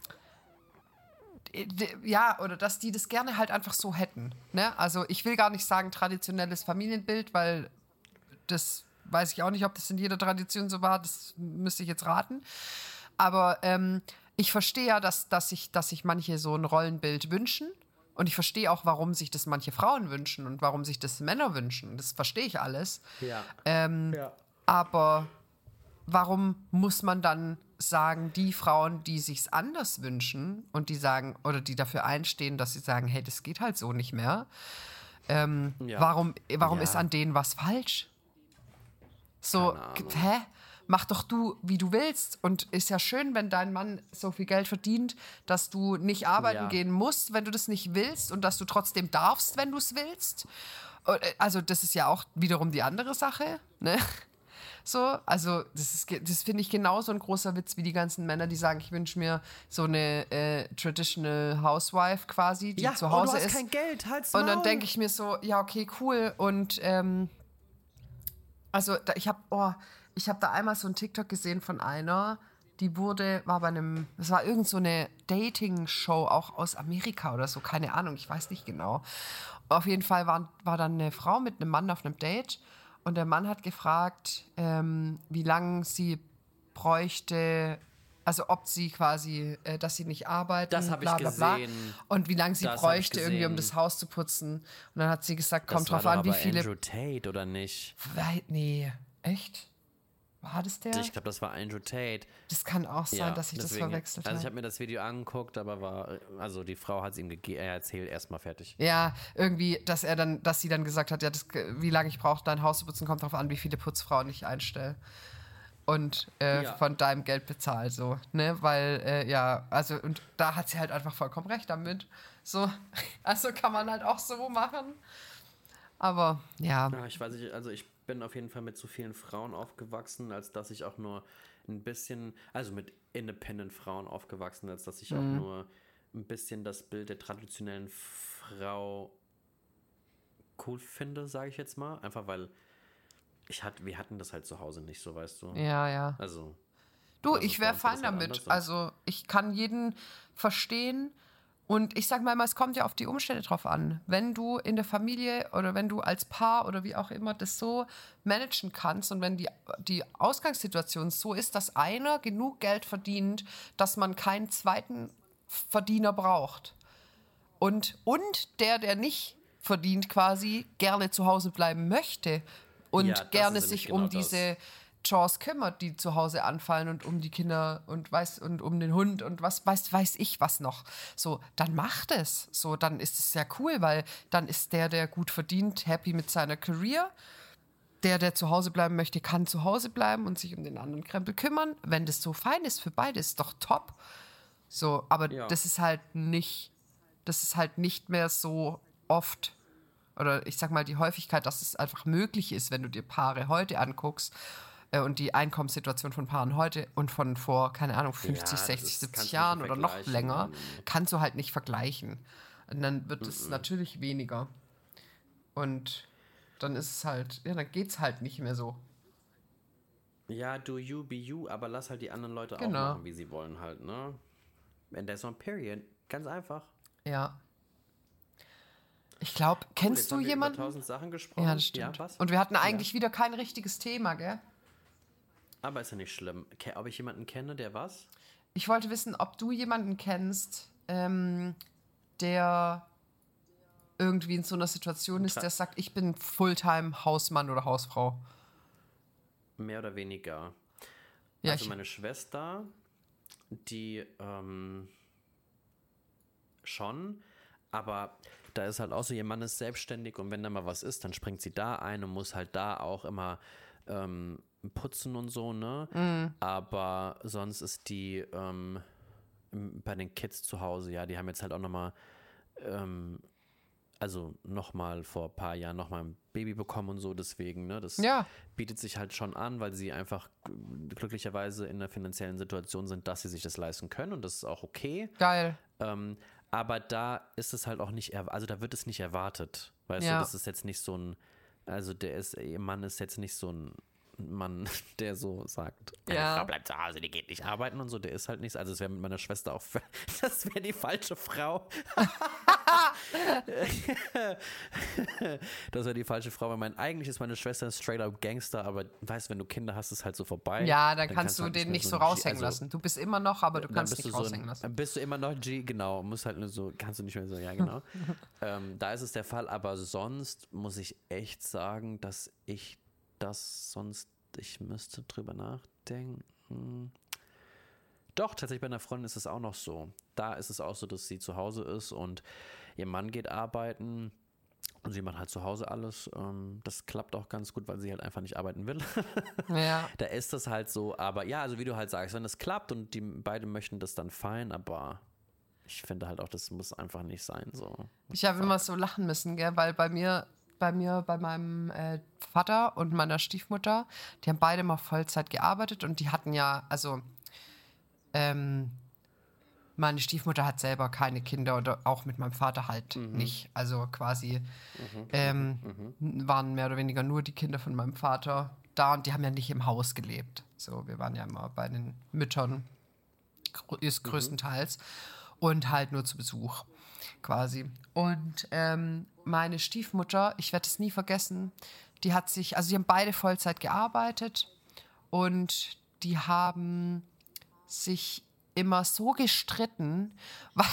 ja, oder dass die das gerne halt einfach so hätten. Ne? Also ich will gar nicht sagen traditionelles Familienbild, weil das weiß ich auch nicht, ob das in jeder Tradition so war, das müsste ich jetzt raten. Aber ähm, ich verstehe ja, dass, dass, sich, dass sich manche so ein Rollenbild wünschen. Und ich verstehe auch, warum sich das manche Frauen wünschen und warum sich das Männer wünschen. Das verstehe ich alles. Ja. Ähm, Ja. Aber warum muss man dann sagen, die Frauen, die sich's anders wünschen und die sagen, oder die dafür einstehen, dass sie sagen, hey, das geht halt so nicht mehr. Ähm, Ja. Warum, warum Ja. ist an denen was falsch? So, Keine Ahnung. hä? Mach doch du, wie du willst. Und ist ja schön, wenn dein Mann so viel Geld verdient, dass du nicht arbeiten Ja. gehen musst, wenn du das nicht willst und dass du trotzdem darfst, wenn du es willst. Und, äh, Also das ist ja auch wiederum die andere Sache. Ne? So, also das ist, das finde ich genauso ein großer Witz wie die ganzen Männer, die sagen, ich wünsche mir so eine äh, traditional Housewife quasi, die ja, zu Hause oh, du hast ist. kein Geld, halt's Und dann Maul. denke ich mir so, ja, okay, cool. Und ähm, also da, ich habe oh, ich habe da einmal so ein TikTok gesehen von einer, die wurde, war bei einem, das war irgend so eine Dating-Show auch aus Amerika oder so, keine Ahnung, ich weiß nicht genau. Auf jeden Fall war, war dann eine Frau mit einem Mann auf einem Date und der Mann hat gefragt, ähm, wie lange sie bräuchte, also ob sie quasi, äh, dass sie nicht arbeitet, das habe ich bla bla bla. gesehen. Und wie lange sie Das bräuchte, irgendwie, um das Haus zu putzen. Und dann hat sie gesagt, kommt drauf an, wie viele... Andrew Tate, oder nicht? Nee, echt? War das der? Ich glaube, das war Andrew Tate. Das kann auch sein, Ja, dass ich deswegen, das verwechselt habe. Also ich habe mir das Video angeguckt, aber war, also die Frau hat es ihm gegeben, er erzählt erstmal fertig. Ja, irgendwie, dass er dann, dass sie dann gesagt hat, ja, das, wie lange ich brauche, dein Haus zu putzen, kommt drauf an, wie viele Putzfrauen ich einstelle. Und äh, Ja. von deinem Geld bezahl, so, ne, weil, äh, ja, also, und da hat sie halt einfach vollkommen recht damit, so, also kann man halt auch so machen, aber, ja. Ja, ich weiß nicht, also ich bin auf jeden Fall mit so vielen Frauen aufgewachsen, als dass ich auch nur ein bisschen, also mit independent Frauen aufgewachsen, als dass ich Mhm. auch nur ein bisschen das Bild der traditionellen Frau cool finde, sage ich jetzt mal, einfach weil ich hatte, wir hatten das halt zu Hause nicht so, weißt du. Ja, ja. Also Du, also ich bei wäre uns war fein das halt damit. anders. Also ich kann jeden verstehen. Und ich sag mal immer, es kommt ja auf die Umstände drauf an. Wenn du in der Familie oder wenn du als Paar oder wie auch immer das so managen kannst und wenn die, die Ausgangssituation so ist, dass einer genug Geld verdient, dass man keinen zweiten Verdiener braucht. Und, und der, der nicht verdient quasi, gerne zu Hause bleiben möchte und Ja, das gerne ist nämlich sich genau um das. diese Chores kümmert, die zu Hause anfallen und um die Kinder und weiß und um den Hund und was weiß weiß ich was noch. So, dann macht es. So, dann ist es ja cool, weil dann ist der, der gut verdient, happy mit seiner Career. Der, der zu Hause bleiben möchte, kann zu Hause bleiben und sich um den anderen Krempel kümmern. Wenn das so fein ist für beide, ist doch top. So, aber Ja. das ist halt nicht, das ist halt nicht mehr so oft. Oder ich sag mal, die Häufigkeit, dass es einfach möglich ist, wenn du dir Paare heute anguckst äh, und die Einkommenssituation von Paaren heute und von vor, keine Ahnung, fünfzig, Ja, das sechzig, ist- siebzig kannst du Jahren nicht oder noch vergleichen, länger, nein, nein, nein. kannst du halt nicht vergleichen. Und dann wird es natürlich weniger. Und dann ist es halt, ja, dann geht's halt nicht mehr so. Ja, do you, be you, aber lass halt die anderen Leute Genau. auch machen, wie sie wollen halt, ne? And there's no period. Ganz einfach. Ja. Ich glaube, kennst Jetzt du haben wir jemanden? über tausend Sachen gesprochen. Ja, das stimmt. Ja, was? Und wir hatten eigentlich wieder kein richtiges Thema, gell? Aber ist ja nicht schlimm. Ke- Ob ich jemanden kenne, der was? Ich wollte wissen, ob du jemanden kennst, ähm, der irgendwie in so einer Situation ist, der sagt, ich bin Fulltime Hausmann oder Hausfrau. Mehr oder weniger. Ja, also ich, meine Schwester, die ähm, schon, aber da ist halt auch so, ihr Mann ist selbstständig und wenn da mal was ist, dann springt sie da ein und muss halt da auch immer ähm, putzen und so, ne? Mhm. Aber sonst ist die ähm, m- bei den Kids zu Hause, ja, die haben jetzt halt auch nochmal ähm, also nochmal vor ein paar Jahren nochmal ein Baby bekommen und so, deswegen, ne, das Ja. bietet sich halt schon an, weil sie einfach g- glücklicherweise in der finanziellen Situation sind, dass sie sich das leisten können und das ist auch okay. geil. Ähm, aber da ist es halt auch nicht, erw- also da wird es nicht erwartet, weißt Ja. du, das ist jetzt nicht so ein, also der ist, ihr Mann ist jetzt nicht so ein Mann, der so sagt, meine Ja. Frau bleibt zu Hause, die geht nicht arbeiten und so, der ist halt nichts, also es wäre mit meiner Schwester auch, v- das wäre die falsche Frau. Das wäre die falsche Frau, weil mein, eigentlich ist meine Schwester ein straight up Gangster, aber weißt du, wenn du Kinder hast, ist halt so vorbei. Ja, dann, kannst du halt den mehr nicht so ein G- raushängen also, lassen. Du bist immer noch, aber du dann kannst bist nicht du so raushängen ein, lassen. dann bist du immer noch G, genau, musst halt nur so, kannst du nicht mehr so, ja genau. ähm, da ist es der Fall, aber sonst muss ich echt sagen, dass ich das sonst, ich müsste drüber nachdenken. Doch, tatsächlich bei einer Freundin ist es auch noch so. Da ist es auch so, dass sie zu Hause ist und ihr Mann geht arbeiten und sie macht halt zu Hause alles. Ähm, das klappt auch ganz gut, weil sie halt einfach nicht arbeiten will. Ja. Da ist das halt so, aber ja, also wie du halt sagst, wenn das klappt und die beide möchten das dann fein, aber ich finde halt auch, das muss einfach nicht sein. So. Ich habe immer so lachen müssen, gell, weil bei mir bei mir, bei meinem äh, Vater und meiner Stiefmutter, die haben beide mal Vollzeit gearbeitet und die hatten ja, also ähm, meine Stiefmutter hat selber keine Kinder oder auch mit meinem Vater halt mhm. nicht. Also quasi mhm. Ähm, mhm. waren mehr oder weniger nur die Kinder von meinem Vater da und die haben ja nicht im Haus gelebt. So, wir waren ja immer bei den Müttern, ist größtenteils, mhm. und halt nur zu Besuch quasi. Und ähm, meine Stiefmutter, ich werde es nie vergessen, die hat sich, also die haben beide Vollzeit gearbeitet und die haben sich immer so gestritten, weil,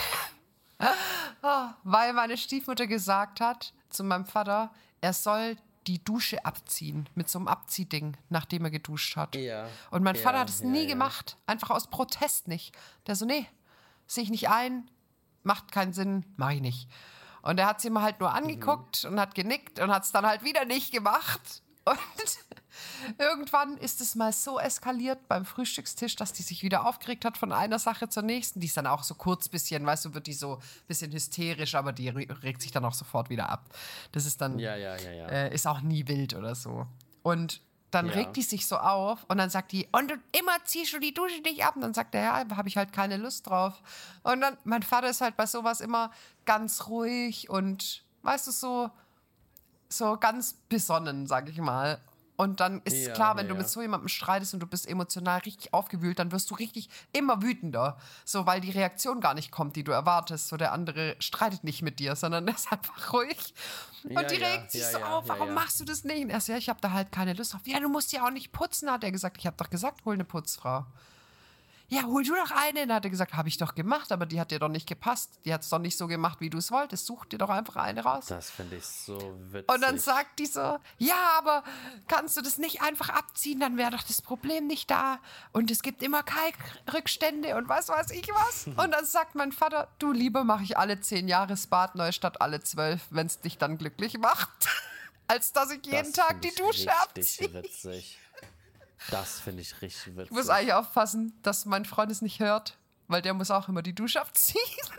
weil meine Stiefmutter gesagt hat zu meinem Vater, er soll die Dusche abziehen mit so einem Abziehding, nachdem er geduscht hat. Ja. Und mein ja, Vater hat es ja, nie ja. gemacht, einfach aus Protest nicht. Der so, nee, sehe ich nicht ein, macht keinen Sinn, mache ich nicht. Und er hat sie immer halt nur angeguckt mhm. und hat genickt und hat es dann halt wieder nicht gemacht. Und irgendwann ist es mal so eskaliert beim Frühstückstisch, dass die sich wieder aufgeregt hat von einer Sache zur nächsten. Die ist dann auch so kurz bisschen, weißt du, wird die so ein bisschen hysterisch, aber die regt sich dann auch sofort wieder ab. Das ist dann, ja, ja, ja, ja. Äh, ist auch nie wild oder so. Und dann ja. regt die sich so auf und dann sagt die, und immer ziehst du die Dusche nicht ab. Und dann sagt er, ja, habe ich halt keine Lust drauf. Und dann, mein Vater ist halt bei sowas immer ganz ruhig und, weißt du, so, so ganz besonnen, sag ich mal. Und dann ist es ja, klar, wenn ja, du ja. mit so jemandem streitest und du bist emotional richtig aufgewühlt, dann wirst du richtig immer wütender. So, weil die Reaktion gar nicht kommt, die du erwartest. So, der andere streitet nicht mit dir, sondern er ist einfach ruhig. Und ja, die ja, regt sich ja, so ja, auf, warum ja, ja. machst du das nicht? Und er sagt, ja, ich habe da halt keine Lust drauf. Ja, du musst ja auch nicht putzen, hat er gesagt. Ich habe doch gesagt, hol eine Putzfrau. Ja, hol du doch eine. Dann hat er gesagt, habe ich doch gemacht, aber die hat dir doch nicht gepasst. Die hat es doch nicht so gemacht, wie du es wolltest. Such dir doch einfach eine raus. Das finde ich so witzig. Und dann sagt die so, ja, aber kannst du das nicht einfach abziehen, dann wäre doch das Problem nicht da. Und es gibt immer Kalkrückstände und was weiß ich was. Und dann sagt mein Vater, du, lieber mache ich alle zehn Jahre Bad neu statt alle zwölf, wenn es dich dann glücklich macht. Als dass ich jeden das Tag die Dusche abziehe. Witzig. Das finde ich richtig witzig. Ich muss eigentlich aufpassen, dass mein Freund es nicht hört, weil der muss auch immer die Dusche abziehen.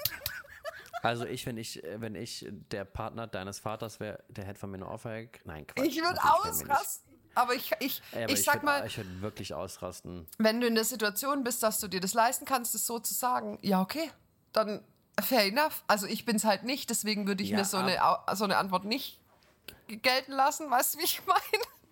Also ich, wenn ich, wenn ich der Partner deines Vaters wäre, der hätte von mir eine Ohrfeige. Nein, Quatsch. Ich würde ausrasten. Aber ich, ich, Ey, aber ich, ich sag würd, mal, ich würde wirklich ausrasten. Wenn du in der Situation bist, dass du dir das leisten kannst, es so zu sagen, ja okay, dann fair enough. Also ich bin's halt nicht, deswegen würde ich Ja, mir so eine, so eine Antwort nicht gelten lassen, weißt du, wie ich meine?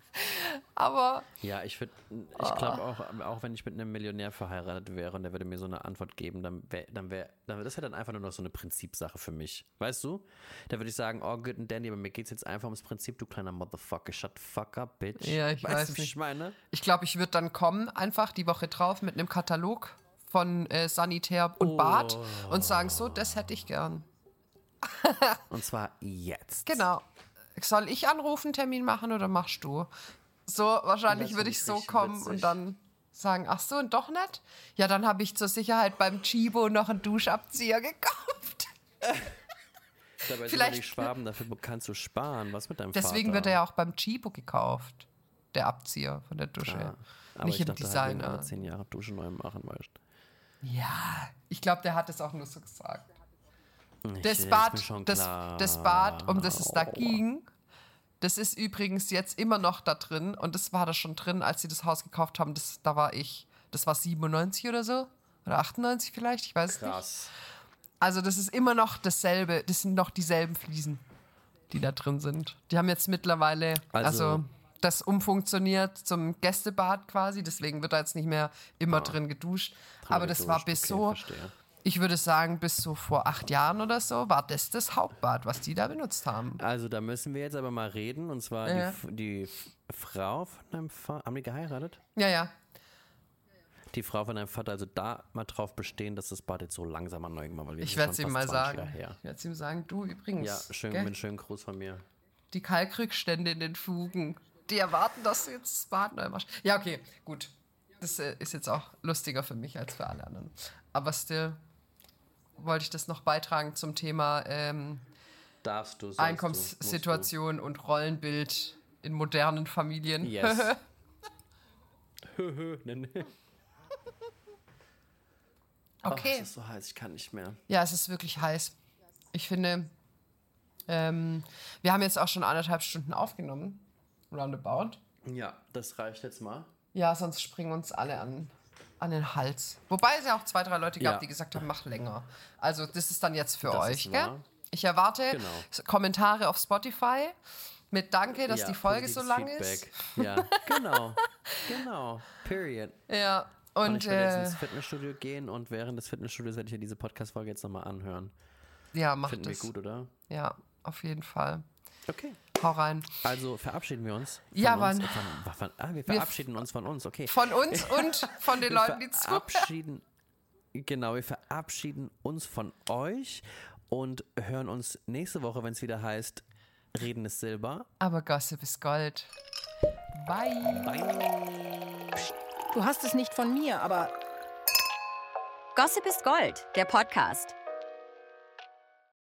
Aber ja, ich würde, ich glaube auch, auch wenn ich mit einem Millionär verheiratet wäre und der würde mir so eine Antwort geben, dann wäre, dann wäre, dann wäre das ja dann einfach nur noch so eine Prinzipsache für mich, weißt du? Da würde ich sagen, oh good and dandy, aber mir geht's jetzt einfach ums Prinzip, du kleiner Motherfucker, shut the fuck up, bitch. Ja, ich weißt weiß du, wie nicht. ich meine? Ich glaube, ich würde dann kommen, einfach die Woche drauf mit einem Katalog von äh, Sanitär und Oh. Bad und sagen, so, das hätte ich gern. Und zwar jetzt. Genau. Soll ich anrufen, Termin machen oder machst du? So, wahrscheinlich Das würde find ich ich so richtig kommen witzig. und dann sagen, ach so, und doch nicht? Ja, dann habe ich zur Sicherheit beim Chibo noch einen Duschabzieher gekauft. Dabei sind Vielleicht- die Schwaben, dafür kannst du sparen. Was mit deinem Deswegen Vater? wird er ja auch beim Chibo gekauft, der Abzieher von der Dusche. Ja, aber Nicht ich im dachte halt, wenn du Designer. alle zehn Jahre Dusche neu machen weißt. Ja, ich glaube, der hat es auch nur so gesagt. Ich- Das ist Bad, mir schon das, klar. das Bad, um das es da Oh. ging, das ist übrigens jetzt immer noch da drin und das war da schon drin, als sie das Haus gekauft haben. Das, da war ich, das war siebenundneunzig oder so oder achtundneunzig vielleicht, ich weiß es nicht. Krass. Also das ist immer noch dasselbe, das sind noch dieselben Fliesen, die da drin sind. Die haben jetzt mittlerweile, also, Also- das umfunktioniert zum Gästebad quasi, deswegen wird da jetzt nicht mehr immer Ah. drin geduscht. Drin Aber das war geduscht, bis okay, so, verstehe. ich würde sagen, bis so vor acht Jahren oder so, war das das Hauptbad, was die da benutzt haben. Also da müssen wir jetzt aber mal reden. Und zwar Ja. die, F- die F- Frau von deinem Vater, haben die geheiratet? Ja, ja. Die Frau von deinem Vater, also da mal drauf bestehen, dass das Bad jetzt so langsam mal neu gemacht wird. Ich werde es ihm mal sagen. Ich werde es ihm sagen, du übrigens, Ja, schön, gell, mit einem schönen Gruß von mir. die Kalkrückstände in den Fugen, die erwarten, dass du jetzt das Bad neu machst. Ja, okay, gut. Das äh, ist jetzt auch lustiger für mich als für alle anderen. Aber still wollte ich das noch beitragen zum Thema ähm, Darfst du, sollst Einkommenssituation und Rollenbild in modernen Familien. du, musst du. Yes. Hö, ne, ne. Oh, Okay. es ist so heiß, ich kann nicht mehr. Ja, es ist wirklich heiß. Ich finde, Ähm, wir haben jetzt auch schon anderthalb Stunden aufgenommen. Roundabout. Ja, das reicht jetzt mal. Ja, sonst springen uns alle an, an den Hals. Wobei es ja auch zwei, drei Leute gab, Ja. die gesagt haben, mach länger. Also das ist dann jetzt für Das euch, ist gell? wahr. Ich erwarte Genau. Kommentare auf Spotify mit Danke, dass Ja, die Folge so positives lang Feedback. ist. Ja, genau. Genau. Period. Ja, Und, und ich werde jetzt äh, ins Fitnessstudio gehen und während des Fitnessstudios werde ich mir diese Podcast-Folge jetzt nochmal anhören. ja, macht Finden wir es. gut, oder? Ja, auf jeden Fall. Okay. Hau rein. Also verabschieden wir uns. Von Ja, uns, Mann. äh, Von, von, ah, wir verabschieden uns von uns, okay. Von uns und von den Wir Leuten, die zuhören. verabschieden, genau, wir verabschieden uns von euch und hören uns nächste Woche, wenn es wieder heißt, Reden ist Silber. Aber Gossip ist Gold. Bye. Bye. Du hast es nicht von mir, aber Gossip ist Gold, der Podcast.